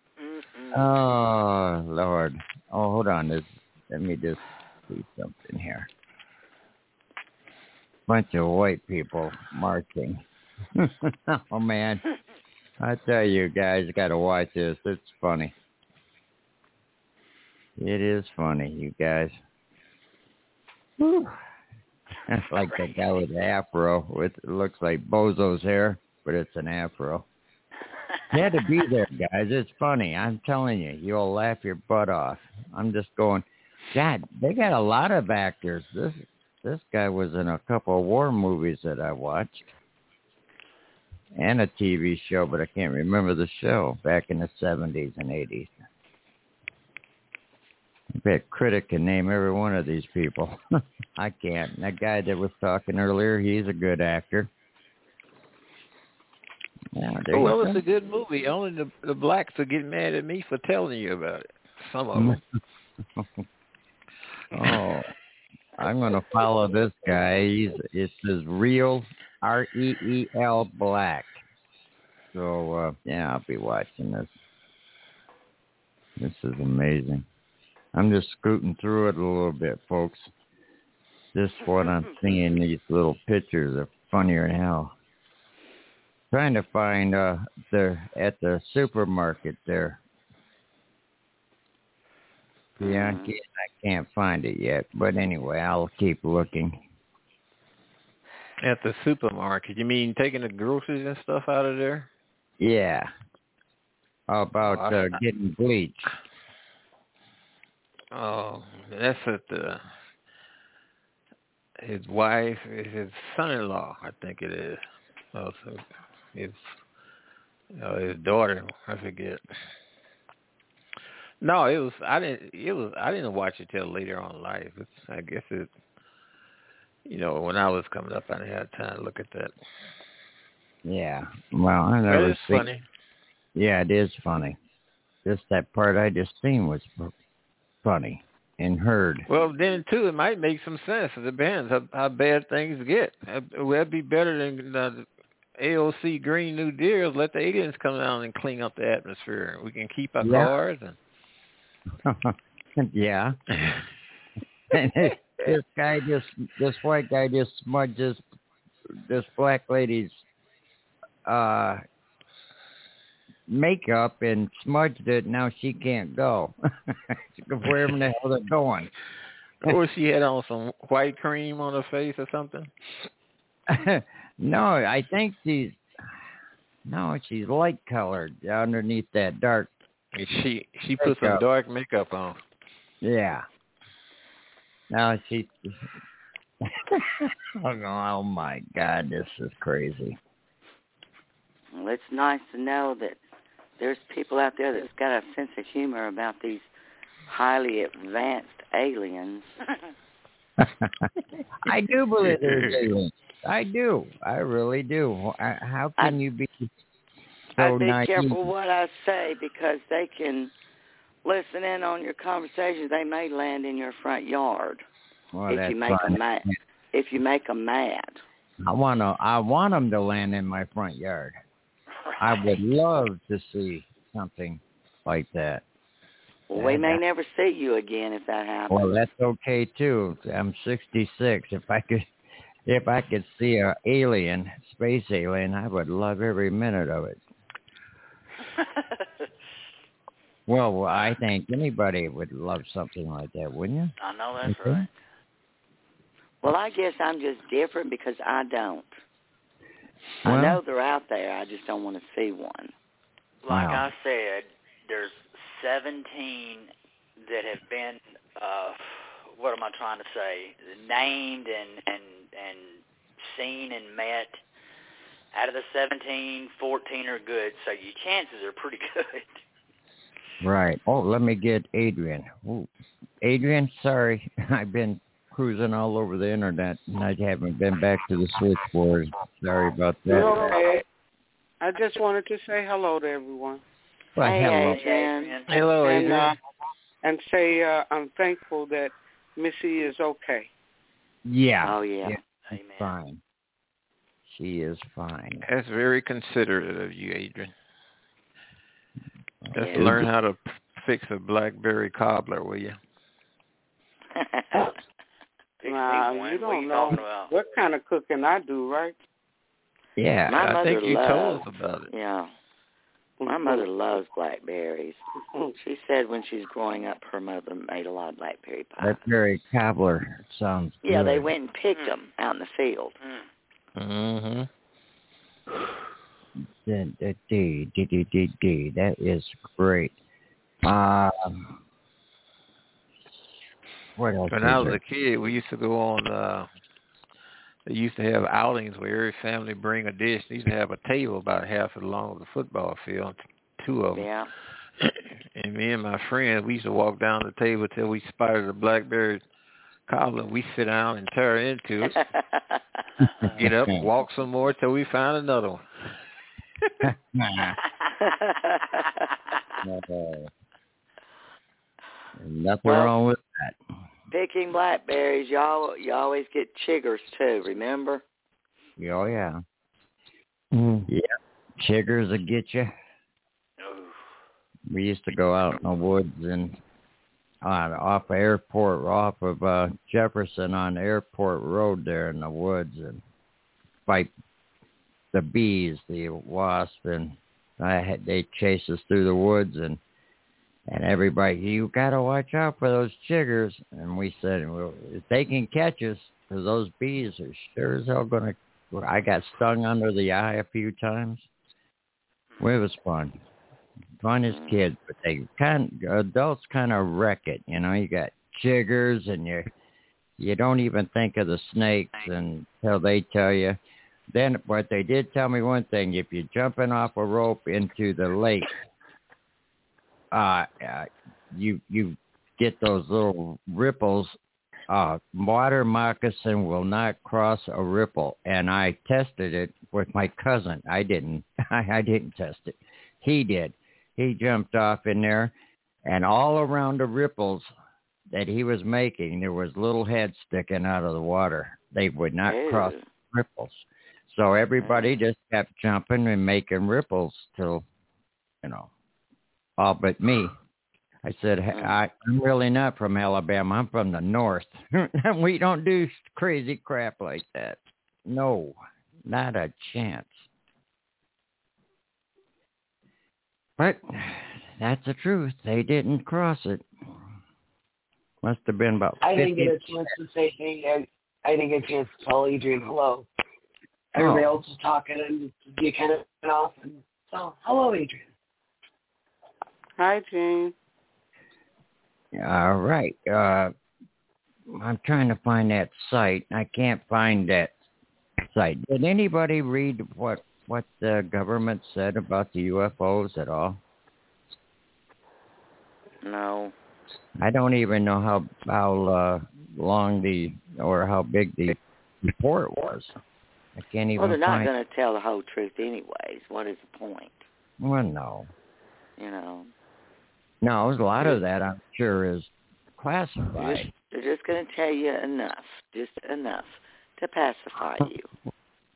Speaker 3: Oh, Lord. Oh, hold on. Let me just see something here. Bunch of white people marching. Oh, man. I tell you guys, got to watch this. It's funny. It is funny, you guys. Whew. That's like that guy with the afro. It looks like Bozo's hair, but it's an afro. You had to be there, guys. It's funny. I'm telling you, you'll laugh your butt off. I'm just going, God, they got a lot of actors. This guy was in a couple of war movies that I watched. and a TV show, but I can't remember the show, back in the 70s and 80s. I bet Critic can name every one of these people. I can't. That guy that was talking earlier, he's a good actor. Yeah,
Speaker 10: well, it's a good movie. Only the blacks will get mad at me for telling you about it. Some of them.
Speaker 3: Oh, I'm going to follow this guy. It says Real, REEL Black. So, yeah, I'll be watching this. This is amazing. I'm just scooting through it a little bit, folks. Just what I'm seeing, these little pictures are funnier than hell. Trying to find, they're at the supermarket there. Bianchi, I can't find it yet. But anyway, I'll keep looking.
Speaker 10: At the supermarket? You mean taking the groceries and stuff out of there?
Speaker 3: Yeah. How about getting bleach?
Speaker 10: Oh, that's at his wife, his son-in-law, I think it is. Also, his daughter, I forget. No, I didn't watch it till later on in life. I guess it. When I was coming up, I didn't have time to look at that.
Speaker 3: Yeah. Well, I never.
Speaker 10: It's funny.
Speaker 3: Yeah, it is funny. Just that part I just seen was funny and heard.
Speaker 10: Well, then too, it might make some sense. It depends how bad things get. That'd be better than the AOC Green New Deal. Let the aliens come down and clean up the atmosphere. We can keep our cars and.
Speaker 3: Yeah. And this white guy just smudges this black lady's makeup and smudged it. Now she can't go. Wherever the hell they're going.
Speaker 10: Or she had on some white cream on her face or something.
Speaker 3: No, I think she's light colored underneath that dark.
Speaker 10: She put some dark makeup on.
Speaker 3: Yeah. Now she. Oh my God, this is crazy.
Speaker 6: Well, it's nice to know that there's people out there that's got a sense of humor about these highly advanced aliens.
Speaker 3: I do believe there's aliens. I do. I really do. How can you be so
Speaker 6: I'd be
Speaker 3: naive?
Speaker 6: careful what I say because they can listen in on your conversations. They may land in your front yard if you make them mad. If you make them mad.
Speaker 3: I want them to land in my front yard. I would love to see something like that.
Speaker 6: Well, we may never see you again if that happens.
Speaker 3: Well, that's okay too. I'm 66. If I could see a space alien, I would love every minute of it. Well, I think anybody would love something like that, wouldn't you?
Speaker 2: I know that's right.
Speaker 6: Well, I guess I'm just different because I don't.
Speaker 3: Well,
Speaker 6: I know they're out there. I just don't want to see one.
Speaker 2: Like I said, there's 17 that have been, what am I trying to say, named and seen and met. Out of the 17, 14 are good, so your chances are pretty good.
Speaker 3: Right. Oh, let me get Adrian. Ooh. Adrian, sorry. I've been cruising all over the internet, and I haven't been back to the switchboard. Sorry about that.
Speaker 7: Okay. I just wanted to say hello to everyone.
Speaker 3: Well, hello.
Speaker 6: Adrian.
Speaker 10: Hello, Adrian.
Speaker 7: And say I'm thankful that Missy is okay.
Speaker 3: Yeah.
Speaker 6: Oh, yeah.
Speaker 3: She's fine. She is fine.
Speaker 10: That's very considerate of you, Adrian. Just learn how to fix a blackberry cobbler, will you?
Speaker 7: You don't know what kind of cooking I do, right?
Speaker 3: Yeah,
Speaker 10: I think you told us about it.
Speaker 6: Yeah. My mother loves blackberries. She said when she was growing up, her mother made a lot of blackberry pie.
Speaker 3: Blackberry cobbler sounds good.
Speaker 6: Yeah, they went and picked them out in the field.
Speaker 10: Mm-hmm.
Speaker 3: That is great. What else?
Speaker 10: When I was a kid, we used to go on they used to have outings where every family bring a dish. They used to have a table about half as long as the football field, 2 of them.
Speaker 6: Yeah.
Speaker 10: And me and my friends, we used to walk down the table till we spotted a blackberry cobbler. We sit down and tear into it. Get up, walk some more till we find another one.
Speaker 3: Nothing wrong with that.
Speaker 6: Picking blackberries, you always get chiggers too. Remember?
Speaker 3: Oh yeah. Yeah, chiggers will get you. We used to go out in the woods and off of Jefferson on Airport Road there in the woods and fight the bees, the wasp, and they chase us through the woods and everybody, you got to watch out for those chiggers. And we said, well, if they can catch us, because those bees are sure as hell going to. I got stung under the eye a few times. Well, it was fun. Fun as kids, but adults kind of wreck it. You know, you got chiggers and you don't even think of the snakes until they tell you. Then, but they did tell me one thing: if you're jumping off a rope into the lake, you get those little ripples. Water moccasin will not cross a ripple, and I tested it with my cousin. I didn't. I didn't test it. He did. He jumped off in there, and all around the ripples that he was making, there was little heads sticking out of the water. They would not cross ripples. So everybody just kept jumping and making ripples till, all but me. I said, I'm really not from Alabama. I'm from the north. We don't do crazy crap like that. No, not a chance. But that's the truth. They didn't cross it. Must have been about 50.
Speaker 5: I didn't get a chance to say hey. I didn't get a chance to tell Adrian hello. Everybody else was talking and you kind of went off. And so, hello, Adrian.
Speaker 7: Hi, Jane.
Speaker 3: All right. I'm trying to find that site. I can't find that site. Did anybody read what the government said about the UFOs at all?
Speaker 6: No.
Speaker 3: I don't even know how long or how big the report was. I can't even.
Speaker 6: Well, they're not going to tell the whole truth anyways. What is the point?
Speaker 3: Well, no.
Speaker 6: No,
Speaker 3: a lot of that I'm sure is classified.
Speaker 6: They're just going to tell you enough, just enough to pacify you.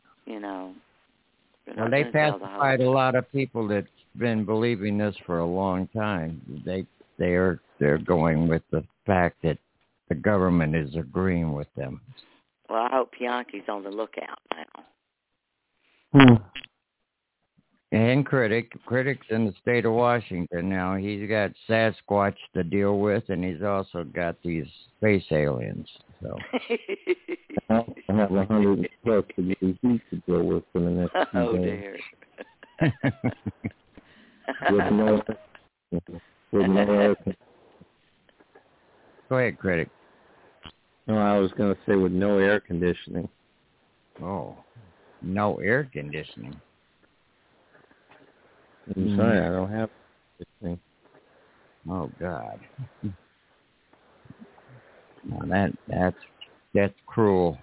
Speaker 3: Well, they pacified a lot of people that's been believing this for a long time. They're going with the fact that the government is agreeing with them.
Speaker 6: Well, I hope Bianchi's on the lookout now.
Speaker 3: And critics in the state of Washington now. He's got Sasquatch to deal with, and he's also got these space aliens. So
Speaker 9: I have 100 plus to deal with for the next few
Speaker 6: days.
Speaker 9: With no
Speaker 3: Go ahead, critic.
Speaker 9: No, I was going to say with no air conditioning.
Speaker 3: Oh, no air conditioning.
Speaker 9: I'm sorry, I don't have this thing.
Speaker 3: Oh God. Now that's cruel.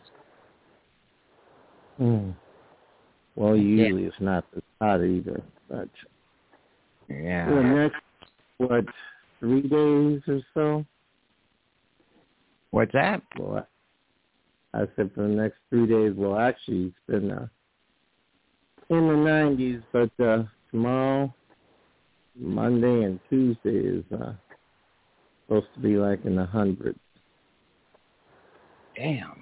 Speaker 9: Well, usually it's not this hot either, but
Speaker 3: yeah.
Speaker 9: For the next 3 days or so.
Speaker 3: What's that?
Speaker 9: Well, I said for the next 3 days. Well, actually, it's been in the 90s, but tomorrow, Monday, and Tuesday is supposed to be like in the hundreds.
Speaker 3: Damn.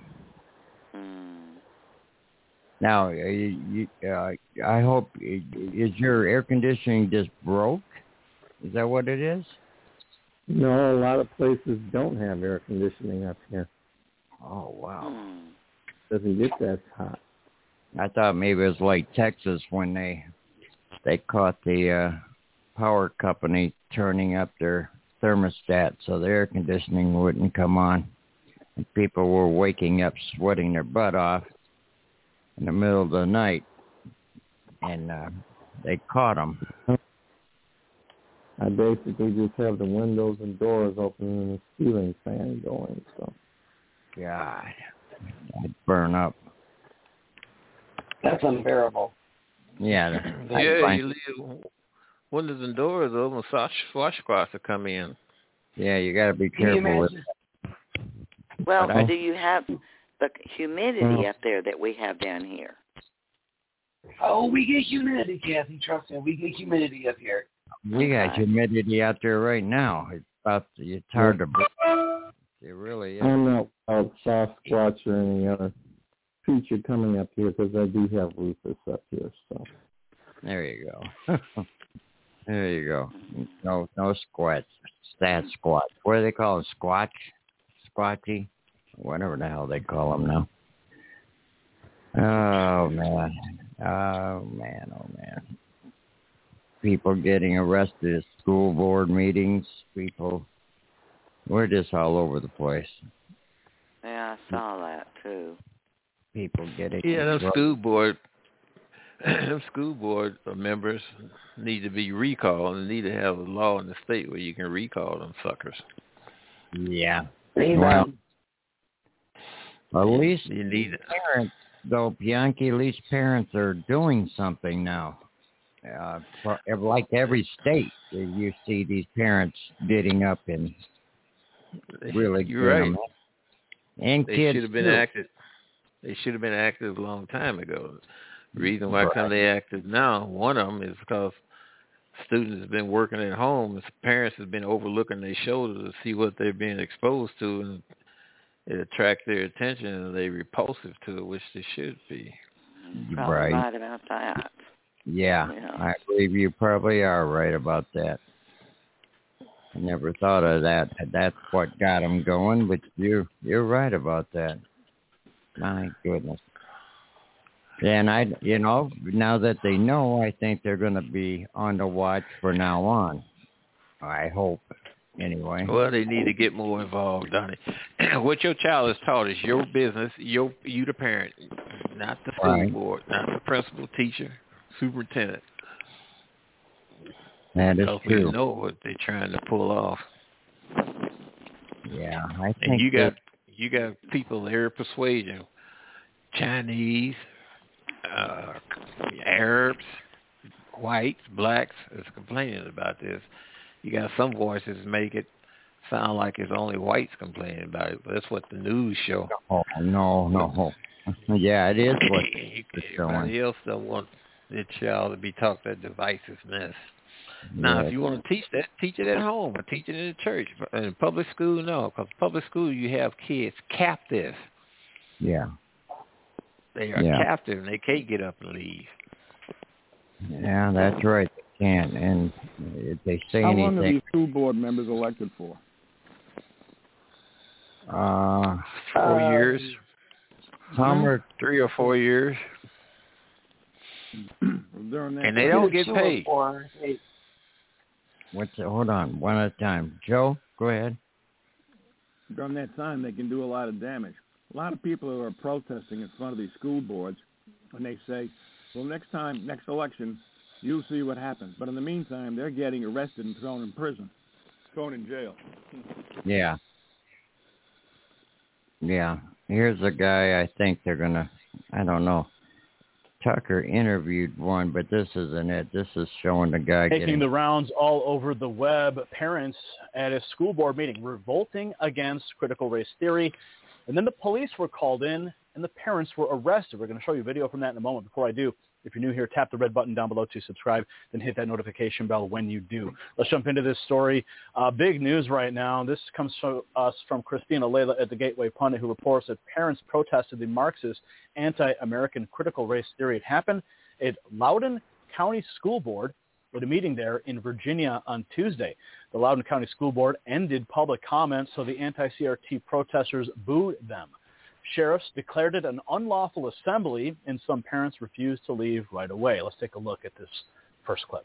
Speaker 3: Now, I hope, is your air conditioning just broke? Is that what it is?
Speaker 9: No, a lot of places don't have air conditioning up here.
Speaker 3: Oh, wow.
Speaker 9: Doesn't get that hot.
Speaker 3: I thought maybe it was like Texas when they caught the power company turning up their thermostat so the air conditioning wouldn't come on. And people were waking up sweating their butt off. in the middle of the night, and they caught him.
Speaker 9: I basically just have the windows and doors open and the ceiling fan going. So,
Speaker 3: God, I'd burn up.
Speaker 5: That's unbearable.
Speaker 3: Yeah.
Speaker 10: You leave windows and doors open, swashbucks will come in.
Speaker 3: Yeah, you got to be careful with it.
Speaker 6: Well, do you have the humidity up there that we have down here?
Speaker 5: Oh, we get humidity, Kathy. Trust me, we get humidity up here.
Speaker 3: We got humidity out there right now. It's hard to breathe. It really is.
Speaker 9: I'm not a Sasquatch or any other creature coming up here because I do have Rufus up here. So
Speaker 3: there you go. There you go. No squats. Sasquatch. What do they call them? Squatch? Squatchy? Whatever the hell they call them now. Oh, man. Oh, man. People getting arrested at school board meetings. We're just all over the place.
Speaker 6: Yeah, I saw that, too.
Speaker 3: People getting...
Speaker 10: Yeah, those school board members need to be recalled and need to have a law in the state where you can recall them suckers.
Speaker 3: Yeah.
Speaker 5: Well,
Speaker 3: at least
Speaker 10: you need it.
Speaker 3: Parents, though, Bianchi, at least parents are doing something now. Like every state, you see these parents getting up and really...
Speaker 10: You're right.
Speaker 3: And
Speaker 10: they
Speaker 3: kids
Speaker 10: should have been active. They should have been active a long time ago. The reason why they active now, one of them is because students have been working at home and parents have been overlooking their shoulder to see what they're being exposed to, and it attracts their attention and they're repulsive to it, which they should be.
Speaker 6: Probably right about that.
Speaker 3: Yeah, I believe you probably are right about that. I never thought of that. That's what got them going, but you're right about that. My goodness. And now that they know, I think they're going to be on the watch for now on. I hope, anyway.
Speaker 10: Well, they need to get more involved, Donnie. What your child is taught is your business. You the parent, not the school board, not the principal, teacher, superintendent.
Speaker 3: That is true.
Speaker 10: We know what they're trying to pull off.
Speaker 3: Yeah, I think.
Speaker 10: And you got people there persuading Chinese, Arabs, whites, blacks is complaining about this. You got some voices make it sound like it's only whites complaining about it, but that's what the news show.
Speaker 3: Oh, no. Yeah, it is what it's showing.
Speaker 10: Everybody else don't want their child to be taught that divisiveness. Now, if you want to teach that, teach it at home or teach it in the church. In public school, no, because public school you have kids captive.
Speaker 3: Yeah.
Speaker 10: They are captive and they can't get up and leave.
Speaker 3: Yeah, that's right. They can't. And if they say anything...
Speaker 4: How long are these school board members elected for?
Speaker 10: 4 years.
Speaker 3: Some are
Speaker 10: 3 or 4 years. And they don't get paid.
Speaker 3: Hold on, one at a time. Joe, go ahead.
Speaker 4: During that time, they can do a lot of damage. A lot of people who are protesting in front of these school boards, and they say, well, next election, you'll see what happens. But in the meantime, they're getting arrested and thrown in prison, thrown in jail.
Speaker 3: Yeah. Yeah. Here's a guy I think they're going to, I don't know. Tucker interviewed one, but this isn't it. This is showing the guy
Speaker 11: making the rounds all over the web. Parents at a school board meeting revolting against critical race theory. And then the police were called in and the parents were arrested. We're going to show you a video from that in a moment. Before I do, if you're new here, tap the red button down below to subscribe, then hit that notification bell when you do. Let's jump into this story. Big news right now. This comes to us from Christina Layla at the Gateway Pundit, who reports that parents protested the Marxist anti-American critical race theory. It happened at Loudoun County School Board with a meeting there in Virginia on Tuesday. The Loudoun County School Board ended public comments, so the anti-CRT protesters booed them. Sheriffs declared it an unlawful assembly, and some parents refused to leave right away. Let's take a look at this first clip.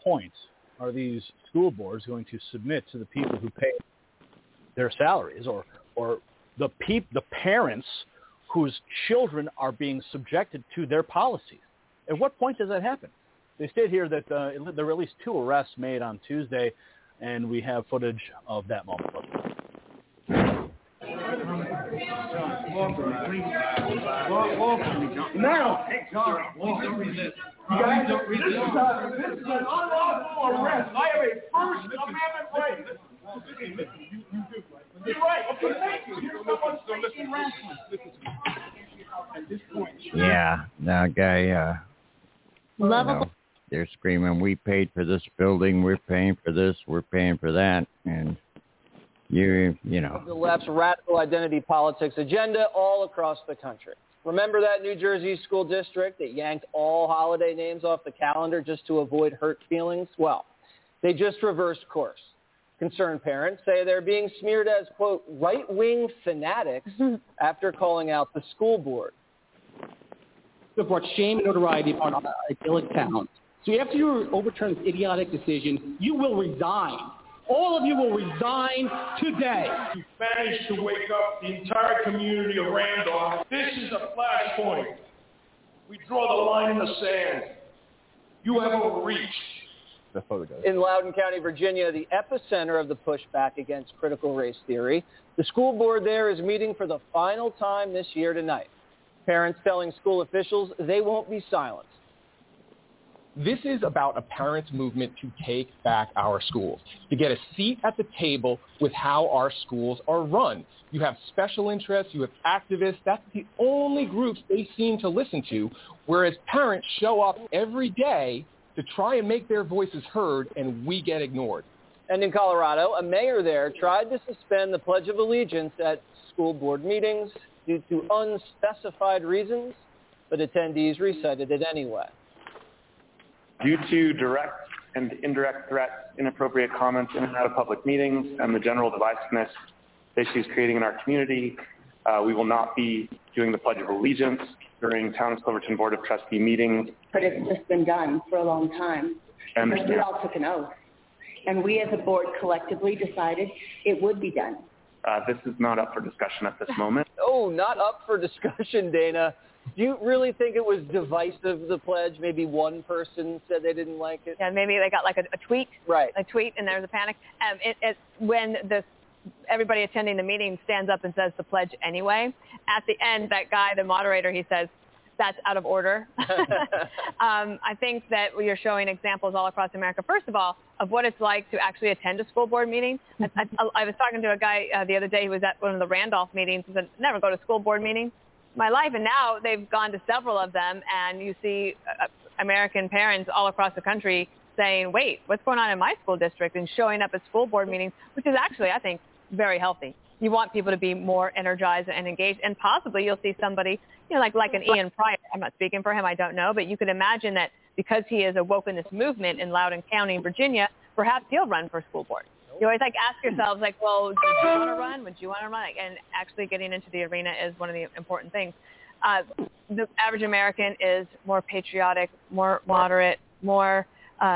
Speaker 11: point are these school boards going to submit to the people who pay their salaries, or the parents whose children are being subjected to their policies? At what point does that happen? They state here that there were at least 2 arrests made on Tuesday, and we have footage of that moment.
Speaker 17: Now, don't resist. You guys don't resist. This is an unlawful arrest. I have a First Amendment right. You're right. Okay, thank you. Here's someone speaking rationally. At this point.
Speaker 3: Yeah, that guy. They're screaming, "We paid for this building. We're paying for this. We're paying for that," and you know.
Speaker 12: The left's radical identity politics agenda all across the country. Remember that New Jersey school district that yanked all holiday names off the calendar just to avoid hurt feelings? Well, they just reversed course. Concerned parents say they're being smeared as, quote, right-wing fanatics after calling out the school board.
Speaker 13: It brought shame and notoriety upon our idyllic town. So after you overturn this idiotic decision, you will resign. All of you will resign today.
Speaker 14: You managed to wake up the entire community of Randolph. This is a flashpoint. We draw the line in the sand. You have overreached.
Speaker 12: In Loudoun County, Virginia, the epicenter of the pushback against critical race theory, the school board there is meeting for the final time this year tonight. Parents telling school officials they won't be silenced.
Speaker 15: This is about a parents' movement to take back our schools, to get a seat at the table with how our schools are run. You have special interests, you have activists. That's the only groups they seem to listen to, whereas parents show up every day to try and make their voices heard, and we get ignored.
Speaker 12: And in Colorado, a mayor there tried to suspend the Pledge of Allegiance at school board meetings due to unspecified reasons, but attendees recited it anyway.
Speaker 25: Due to direct and indirect threats, inappropriate comments in and out of public meetings, and the general divisiveness that she's creating in our community, we will not be doing the Pledge of Allegiance during Town of Silverton Board of Trustee meetings.
Speaker 26: But it's just been done for a long time. And we all took an oath. And we as a board collectively decided it would be done.
Speaker 25: This is not up for discussion at this moment.
Speaker 12: Oh, not up for discussion, Dana. Do you really think it was divisive, the pledge? Maybe one person said they didn't like it?
Speaker 27: Yeah, maybe they got like a tweet.
Speaker 12: Right.
Speaker 27: A tweet, and there was a panic. When everybody attending the meeting stands up and says the pledge anyway, at the end, that guy, the moderator, he says, that's out of order. I think that you're showing examples all across America, first of all, of what it's like to actually attend a school board meeting. I was talking to a guy the other day who was at one of the Randolph meetings. He said, never go to school board meetings in my life. And now they've gone to several of them, and you see American parents all across the country saying, wait, what's going on in my school district, and showing up at school board meetings, which is actually, I think, very healthy. You want people to be more energized and engaged, and possibly you'll see somebody, like an Ian Pryor. I'm not speaking for him, I don't know, but you could imagine that because he has awoken this movement in Loudoun County, Virginia, perhaps he'll run for school board. You always ask yourselves, well, did you want to run? Would you want to run? And actually getting into the arena is one of the important things. The average American is more patriotic, more moderate, more,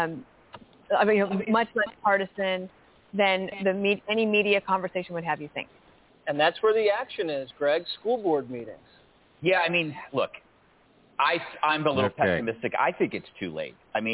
Speaker 27: much less partisan than any media conversation would have you think.
Speaker 12: And that's where the action is, Greg, school board meetings.
Speaker 28: Yeah, look, I'm a little pessimistic. I think it's too late.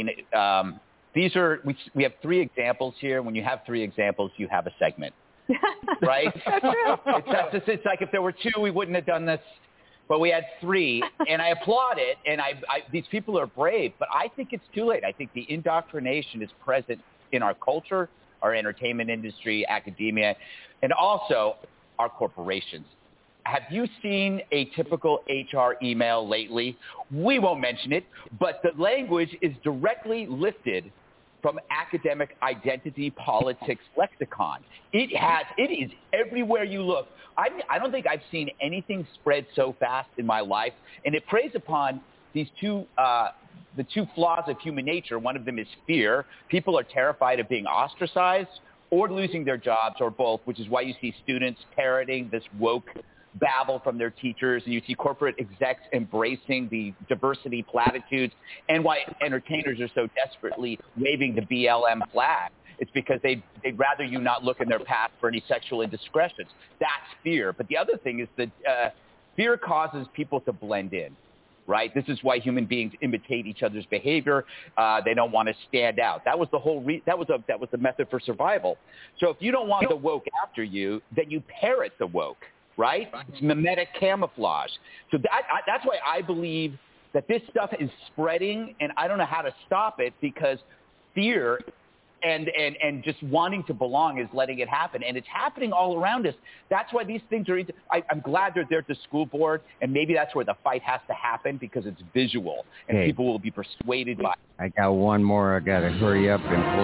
Speaker 28: We have 3 examples here. When you have 3 examples, you have a segment, right?
Speaker 27: That's true.
Speaker 28: It's like if there were 2, we wouldn't have done this, but we had 3, and I applaud it, and these people are brave, but I think it's too late. I think the indoctrination is present in our culture, our entertainment industry, academia, and also our corporations. Have you seen a typical HR email lately? We won't mention it, but the language is directly lifted from academic identity politics lexicon. It is everywhere you look. I don't think I've seen anything spread so fast in my life, and it preys upon these the 2 flaws of human nature. One of them is fear. People are terrified of being ostracized or losing their jobs, or both, which is why you see students parroting this woke babble from their teachers, and you see corporate execs embracing the diversity platitudes, and why entertainers are so desperately waving the BLM flag. It's because they'd rather you not look in their past for any sexual indiscretions. That's fear. But the other thing is that fear causes people to blend in, right? This is why human beings imitate each other's behavior. They don't want to stand out. That was the whole that was the method for survival. So if you don't want the woke after you, then you parrot the woke, right? It's mimetic camouflage. So that's why I believe that this stuff is spreading, and I don't know how to stop it, because fear and just wanting to belong is letting it happen. And it's happening all around us. That's why these things are I'm glad they're there at the school board, and maybe that's where the fight has to happen, because it's visual, and people will be persuaded by it.
Speaker 3: I got one more I got to hurry up and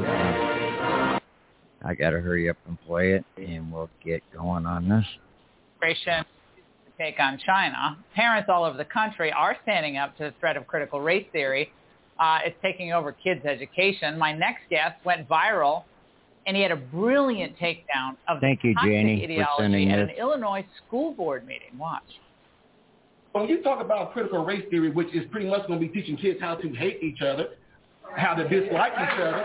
Speaker 3: play it, and we'll get going on this.
Speaker 1: Take on China. Parents all over the country are standing up to the threat of critical race theory. It's taking over kids' education. My next guest went viral, and he had a brilliant takedown of the toxic ideology at an Illinois school board meeting. Watch.
Speaker 16: When you talk about critical race theory, which is pretty much going to be teaching kids how to hate each other, how to dislike each other,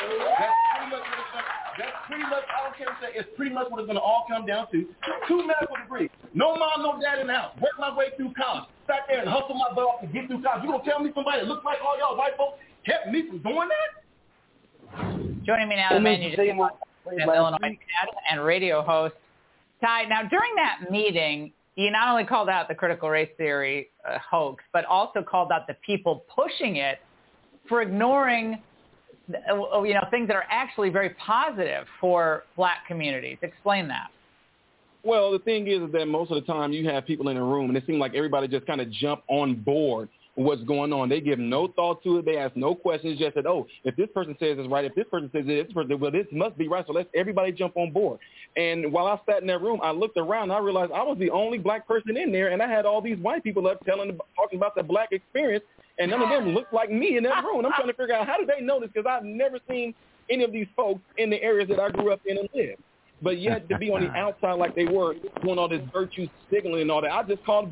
Speaker 16: that's pretty much, I don't care what you say, it's pretty much what it's going to all come down to. 2 medical degrees. No mom, no dad in the house. Work my way through college. Sat there and hustle my butt off to get through college. You going to tell me somebody that looks like all y'all white folks kept me from doing that?
Speaker 1: Joining me now, the man you just Illinois and radio host. Ty, now during that meeting, you not only called out the critical race theory hoax, but also called out the people pushing it for ignoring things that are actually very positive for black communities. Explain that.
Speaker 16: Well, the thing is that most of the time you have people in a room, and it seems like everybody just kind of jump on board with what's going on. They give no thought to it. They ask no questions. Just said, oh, if this person says it's right, if this person says it's right, well, this must be right. So let's everybody jump on board. And while I sat in that room, I looked around and I realized I was the only black person in there, and I had all these white people up talking about the black experience. And none of them looked like me in that room. And I'm trying to figure out, how did they know this? Because I've never seen any of these folks in the areas that I grew up in and lived. But yet to be on the outside like they were, doing all this virtue signaling and all that,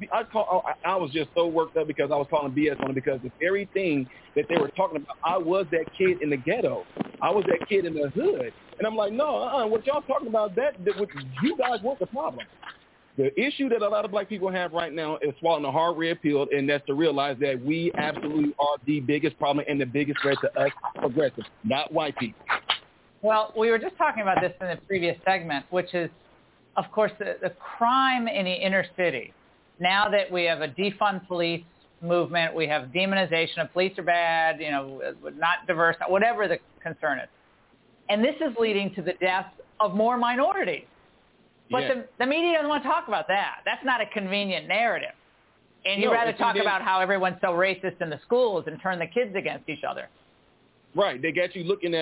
Speaker 16: I was just so worked up because I was calling BS on it, because the very thing that they were talking about, I was that kid in the ghetto. I was that kid in the hood. And I'm like, no, what y'all talking about, you guys weren't the problem. The issue that a lot of black people have right now is swallowing a hard red pill, and that's to realize that we absolutely are the biggest problem and the biggest threat to us progressives, not white people.
Speaker 1: Well, we were just talking about this in the previous segment, which is, of course, the crime in the inner city. Now that we have a defund police movement, we have demonization of police are bad, not diverse, whatever the concern is. And this is leading to the death of more minorities. But the media doesn't want to talk about that. That's not a convenient narrative. And you'd rather talk about how everyone's so racist in the schools and turn the kids against each other.
Speaker 16: Right. They got you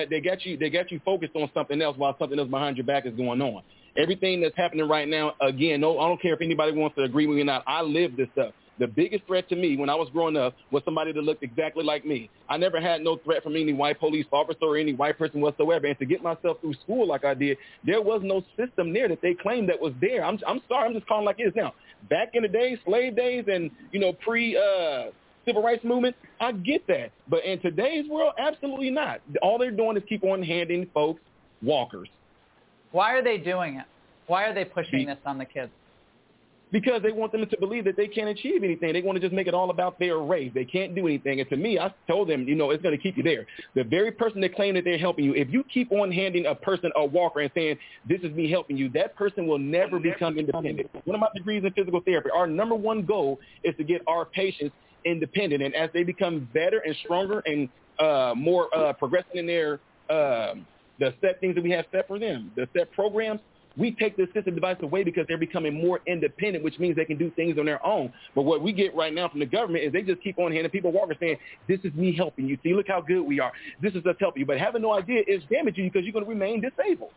Speaker 16: focused on something else while something else behind your back is going on. Everything that's happening right now, again, I don't care if anybody wants to agree with me or not. I live this stuff. The biggest threat to me when I was growing up was somebody that looked exactly like me. I never had no threat from any white police officer or any white person whatsoever. And to get myself through school like I did, there was no system there that they claimed that was there. I'm sorry, I'm just calling like it is now. Back in the days, slave days, and pre-civil rights movement, I get that. But in today's world, absolutely not. All they're doing is keep on handing folks walkers.
Speaker 1: Why are they doing it? Why are they pushing this on the kids?
Speaker 16: Because they want them to believe that they can't achieve anything. They want to just make it all about their race. They can't do anything. And to me, I told them, it's going to keep you there. The very person that claim that they're helping you, if you keep on handing a person a walker and saying, this is me helping you, that person will never become independent. One of my degrees in physical therapy, our number one goal is to get our patients independent. And as they become better and stronger and more progressing in their the set things that we have set for them, the set programs, we take the assistive device away because they're becoming more independent, which means they can do things on their own. But what we get right now from the government is they just keep on handing people walkers saying, this is me helping you. See, look how good we are. This is us helping you. But having no idea is damaging you because you're going to remain disabled.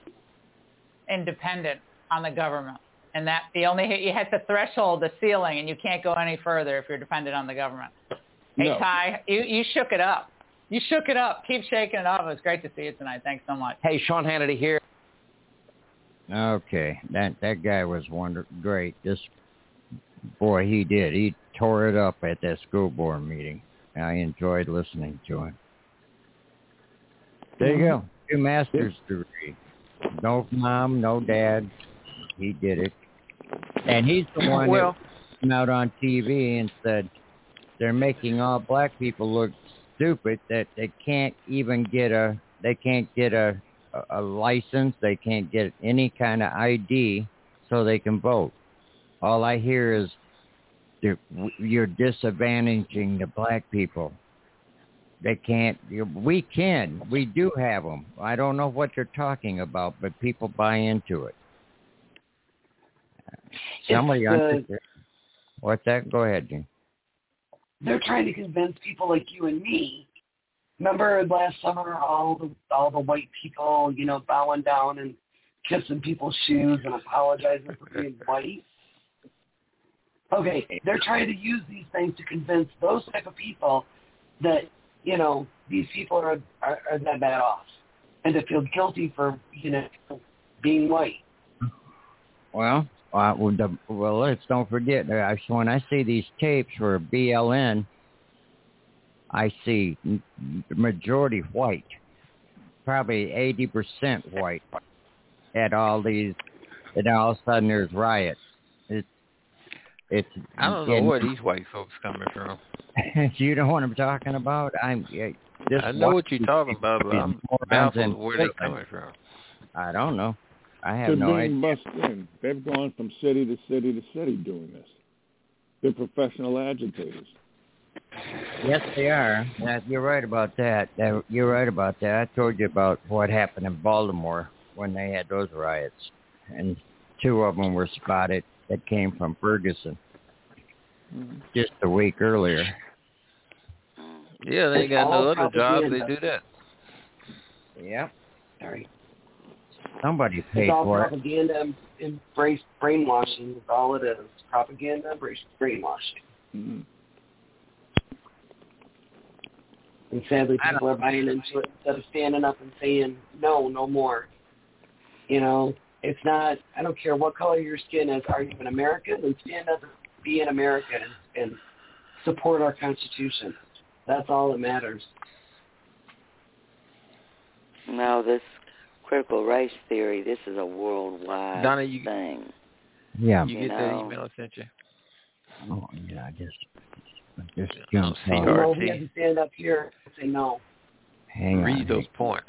Speaker 1: Independent on the government. And that you hit the threshold, the ceiling, and you can't go any further if you're dependent on the government. Hey, no. Ty, you shook it up. You shook it up. Keep shaking it up. It was great to see you tonight. Thanks so much.
Speaker 28: Hey, Sean Hannity here.
Speaker 3: Okay, that guy was great. Boy, he did. He tore it up at that school board meeting. I enjoyed listening to him. There you go. 2 master's degree. No mom, no dad. He did it. And he's the one that came out on TV and said they're making all black people look stupid, that they can't even get a license, they can't get any kind of ID so they can vote. All I hear is you're disadvantaging the black people. They can't. We do have them. I don't know what you're talking about, but people buy into it. Somebody what's that? Go ahead, Jim.
Speaker 5: They're trying to convince people like you and me. Remember last summer, all the white people, bowing down and kissing people's shoes and apologizing for being white. Okay, they're trying to use these things to convince those type of people that these people are that bad off, and to feel guilty for being white.
Speaker 3: Well, let's don't forget. When I see these tapes for BLN, I see majority white, probably 80% white at all these, and all of a sudden there's riots. It's
Speaker 10: I don't know where these white folks coming from.
Speaker 3: You know what I'm talking about? I
Speaker 10: know what you're talking about, but I'm baffled where they're coming from.
Speaker 3: I don't know. I have no idea.
Speaker 4: They're being bussed in. They've gone from city to city to city doing this. They're professional agitators.
Speaker 3: Yes, they are. You're right about that. You're right about that. I told you about what happened in Baltimore when they had those riots, and 2 of them were spotted that came from Ferguson just a week earlier.
Speaker 10: Yeah, they ain't got no other jobs. They do that.
Speaker 3: Yep.
Speaker 5: Sorry.
Speaker 3: Somebody paid
Speaker 5: it's all
Speaker 3: for
Speaker 5: propaganda and brainwashing. That's all it is. Propaganda, brainwashing.
Speaker 4: Mm-hmm.
Speaker 5: And sadly, people are buying into it instead of standing up and saying, no more. It's not, I don't care what color your skin is. Are you an American? Then stand up and be an American and support our Constitution. That's all that matters.
Speaker 6: No, this critical race theory, this is a worldwide thing.
Speaker 3: Yeah.
Speaker 10: You get that email I sent you?
Speaker 3: Oh, yeah, I just
Speaker 5: jumped on. We have to stand up here and say no.
Speaker 10: Read those points.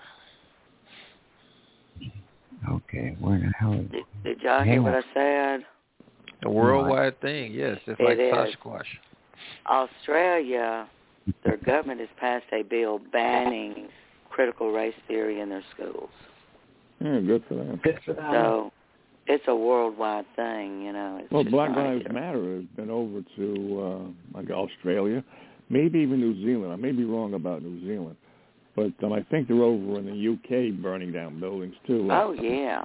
Speaker 3: Okay, where the hell?
Speaker 6: Did y'all hear what I said?
Speaker 10: A worldwide thing, yes, just like Sasquatch.
Speaker 6: Australia, their government has passed a bill banning critical race theory in their schools.
Speaker 4: Yeah, good for them.
Speaker 5: Good for them.
Speaker 6: So it's a worldwide thing, It's
Speaker 4: well,
Speaker 6: just
Speaker 4: Black Lives Matter has been over to like Australia, maybe even New Zealand. I may be wrong about New Zealand, but I think they're over in the UK burning down buildings too.
Speaker 6: Oh yeah.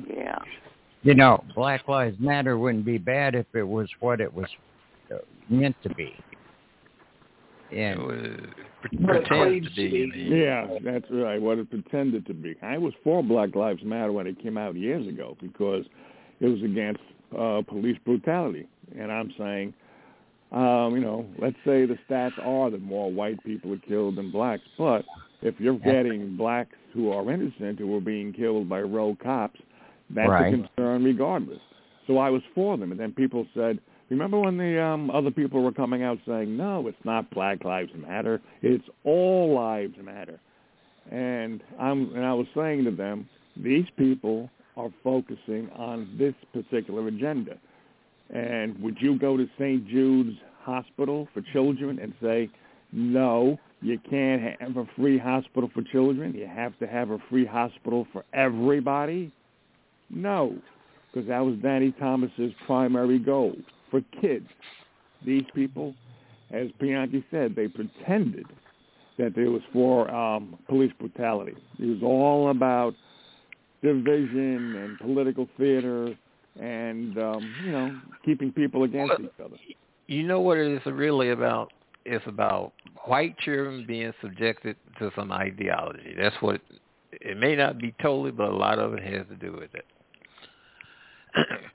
Speaker 3: Black Lives Matter wouldn't be bad if it was what it was meant to be.
Speaker 10: And pretend to be.
Speaker 4: Yeah, that's right. What it pretended to be. I was for Black Lives Matter when it came out years ago because it was against police brutality. And I'm saying, let's say the stats are that more white people are killed than blacks, but if you're getting blacks who are innocent who are being killed by rogue cops, that's a concern regardless. So I was for them, and then people said, remember when the other people were coming out saying, no, it's not Black Lives Matter, it's all lives matter. And I was saying to them, these people are focusing on this particular agenda. And would you go to St. Jude's Hospital for Children and say, no, you can't have a free hospital for children, you have to have a free hospital for everybody? No, because that was Danny Thomas's primary goal. For kids, these people, as Bianchi said, they pretended that it was for police brutality. It was all about division and political theater and, keeping people against each other.
Speaker 10: You know what it is really about? It's about white children being subjected to some ideology. That's what it may not be totally, but a lot of it has to do with it.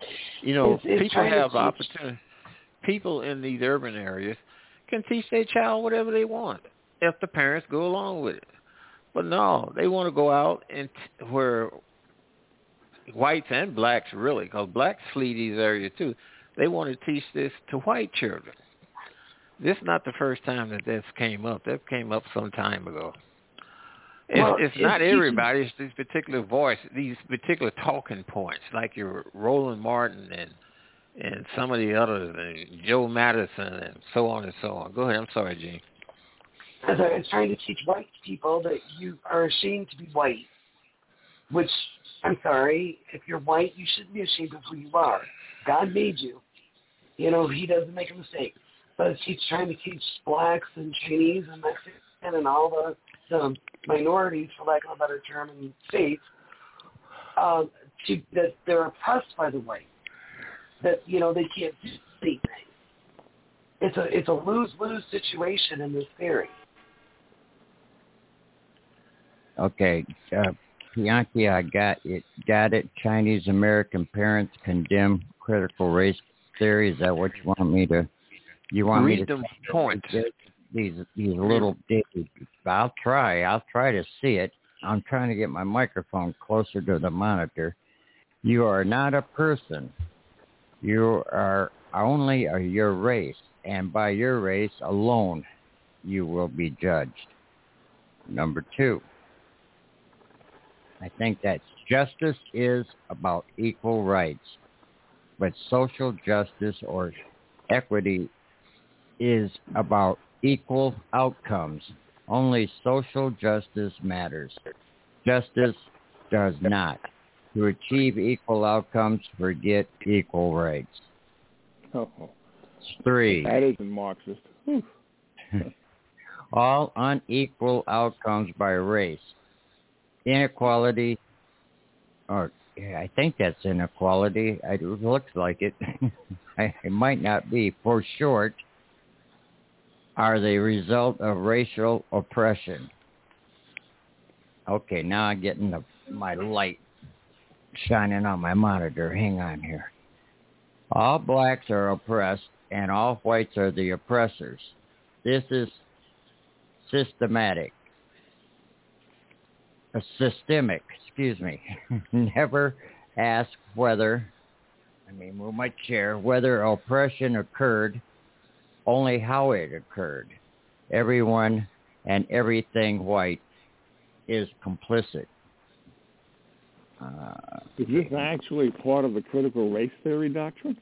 Speaker 10: You know,
Speaker 5: it's
Speaker 10: people have opportunity. People in these urban areas can teach their child whatever they want if the parents go along with it. But no, they want to go out and where whites and blacks really, because blacks flee these areas too. They want to teach this to white children. This is not the first time that this came up. That came up some time ago. It's not everybody. It's these particular these particular talking points, like your Roland Martin and some of the others, and Joe Madison, and so on and so on. Go ahead. I'm sorry, Gene.
Speaker 5: As I was trying to teach white people that you are ashamed to be white, which, I'm sorry, if you're white, you shouldn't be ashamed of who you are. God made you. You know, he doesn't make a mistake. But he's trying to teach blacks and Chinese and Mexican and all the minorities, for lack of a better term, in states, that they're oppressed by the white. That, you know, they can't do anything. It's a lose-lose situation in this theory.
Speaker 3: Okay, Bianchi, I got it. Chinese American parents condemn critical race theory. Is that what you want me to? You want
Speaker 10: read
Speaker 3: me to
Speaker 10: them points?
Speaker 3: These little digits. I'll try to see it. I'm trying to get my microphone closer to the monitor. You are not a person. You are only your race, and by your race alone, you will be judged. Number 2, I think that justice is about equal rights, but social justice or equity is about equal outcomes. Only social justice matters. Justice does not. To achieve equal outcomes, forget equal rights. 3.
Speaker 4: That isn't Marxist.
Speaker 3: All unequal outcomes by race. Inequality, I think that's inequality. It looks like it. It might not be. For short, are the result of racial oppression. Okay, now I'm getting my light shining on my monitor. Hang on here. All blacks are oppressed and all whites are the oppressors. This is systemic. Never ask whether oppression occurred, only how it occurred. Everyone and everything white is complicit.
Speaker 4: Is this actually part of the critical race theory doctrine?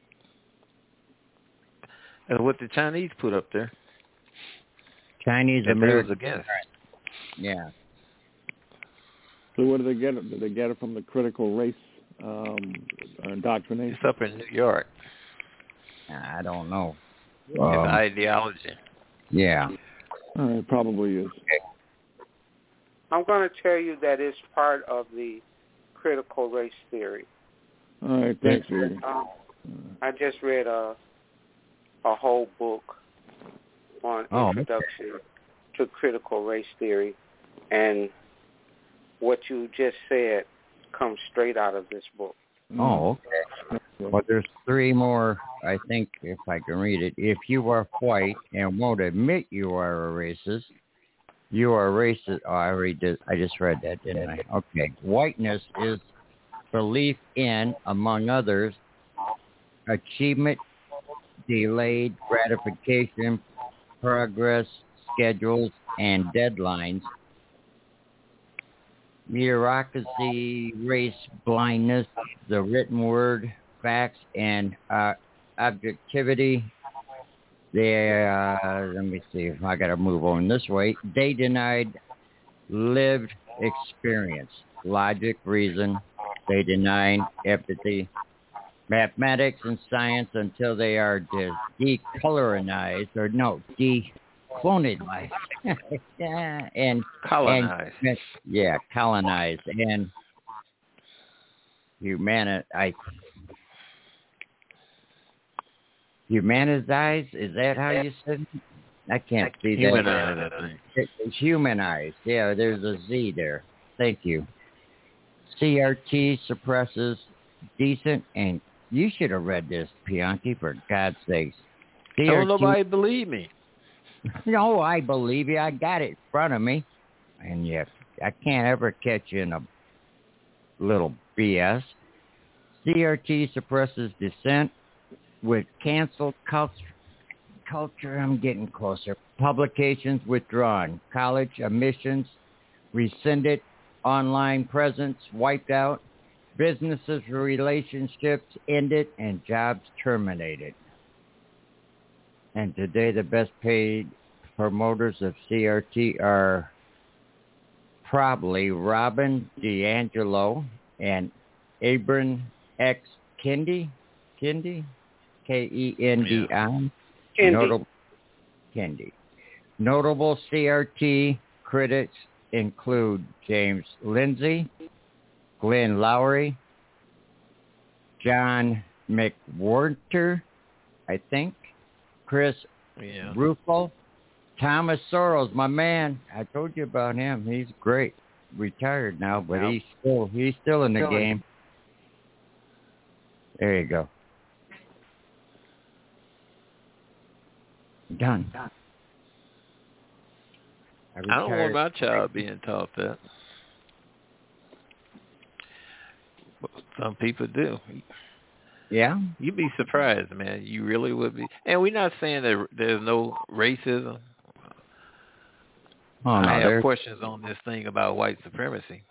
Speaker 10: What the Chinese put up there.
Speaker 3: Chinese Americans
Speaker 10: against.
Speaker 3: Yeah.
Speaker 4: So where do they get it? Do they get it from the critical race indoctrination?
Speaker 10: It's up in New York.
Speaker 3: I don't know.
Speaker 10: It's ideology.
Speaker 3: Yeah.
Speaker 4: It probably is.
Speaker 7: I'm going to tell you that it's part of the critical race theory.
Speaker 4: All right, thanks, Rudy.
Speaker 7: I just read a whole book on introduction to critical race theory, and what you just said comes straight out of this book.
Speaker 3: Oh, okay. Well, there's 3 more, I think, if I can read it. If you are white and won't admit you are a racist, you are racist. Oh, I just read that, didn't I? Okay. Whiteness is belief in, among others, achievement, delayed gratification, progress, schedules, and deadlines. Bureaucracy, race blindness, the written word, facts, and objectivity. Let me see if I got to move on this way. They denied lived experience, logic, reason. They deny empathy, mathematics, and science until they are decolorized colonized and
Speaker 10: colonized.
Speaker 3: Colonized and humanized. Is that how you said it? I can't see that. It's humanized. Yeah, there's a Z there. Thank you. CRT suppresses decent and You should have read this, Pianki, for God's sakes.
Speaker 10: Don't nobody believe me.
Speaker 3: No, I believe you. I got it in front of me. And yet, I can't ever catch you in a little BS. CRT suppresses dissent with canceled culture. I'm getting closer. Publications withdrawn. College admissions rescinded. Online presence wiped out. Businesses' relationships ended and jobs terminated. And today the best paid promoters of CRT are probably Robin DiAngelo and Abram X. Kendi, Kendi? K-E-N-D-I.
Speaker 7: Kendi.
Speaker 3: Notable CRT critics include James Lindsay, Glenn Lowry, John McWhorter, I think, Chris Rufo, Thomas Soros, my man. I told you about him. He's great. Retired now, but he's still in the game. There you go. Done.
Speaker 10: I don't want my child being taught that. But some people do.
Speaker 3: Yeah?
Speaker 10: You'd be surprised, man. You really would be. And we're not saying that there's no racism.
Speaker 3: Oh, no,
Speaker 10: I have questions on this thing about white supremacy.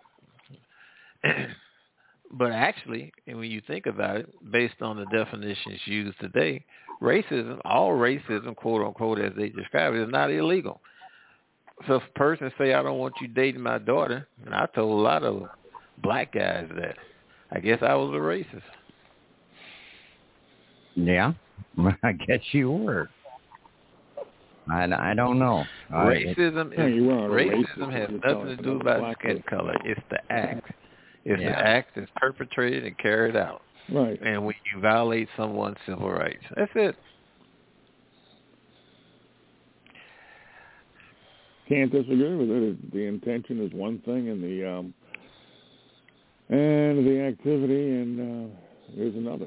Speaker 10: But actually, when you think about it, based on the definitions used today, racism, all racism, quote unquote, as they describe it, is not illegal. So if a person say, I don't want you dating my daughter, and I told a lot of black guys that, I guess I was a racist.
Speaker 3: Yeah, I guess you were. I don't know.
Speaker 10: Racism has nothing to do about skin color. It's the act. It's the act that's perpetrated and carried out.
Speaker 4: Right.
Speaker 10: And when you violate someone's civil rights. That's it.
Speaker 4: Can't disagree with it. The intention is one thing, and the activity and is another.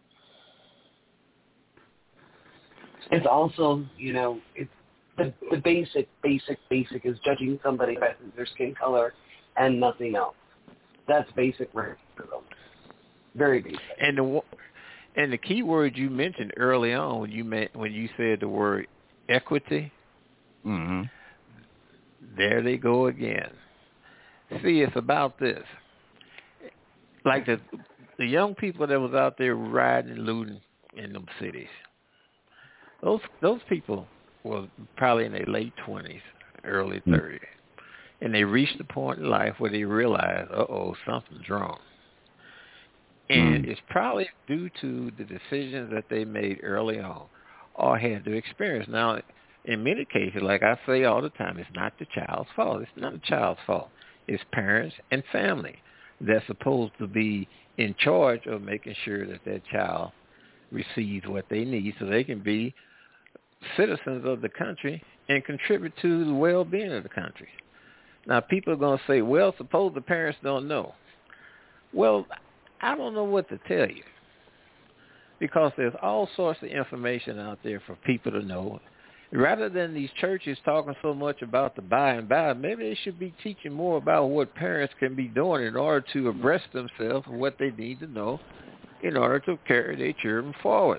Speaker 5: It's also, it's the basic is judging somebody by their skin color and nothing else. That's basic racism. Very basic.
Speaker 10: And the key word you mentioned early on when you said the word equity.
Speaker 3: Mm-hmm.
Speaker 10: There they go again. See, it's about this. Like the young people that was out there riding and looting in them cities. Those people were probably in their late 20s, early 30s. And they reached the point in life where they realized, something's wrong. And it's probably due to the decisions that they made early on or had to experience. Now, in many cases, like I say all the time, it's not the child's fault. It's not the child's fault. It's parents and family that's supposed to be in charge of making sure that their child receives what they need so they can be citizens of the country and contribute to the well-being of the country. Now, people are going to say, well, suppose the parents don't know. Well, I don't know what to tell you because there's all sorts of information out there for people to know. Rather than these churches talking so much about the by and by, maybe they should be teaching more about what parents can be doing in order to abreast themselves of what they need to know in order to carry their children forward.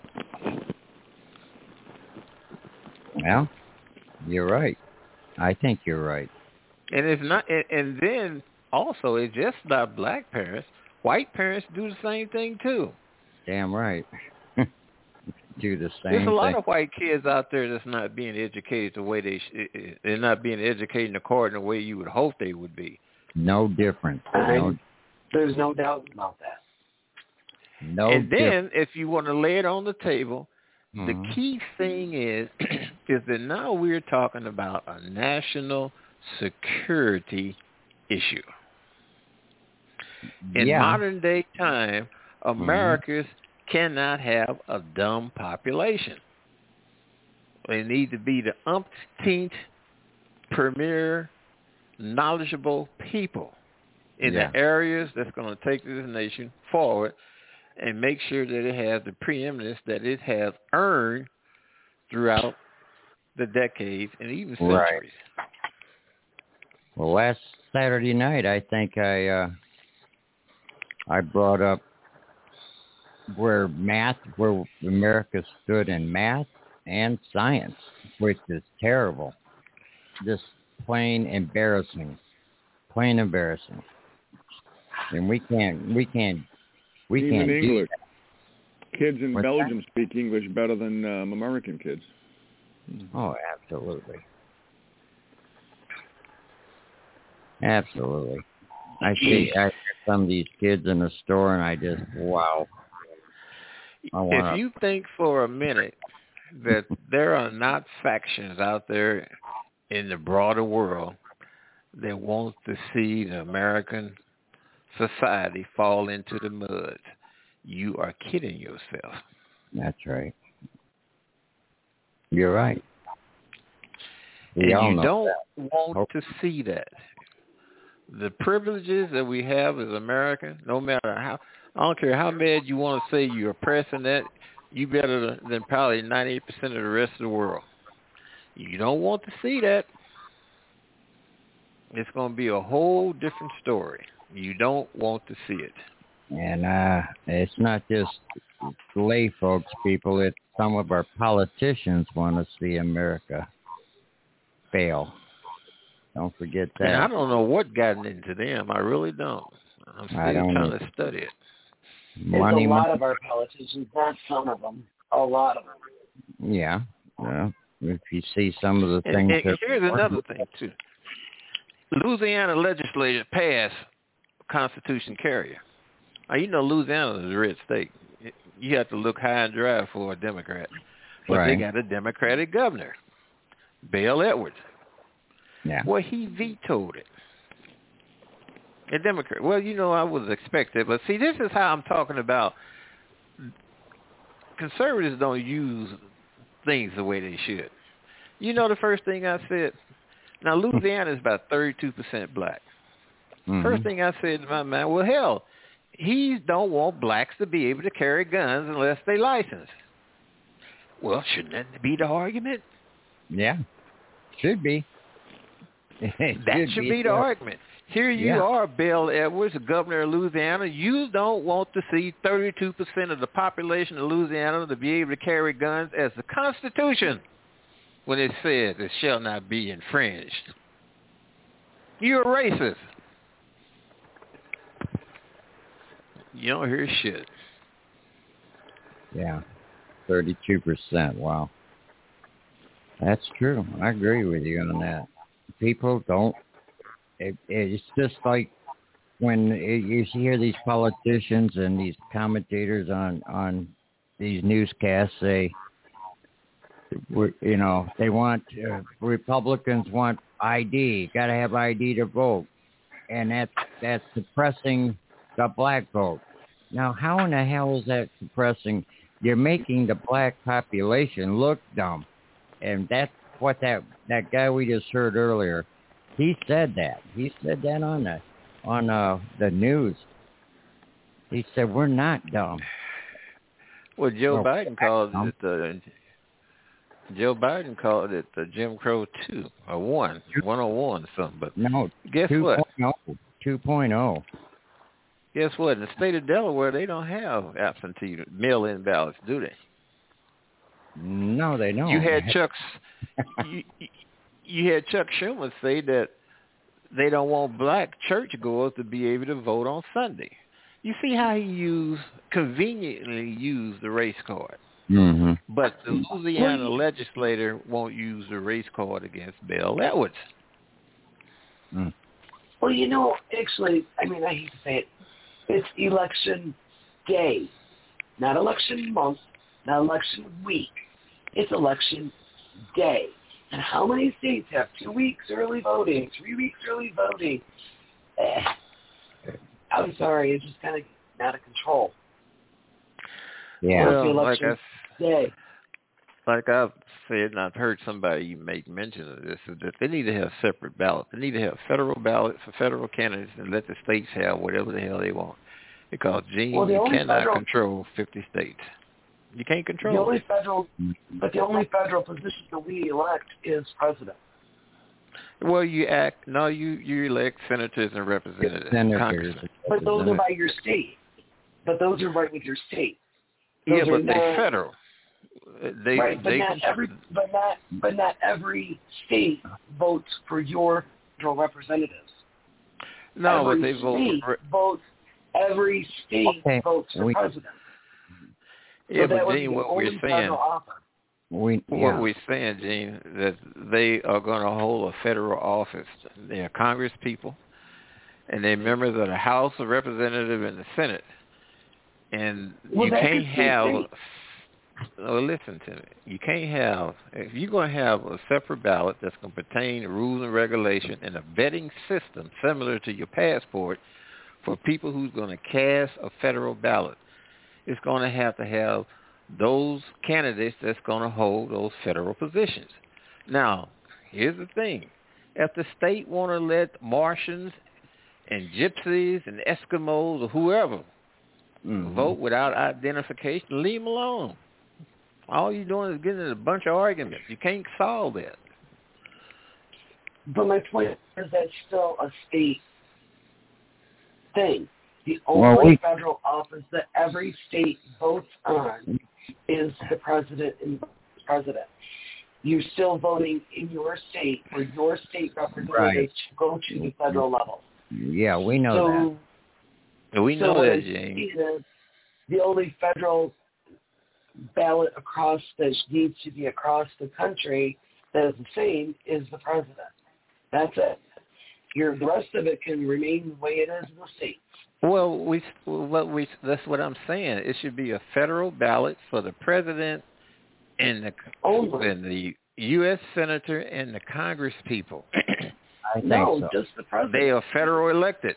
Speaker 3: Well, you're right. I think you're right.
Speaker 10: And it's not. And then also, it's just not black parents. White parents do the same thing too.
Speaker 3: Damn right. Do the same
Speaker 10: There's a lot
Speaker 3: thing.
Speaker 10: of white kids out there that's not being educated the way they're not being educated according to the way you would hope they would be.
Speaker 3: No different.
Speaker 5: There's no doubt about that.
Speaker 10: And then, if you want to lay it on the table, the key thing is that now we're talking about a national security issue. In modern day time, Americans cannot have a dumb population. They need to be the umpteenth premier knowledgeable people in the areas that's going to take this nation forward. and make sure that it has the preeminence that it has earned throughout the decades and even centuries.
Speaker 3: Right. Well, last Saturday night, I think I brought up where America stood in math and science, which is terrible. Just plain embarrassing. Plain embarrassing. And we can't
Speaker 4: Even
Speaker 3: do
Speaker 4: English.
Speaker 3: that.
Speaker 4: Kids in
Speaker 3: What's
Speaker 4: Belgium speak English better than American kids.
Speaker 3: Oh, absolutely. Absolutely. I see some of these kids in the store, and I just, wow.
Speaker 10: If you think for a minute that there are not factions out there in the broader world that want to see the American society fall into the mud, you are kidding yourself.
Speaker 3: That's right. You're right.
Speaker 10: And you don't want to see that. The privileges that we have as Americans, no matter how, I don't care how mad you want to say you're oppressing that, you better than probably 98% of the rest of the world. You don't want to see that. It's going to be a whole different story. You don't want to see it.
Speaker 3: And it's not just lay folks, people. It's some of our politicians want to see America fail. Don't forget that.
Speaker 10: And I don't know what got into them. I really don't. I'm still trying to study it.
Speaker 5: It's a lot of our politicians, not some of them. A lot of them.
Speaker 3: Yeah. If you see some of the things.
Speaker 10: And here's another thing, too. Louisiana legislature passed Constitution carrier. Now, you know Louisiana is a red state. You have to look high and dry for a Democrat. But they got a Democratic governor, Bill Edwards.
Speaker 3: Yeah.
Speaker 10: Well, he vetoed it. A Democrat. Well, I was expected. But see, this is how I'm talking about. Conservatives don't use things the way they should. The first thing I said? Now, Louisiana is about 32% black. Mm-hmm. First thing I said to my mind, well, hell, he don't want blacks to be able to carry guns unless they licensed. Well, shouldn't that be the argument?
Speaker 3: Yeah, should be.
Speaker 10: That should be the argument. Here you are, Bill Edwards, the governor of Louisiana. You don't want to see 32% of the population of Louisiana to be able to carry guns as the Constitution, when it says it shall not be infringed. You're a racist. You don't hear shit.
Speaker 3: Yeah, 32%. Wow. That's true. I agree with you on that. People don't. It's just like when you hear these politicians and these commentators on these newscasts say, they want Republicans want ID, got to have ID to vote, and that's suppressing the black vote. Now, how in the hell is that suppressing? You're making the black population look dumb, and that's what that guy we just heard earlier. He said that. He said that on the news. He said we're not dumb.
Speaker 10: Well, Joe Biden called it the Jim Crow 2 or 101 or something. But
Speaker 3: no,
Speaker 10: guess
Speaker 3: 2.
Speaker 10: what?
Speaker 3: 2.0.
Speaker 10: Guess what? In the state of Delaware, they don't have absentee mail-in ballots, do they?
Speaker 3: No, they don't.
Speaker 10: You had you had Chuck Schumer say that they don't want black churchgoers to be able to vote on Sunday. You see how he conveniently used the race card.
Speaker 3: Mm-hmm.
Speaker 10: But the Louisiana legislator won't use the race card against Bill Edwards.
Speaker 3: Mm.
Speaker 5: Well, actually, I hate to say it, it's election day, not election month, not election week. It's election day. And how many states have 2 weeks early voting, 3 weeks early voting? I'm sorry, it's just kind of out of control.
Speaker 3: Yeah,
Speaker 10: well, like I've said, and I've heard somebody make mention of this, is that they need to have separate ballots. They need to have federal ballots for federal candidates and let the states have whatever the hell they want. Because, Gene, you cannot control 50 states. You can't control
Speaker 5: the only federal position that we elect is president.
Speaker 10: Well, you elect senators and representatives.
Speaker 5: But those are by your state. But those are right with your state.
Speaker 10: Yeah, but they're federal.
Speaker 5: But not every state votes for your federal representatives.
Speaker 10: No,
Speaker 5: every
Speaker 10: but they
Speaker 5: vote. Every state votes for president.
Speaker 10: Yeah,
Speaker 5: so
Speaker 10: but Gene, what we're saying, what we're saying, Gene, that they are going to hold a federal office. They are Congress people, and they're members of the House of Representatives and the Senate. And you can't have. Listen to me. You can't have. If you're going to have a separate ballot that's going to pertain to rules and regulation and a vetting system similar to your passport for people who's going to cast a federal ballot, it's going to have those candidates that's going to hold those federal positions. Now, here's the thing. If the state want to let Martians and gypsies and Eskimos or whoever vote without identification, leave them alone. All you're doing is getting in a bunch of arguments. You can't solve that.
Speaker 5: But my point is that's still a state thing. The only federal office that every state votes on is the president and vice president. You're still voting in your state for your state representatives to go to the federal level.
Speaker 3: Yeah, we know
Speaker 10: that. We know that, James.
Speaker 5: The only federal ballot that needs to be across the country that is the same is the president. That's it. The rest of it can remain the way it is in the states.
Speaker 10: Well, that's what I'm saying. It should be a federal ballot for the president and the U.S. senator and the Congress people.
Speaker 5: Just the president.
Speaker 10: They are federal elected.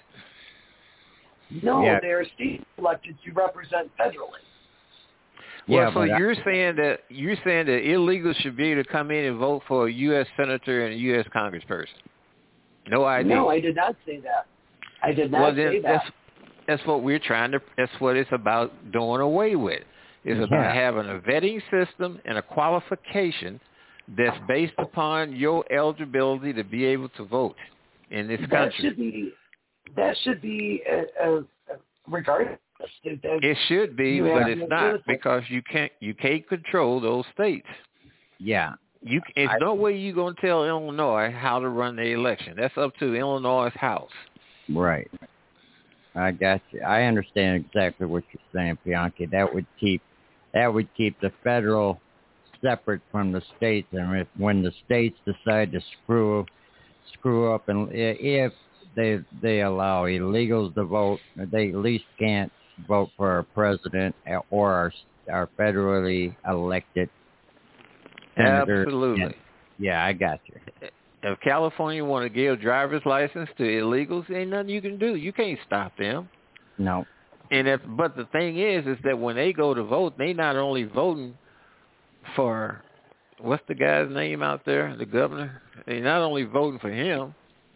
Speaker 5: No, they're state elected to represent federally.
Speaker 10: Well, so you're saying that illegals should be able to come in and vote for a U.S. senator and a U.S. congressperson? No idea.
Speaker 5: No, I did not say that. I did not say that.
Speaker 10: That's what we're trying to. That's what it's about doing away with. It's about having a vetting system and a qualification that's based upon your eligibility to be able to vote in this country.
Speaker 5: That should be regardless.
Speaker 10: It should be, but it's not because you can't control those states.
Speaker 3: Yeah.
Speaker 10: There's no way you're going to tell Illinois how to run the election. That's up to Illinois' House.
Speaker 3: Right. I got you. I understand exactly what you're saying, Bianchi. That would keep the federal separate from the states, and when the states decide to screw up, and if they allow illegals to vote, they at least can't vote for our president or our federally elected senator.
Speaker 10: Absolutely.
Speaker 3: Yeah, I got you.
Speaker 10: If California want to give driver's license to illegals, ain't nothing you can do. You can't stop them.
Speaker 3: No.
Speaker 10: But the thing is that when they go to vote, they not only voting for, what's the guy's name out there, the governor? They not only voting for him,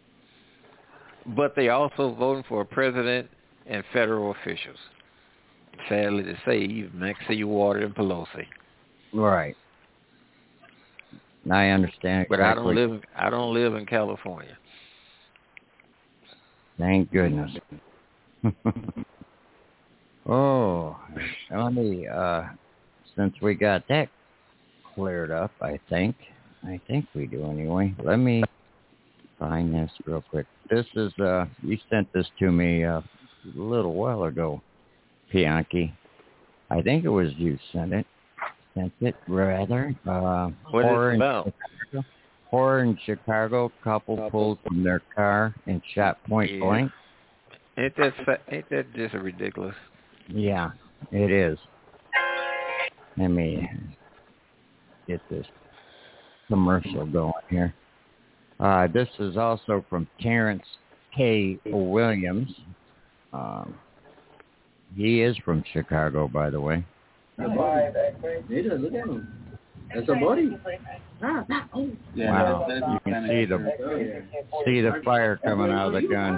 Speaker 10: but they also voting for a president and federal officials. Sadly to say, even Maxine Waters and Pelosi.
Speaker 3: Right. I understand.
Speaker 10: But I don't live in California.
Speaker 3: Thank goodness. Oh, let me, since we got that cleared up, I think we do anyway. Let me find this real quick. This is, you sent this to me a little while ago, Bianchi. I think it was you sent it, rather.
Speaker 10: What is it about?
Speaker 3: Horror in Chicago, couple pulled from their car and shot point blank.
Speaker 10: Ain't that just ridiculous?
Speaker 3: Yeah, it is. Let me get this commercial going here. This is also from Terrence K. Williams. He is from Chicago, by the way.
Speaker 8: Look at him. That's a buddy.
Speaker 3: Wow. You can see the fire coming out of the gun.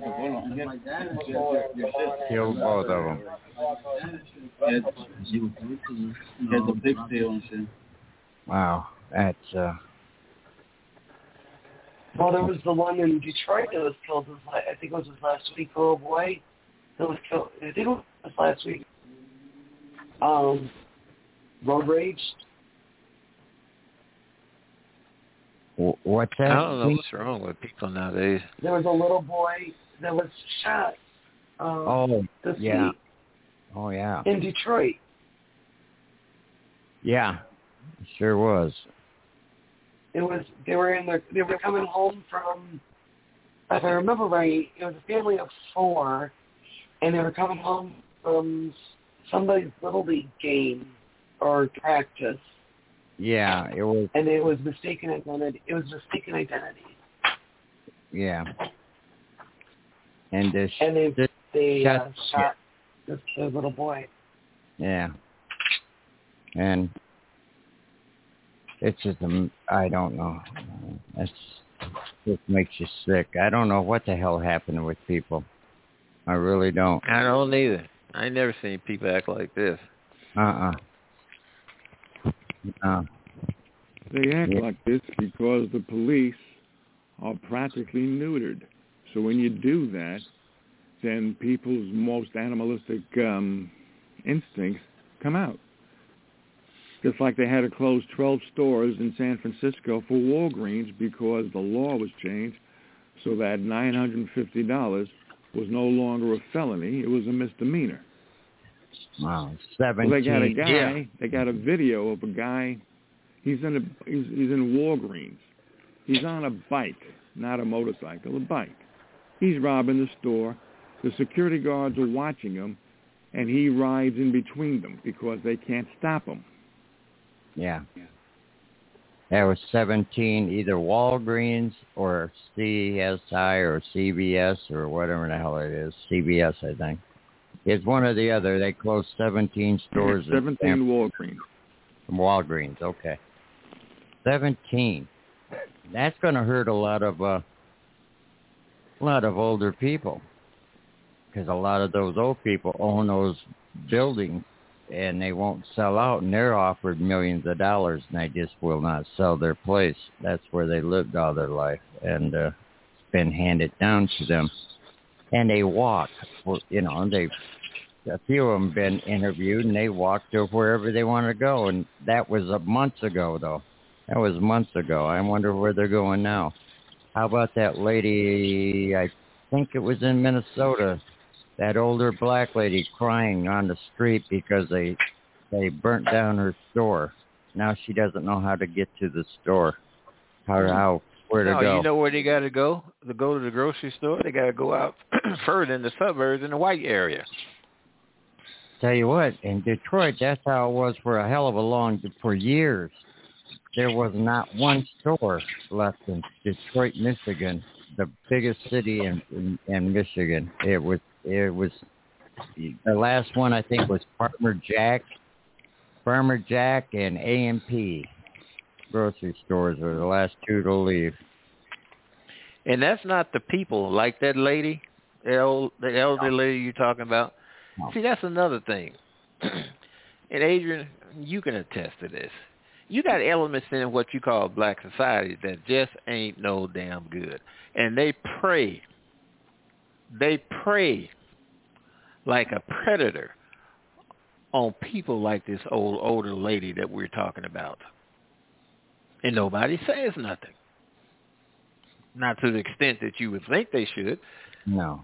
Speaker 3: Killed both of them.
Speaker 8: Has a big tail and shit.
Speaker 3: Wow. That's
Speaker 5: Well, there was the one in Detroit that was killed. I think it was last week. A little boy that was killed. I think it was last week. Road rage.
Speaker 3: What's that?
Speaker 10: I don't know what's wrong with people nowadays.
Speaker 5: There was a little boy that was shot. This
Speaker 3: yeah.
Speaker 5: week
Speaker 3: Oh, yeah.
Speaker 5: in Detroit.
Speaker 3: Yeah, it sure was.
Speaker 5: They were coming home from, if I remember right, it was a family of 4, and they were coming home from somebody's little league game or practice.
Speaker 3: Yeah, it was.
Speaker 5: And it was mistaken identity.
Speaker 3: Yeah. And they
Speaker 5: shot this little boy.
Speaker 3: Yeah. And it's just, I don't know. It makes you sick. I don't know what the hell happened with people. I really don't.
Speaker 10: I don't either. I never seen people act like this.
Speaker 3: No.
Speaker 4: They act like this because the police are practically neutered. So when you do that, then people's most animalistic instincts come out. Just like they had to close 12 stores in San Francisco for Walgreens because the law was changed so that $950 was no longer a felony. It was a misdemeanor.
Speaker 3: Wow, 17.
Speaker 4: Well, they got a guy. They got a video of a guy. He's in Walgreens. He's on a bike, not a motorcycle, a bike. He's robbing the store. The security guards are watching him, and he rides in between them because they can't stop him.
Speaker 3: Yeah. That was 17, either Walgreens or CSI or CVS or whatever the hell it is. CVS, I think. It's one or the other. They closed 17 stores.
Speaker 4: 17 Walgreens.
Speaker 3: Walgreens, okay. 17. That's going to hurt a lot of older people, because a lot of those old people own those buildings, and they won't sell out, and they're offered millions of dollars, and they just will not sell their place. That's where they lived all their life, and it's been handed down to them. And they walk, a few of them been interviewed, and they walk to wherever they want to go, and that was months ago, though. That was months ago. I wonder where they're going now. How about that lady, I think it was in Minnesota, that older black lady crying on the street because they burnt down her store. Now she doesn't know how to get to the store, where to go.
Speaker 10: You know where they got to go? To go to the grocery store, they got to go out further in the suburbs in the white area.
Speaker 3: Tell you what, in Detroit, that's how it was for a hell of for years. There was not one store left in Detroit, Michigan, the biggest city in Michigan. It was the last one, I think, was Farmer Jack and A&P grocery stores were the last two to leave.
Speaker 10: And that's not the people like that lady, the elderly lady you're talking about. No. See, that's another thing. And Adrian, you can attest to this. You got elements in what you call black society that just ain't no damn good. And they prey like a predator on people like this older lady that we're talking about. And nobody says nothing. Not to the extent that you would think they should.
Speaker 3: No.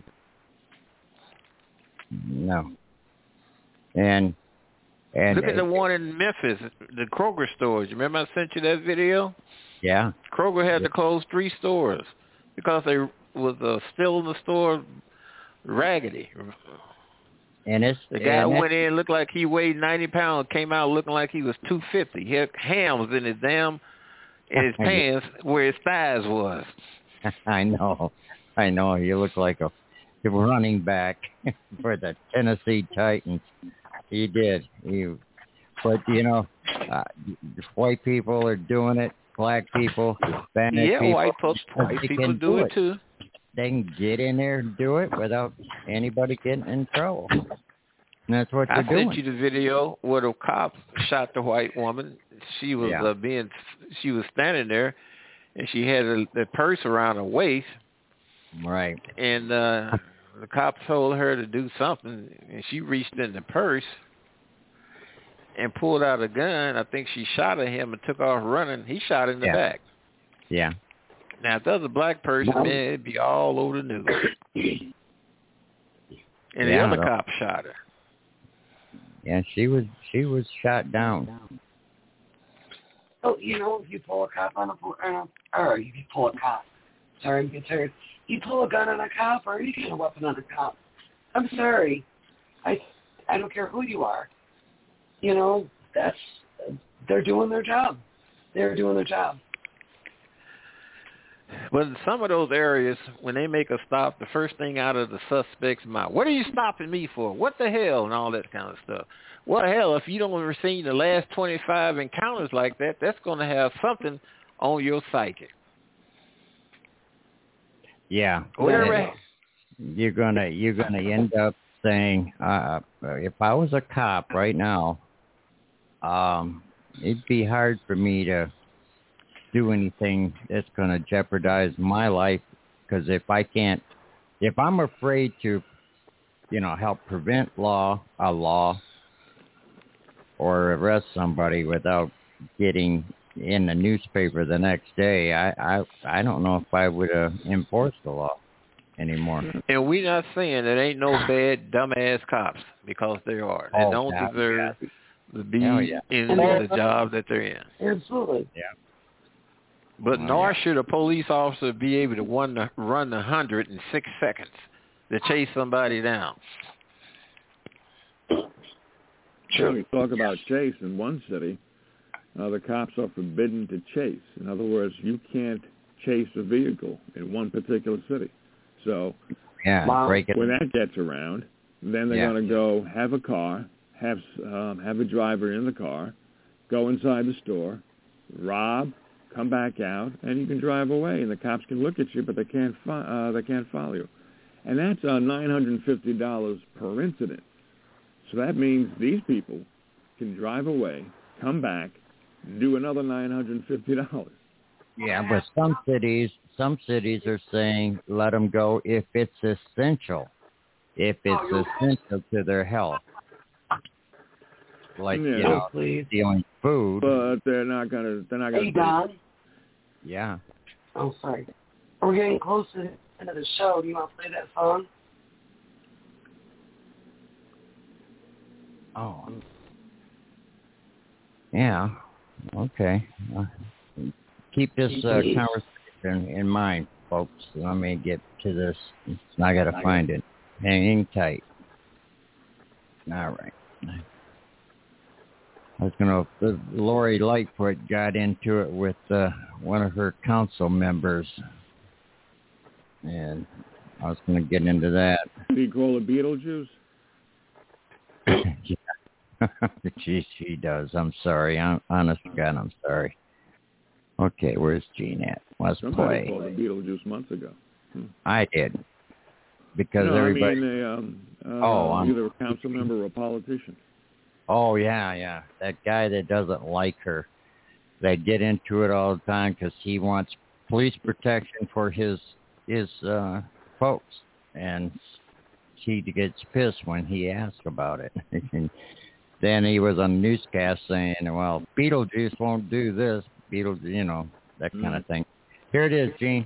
Speaker 3: And
Speaker 10: look at the one in Memphis, the Kroger stores. You remember I sent you that video?
Speaker 3: Yeah.
Speaker 10: Kroger had to close 3 stores because they was still in the store raggedy.
Speaker 3: And
Speaker 10: the guy went in, looked like he weighed 90 pounds, came out looking like he was 250. He had hams in his his pants where his thighs was.
Speaker 3: I know. He looked like a running back for the Tennessee Titans. He did. But White people are doing it. Black people, Spanish people.
Speaker 10: White people do it too.
Speaker 3: They can get in there and do it without anybody getting in trouble. And that's what they're doing.
Speaker 10: I sent you the video where the cop shot the white woman. She was she was standing there, and she had the purse around her waist.
Speaker 3: Right.
Speaker 10: And the cop told her to do something, and she reached in the purse and pulled out a gun. I think she shot at him and took off running. He shot in the back.
Speaker 3: Yeah.
Speaker 10: Now, if that was a black person, man, it'd be all over the news. And the other cop shot her.
Speaker 3: Yeah, she was shot down.
Speaker 5: Oh, if you pull a cop on if you pull a cop. Sorry, I'm concerned. You pull a gun on a cop or any kind of weapon on a cop. I'm sorry. I don't care who you are. They're doing their job. They're doing their job.
Speaker 10: But in some of those areas, when they make a stop, the first thing out of the suspect's mouth, what are you stopping me for? What the hell? And all that kind of stuff. Well, hell, if you don't receive the last 25 encounters like that, that's going to have something on your psyche.
Speaker 3: Yeah. You're gonna end up saying, if I was a cop right now, it'd be hard for me to do anything that's going to jeopardize my life, because if I'm afraid to, help prevent a law or arrest somebody without getting in the newspaper the next day, I don't know if I would enforce the law anymore.
Speaker 10: And we're not saying there ain't no bad, dumbass cops, because there are. They don't deserve to be in the job that they're in.
Speaker 5: Absolutely.
Speaker 3: Yeah.
Speaker 10: But nor should a police officer be able to run the 100 in 6 seconds to chase somebody down.
Speaker 4: Sure. We talk about chase in one city. The cops are forbidden to chase. In other words, you can't chase a vehicle in one particular city. So when that gets around, then they're going to go have a car, have a driver in the car, go inside the store, rob, come back out, and you can drive away, and the cops can look at you, but they can't follow you. And that's $950 per incident. So that means these people can drive away, come back, do another $950.
Speaker 3: Yeah, but some cities are saying let them go if it's essential. If it's essential to their health. Like, stealing food.
Speaker 4: But they're not gonna.
Speaker 5: Hey, Don.
Speaker 3: Yeah.
Speaker 5: Oh, sorry. We're getting close to the end of the show. Do you want to play that song?
Speaker 3: Oh. Yeah. Okay. Keep this conversation in mind, folks. Let me get to this. I got to find it. Hang tight. All right. Lori Lightfoot got into it with one of her council members, and I was going to get into that.
Speaker 4: Do you call it Beetlejuice?
Speaker 3: She does. I'm sorry. Honest to God, I'm sorry. Okay, where's Gene at? Let's
Speaker 4: Somebody
Speaker 3: play.
Speaker 4: called it Beetlejuice months ago.
Speaker 3: I did. Because everybody...
Speaker 4: either a council member or a politician.
Speaker 3: Oh, yeah. That guy that doesn't like her. They get into it all the time because he wants police protection for his folks. And she gets pissed when he asks about it. And then he was on the newscast saying, well, Beetlejuice won't do this. That kind of thing. Here it is, Gene.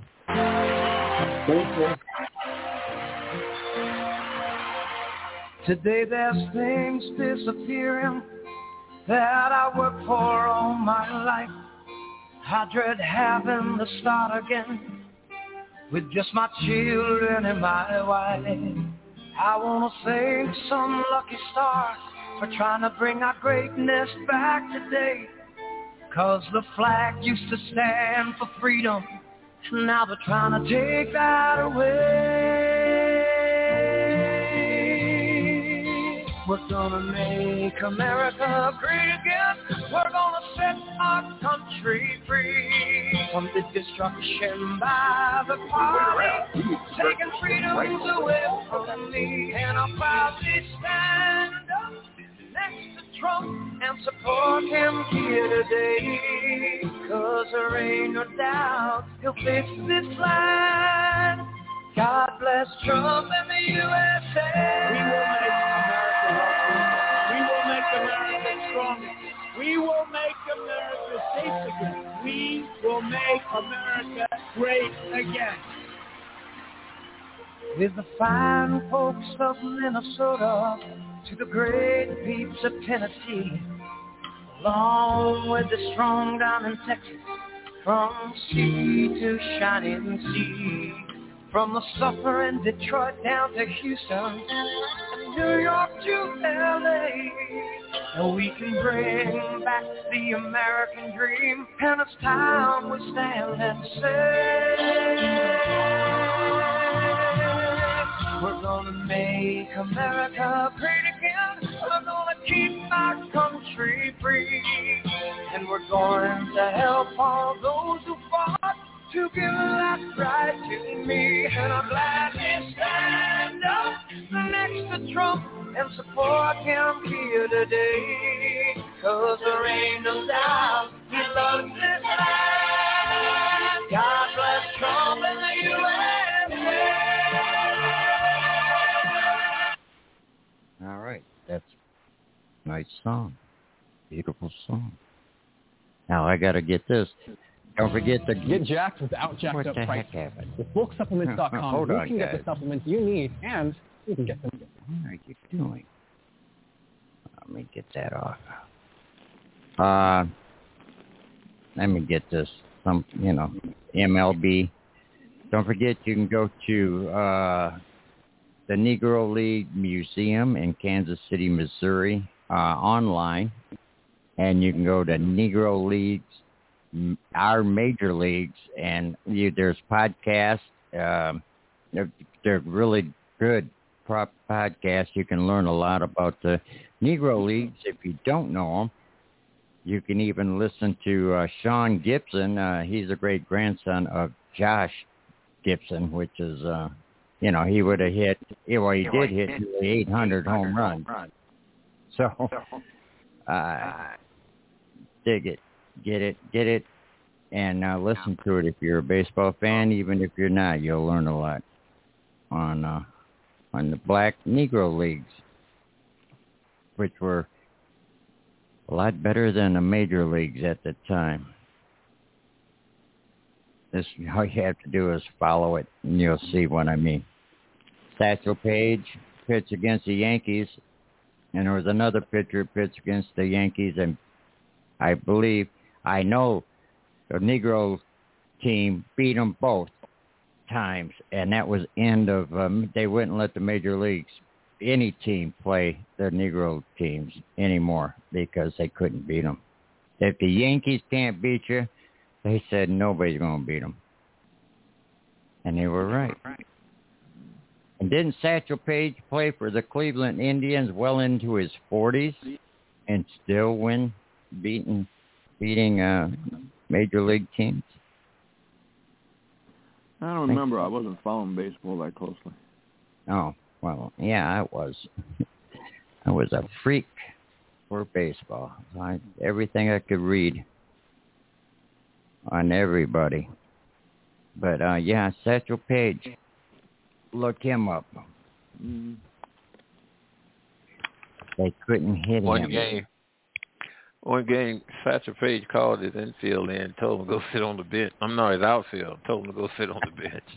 Speaker 2: Today there's things disappearing that I worked for all my life. I dread having to start again with just my children and my wife. I want to thank some lucky stars for trying to bring our greatness back today. 'Cause the flag used to stand for freedom, now they're trying to take that away. We're gonna make America great again. We're gonna set our country free from the destruction by the party, taking freedoms away from me. And I'll proudly stand up next to Trump and support him here today. 'Cause there ain't no doubt he'll fix this land. God bless Trump and the USA.
Speaker 14: We will make America stronger. We will make America safe again. We will make America great again.
Speaker 2: With the fine folks of Minnesota to the great peeps of Tennessee, along with the strong down in Texas, from sea to shining sea, from the suffering Detroit down to Houston, and New York to LA, and we can bring back the American dream, and it's time we stand and say, we're gonna make America great again. We're gonna keep our country free, and we're going to help all those who fought to give that right to me. And I'm glad to stand up next to Trump and support him here today. 'Cause there ain't no doubt he loves this land. God bless Trump and the USA.
Speaker 3: All right, that's a nice song. Beautiful song. Now I got to get this. Don't forget to
Speaker 13: get jacked without jacked
Speaker 3: what
Speaker 13: up
Speaker 3: the
Speaker 13: prices.
Speaker 3: heck happened?
Speaker 13: With bulksupplements.com,
Speaker 3: Hold
Speaker 13: you
Speaker 3: on,
Speaker 13: can get
Speaker 3: guys.
Speaker 13: the supplements you need, and you can get them.
Speaker 3: What are you doing? Let me get that off. Let me get this. MLB. Don't forget you can go to the Negro League Museum in Kansas City, Missouri, online, and you can go to Negro Leagues, our major leagues, and there's podcasts. They're really good podcasts. You can learn a lot about the Negro Leagues if you don't know them. You can even listen to Sean Gibson. He's a great grandson of Josh Gibson, which is, he would have hit, he did hit 800 home runs. So, dig it, get it, and listen to it if you're a baseball fan. Even if you're not, you'll learn a lot on the Black Negro Leagues, which were a lot better than the major leagues at the time. This, all you have to do is follow it, and you'll see what I mean. Satchel Paige pitched against the Yankees, and there was another pitcher pitched against the Yankees, and I know the Negro team beat them both times, and that was end of, they wouldn't let the major leagues, any team, play their Negro teams anymore because they couldn't beat them. If the Yankees can't beat you, they said nobody's going to beat them. And they were right. And didn't Satchel Paige play for the Cleveland Indians well into his 40s and still win, beating major league teams?
Speaker 4: I don't remember. I wasn't following baseball that closely.
Speaker 3: Oh, well, yeah, I was. I was a freak for baseball. Everything I could read on everybody. But, yeah, Satchel Paige. Look him up.
Speaker 4: Mm-hmm.
Speaker 3: They couldn't hit him.
Speaker 10: One game, Satchel Paige called his infield in and told him to go sit on the bench. His outfield. Told him to go sit on the bench.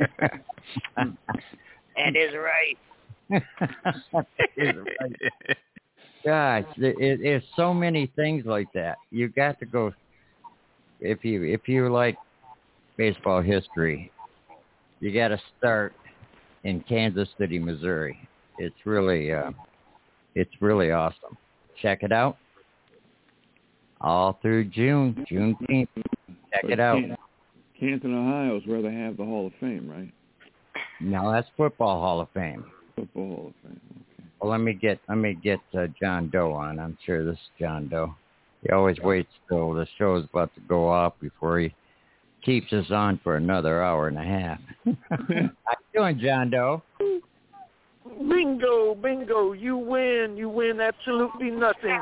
Speaker 3: That is right. That is right. Gosh, there's so many things like that. You got to go, if you like baseball history, you got to start in Kansas City, Missouri. It's really awesome. Check it out. All through Juneteenth. Check it out.
Speaker 4: Canton, Ohio is where they have the Hall of Fame, right?
Speaker 3: No, that's Football Hall of Fame.
Speaker 4: Football Hall of Fame, okay.
Speaker 3: Well, let me get John Doe on. I'm sure this is John Doe. He always waits till the show's about to go off before he keeps us on for another hour and a half. How you doing, John Doe?
Speaker 9: Bingo, bingo, you win. You win absolutely nothing.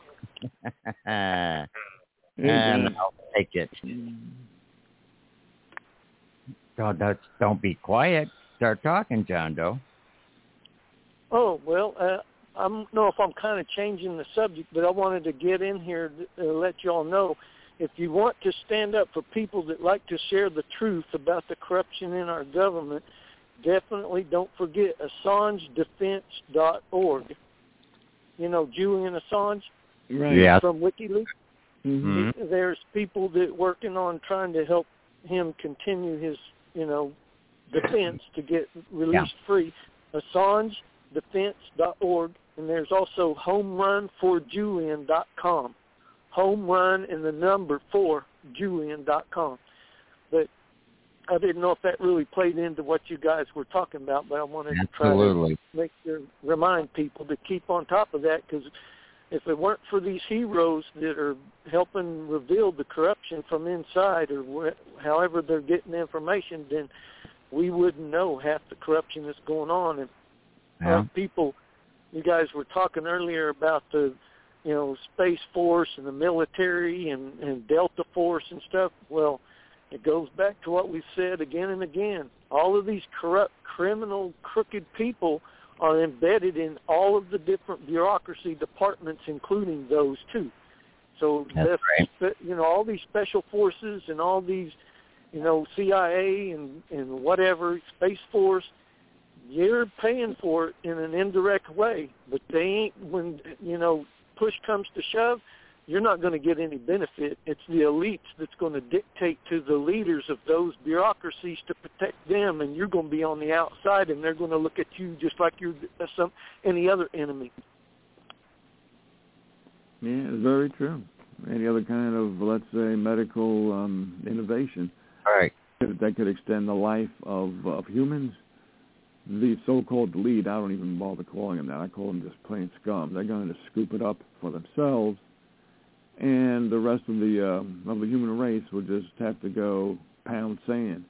Speaker 3: And I'll take it. God, don't be quiet. Start talking, John Doe.
Speaker 9: Oh, well, I don't know if I'm kind of changing the subject, but I wanted to get in here to let y'all know, if you want to stand up for people that like to share the truth about the corruption in our government, definitely don't forget AssangeDefense.org. You know, Julian Assange from WikiLeaks. Mm-hmm. There's people that working on trying to help him continue his, defense to get released free. AssangeDefense.org, and there's also HomeRunForJulian.com. Home Run and the number 4 Julian.com. But I didn't know if that really played into what you guys were talking about, but I wanted to try to remind people to keep on top of that, because if it weren't for these heroes that are helping reveal the corruption from inside, or however they're getting information, then we wouldn't know half the corruption that's going on. And people, you guys were talking earlier about the Space Force and the military and Delta Force and stuff. Well, it goes back to what we've said again and again. All of these corrupt, criminal, crooked people are embedded in all of the different bureaucracy departments, including those too. So, all these special forces and all these, CIA and whatever, Space Force, you're paying for it in an indirect way, but they ain't, when, push comes to shove, you're not going to get any benefit. It's the elites that's going to dictate to the leaders of those bureaucracies to protect them, and you're going to be on the outside, and they're going to look at you just like you're any other enemy.
Speaker 4: Yeah, it's very true. Any other kind of, let's say, medical innovation that could extend the life of humans, the so-called elite, I don't even bother calling them that. I call them just plain scum. They're going to scoop it up for themselves, and the rest of the human race will just have to go pound sand.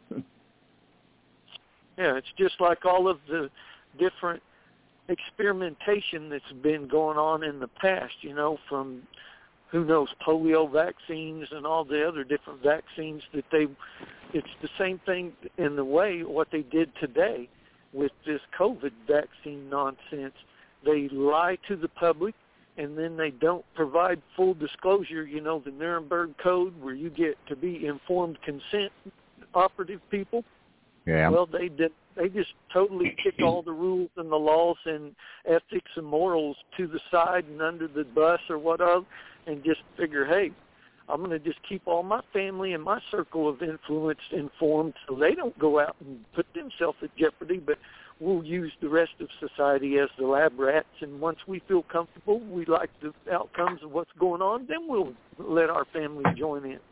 Speaker 9: Yeah, it's just like all of the different experimentation that's been going on in the past, from who knows, polio vaccines and all the other different vaccines that it's the same thing in the way what they did today with this COVID vaccine nonsense. They lie to the public, and then they don't provide full disclosure, the Nuremberg Code, where you get to be informed consent operative people. Yeah. Well, they just totally kick all the rules and the laws and ethics and morals to the side and under the bus or whatever, and just figure, hey, I'm going to just keep all my family and my circle of influence informed so they don't go out and put themselves at jeopardy, but we'll use the rest of society as the lab rats, and once we feel comfortable, we like the outcomes of what's going on, then we'll let our family join in.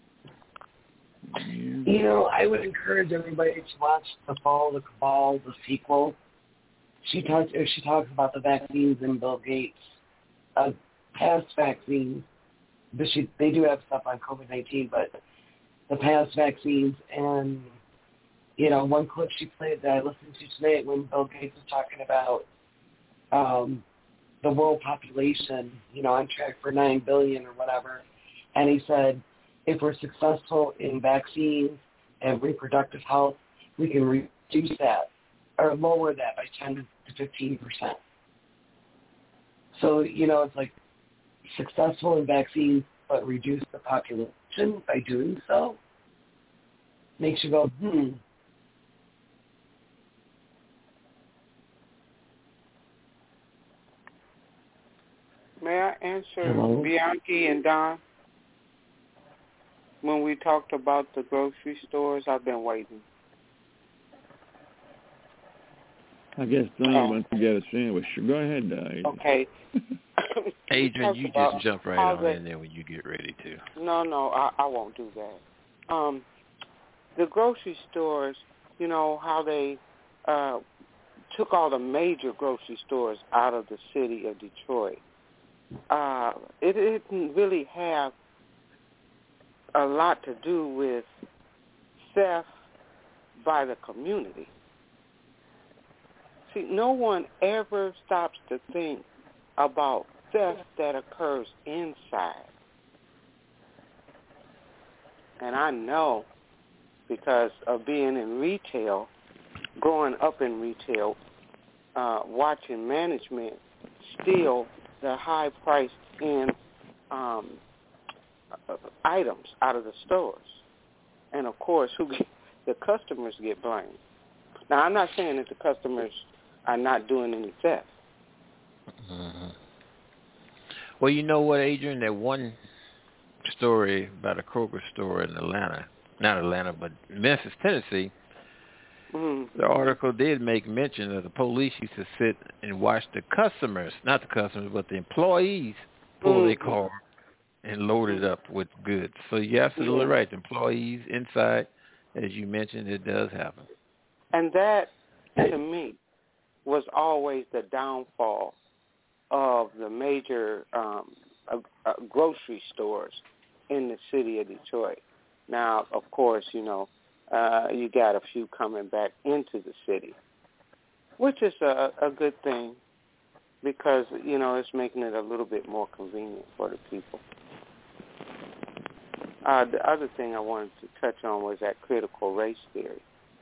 Speaker 5: I would encourage everybody to watch The Fall of the Cabal, the sequel. She talks about the vaccines and Bill Gates' past vaccines. But they do have stuff on COVID-19, but the past vaccines and, one clip she played that I listened to today when Bill Gates was talking about the world population, on track for 9 billion or whatever. And he said, if we're successful in vaccines and reproductive health, we can reduce that or lower that by 10 to 15%. So, it's like successful in vaccines but reduce the population by doing so makes you go,
Speaker 7: May I answer Bianchi and Don? When we talked about the grocery stores, I've been waiting.
Speaker 4: I guess Don went to get a sandwich. Go ahead, Don.
Speaker 7: Okay.
Speaker 10: Adrian, you just jump right on in there when you get ready to.
Speaker 7: No, I won't do that. The grocery stores, how they took all the major grocery stores out of the city of Detroit, it didn't really have a lot to do with theft by the community. See, no one ever stops to think about theft that occurs inside. And I know, because of being in retail, growing up in retail, watching management steal the high-priced items out of the stores. And, of course, the customers get blamed. Now, I'm not saying that the customers are not doing any theft.
Speaker 10: Mm-hmm. Well, you know what, Adrian, that one story about a Kroger store in Atlanta, not Atlanta, but Memphis, Tennessee, the article did make mention that the police used to sit and watch the customers, not the customers, but the employees pull their car and load it up with goods. So you're absolutely right. The employees inside, as you mentioned, it does happen.
Speaker 7: And that, to me, was always the downfall of the major grocery stores in the city of Detroit. Now, of course, you got a few coming back into the city, which is a good thing because, it's making it a little bit more convenient for the people. The other thing I wanted to touch on was that critical race theory.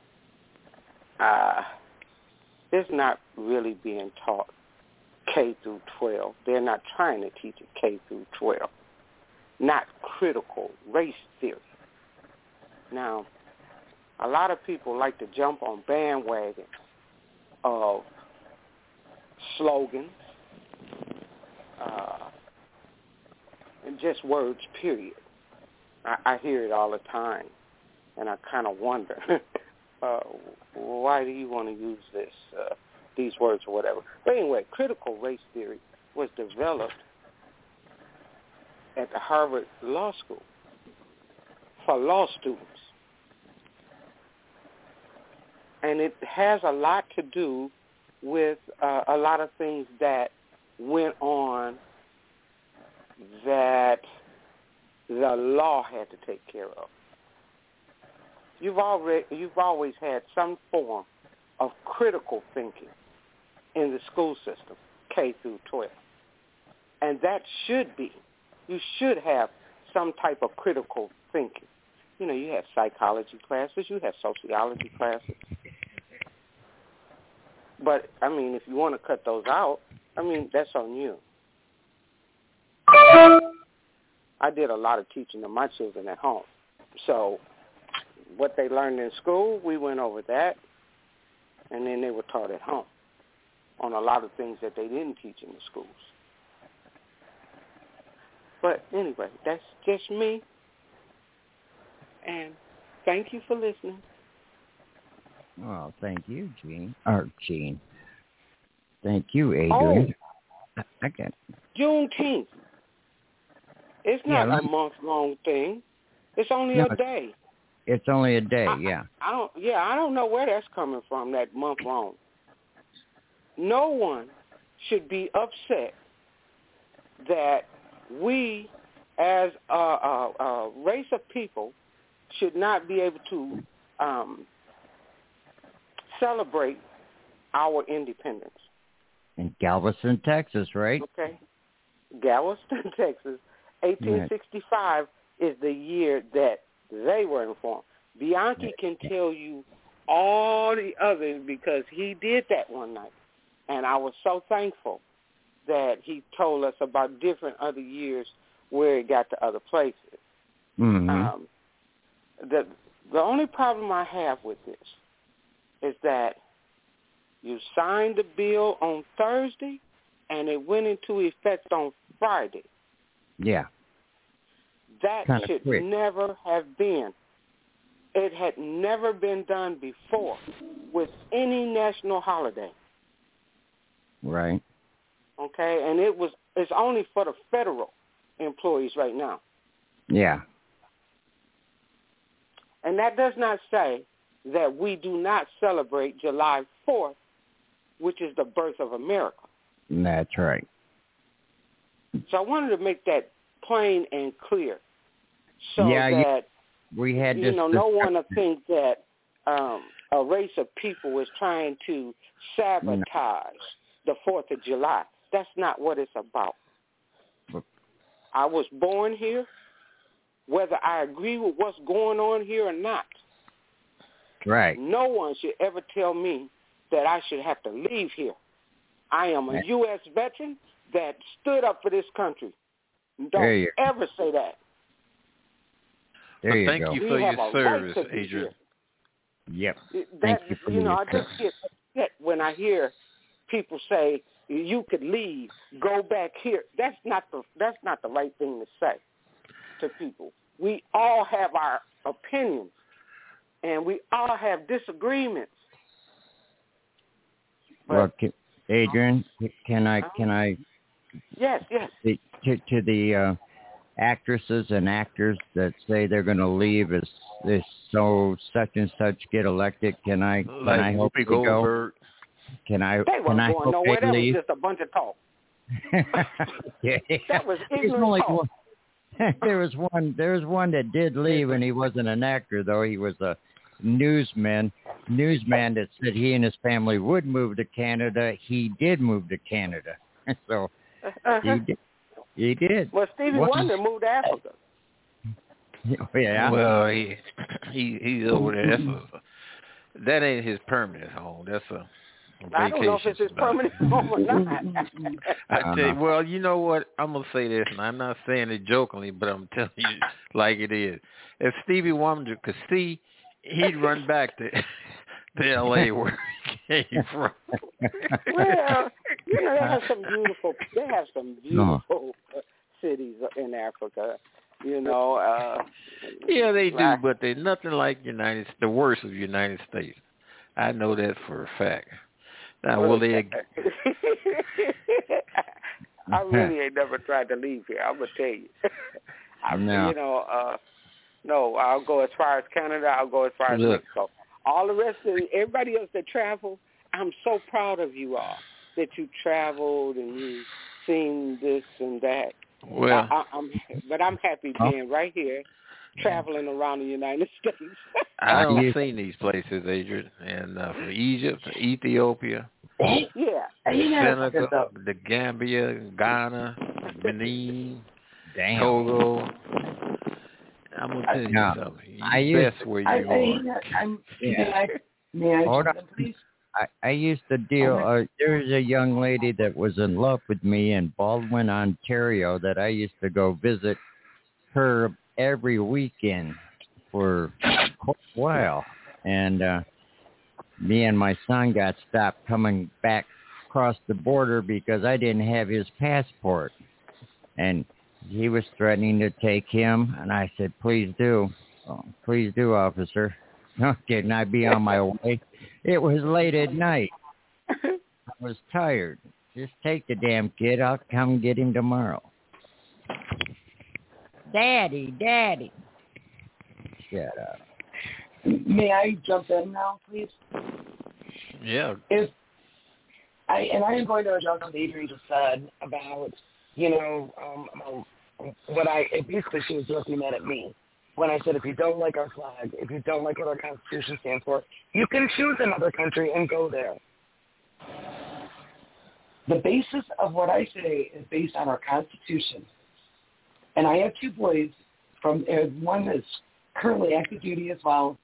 Speaker 7: It's not really being taught K through 12. They're not trying to teach it K through 12, not critical race theory. Now, a lot of people like to jump on bandwagons of slogans and just words, period. I hear it all the time, and I kind of wonder, why do you want to use these words or whatever? But anyway, critical race theory was developed at the Harvard Law School for law students. And it has a lot to do with a lot of things that went on that the law had to take care of. You've always had some form of critical thinking in the school system, K through 12. And that you should have some type of critical thinking. You have psychology classes, you have sociology classes. But, if you want to cut those out, that's on you. I did a lot of teaching of my children at home. So what they learned in school, we went over that, and then they were taught at home on a lot of things that they didn't teach in the schools. But anyway, that's just me. And thank you for listening.
Speaker 3: Well, thank you, Gene. Thank you, Adrian. Okay.
Speaker 7: Juneteenth. It's not a month-long thing. It's only a day.
Speaker 3: It's only a day, yeah.
Speaker 7: I don't know where that's coming from, that month-long. No one should be upset that we, as a race of people, should not be able to celebrate our independence.
Speaker 3: In Galveston, Texas, right?
Speaker 7: Okay. Galveston, Texas. 1865 is the year that they were informed. Bianchi can tell you all the others because he did that one night. And I was so thankful that he told us about different other years where it got to other places. Mm-hmm. The only problem I have with this is that you signed the bill on Thursday and it went into effect on Friday.
Speaker 3: Yeah.
Speaker 7: That should never have been. It had never been done before with any national holiday.
Speaker 3: Right.
Speaker 7: Okay, and it's only for the federal employees right now.
Speaker 3: Yeah.
Speaker 7: And that does not say that we do not celebrate July 4th which is the birth of America.
Speaker 3: That's right.
Speaker 7: So I wanted to make that plain and clear, so
Speaker 3: that we had
Speaker 7: no one will think that a race of people is trying to sabotage the 4th of July. That's not what it's about. I was born here, whether I agree with what's going on here or not.
Speaker 3: Right.
Speaker 7: No one should ever tell me that I should have to leave here. I am a U.S. veteran that stood up for this country. Don't ever say that.
Speaker 3: There you
Speaker 10: thank
Speaker 3: go.
Speaker 10: you for your service, Adrian.
Speaker 3: Yep. Thank you for your
Speaker 7: I just get upset when I hear people say, you could leave, go back here. That's not the right thing to say to people. We all have our opinions, and we all have disagreements.
Speaker 3: Well, Adrian, can I?
Speaker 7: Yes.
Speaker 3: To the actresses and actors that say they're going to leave as so such and such get elected, can I hope they go? Can I?
Speaker 7: They weren't going nowhere. That was just a bunch of talk. That was ignorant talk.
Speaker 3: There was one that did leave, and he wasn't an actor though. He was a newsman that said he and his family would move to Canada. He did move to Canada, so he did.
Speaker 7: Well, Stevie Wonder moved to Africa.
Speaker 3: Yeah.
Speaker 10: Well, he's over there. That ain't his permanent home. That's a vacation.
Speaker 7: I don't know if it's his permanent home or not.
Speaker 10: I tell you, well, you know what? I'm gonna say this, and I'm not saying it jokingly, but I'm telling you like it is. If Stevie Wonder could see, he'd run back to L.A. where he came from.
Speaker 7: Well, they have some beautiful cities in Africa.
Speaker 10: Yeah, they do, but they're nothing like the worst of United States. I know that for a fact. Now, will they?
Speaker 7: I really ain't never tried to leave here. I'm gonna tell you. No, I'll go as far as Canada. I'll go as far as Mexico. All the rest of everybody else that travel, I'm so proud of you all that you traveled and you've seen this and that.
Speaker 10: Well,
Speaker 7: I'm happy being right here, traveling around the United States.
Speaker 10: I don't seen these places, Adrian, and from Egypt to Ethiopia, Senegal, the Gambia, Ghana, Benin, Togo. I'm gonna tell you something. That's where you are.
Speaker 5: May I jump in, please?
Speaker 3: I used to deal, there was a young lady that was in love with me in Baldwin, Ontario, that I used to go visit her every weekend for quite a while. And me and my son got stopped coming back across the border because I didn't have his passport. And he was threatening to take him, and I said, please do, officer. Didn't I be on my way? It was late at night. I was tired. Just take the damn kid. I'll come get him tomorrow. Daddy. Shut up.
Speaker 5: May I jump in now, please?
Speaker 10: Yeah.
Speaker 5: I am going to address what Adrian just said about, basically she was looking at me. When I said, if you don't like our flag, if you don't like what our Constitution stands for, you can choose another country and go there. The basis of what I say is based on our Constitution. And I have two boys, one is currently active duty as well,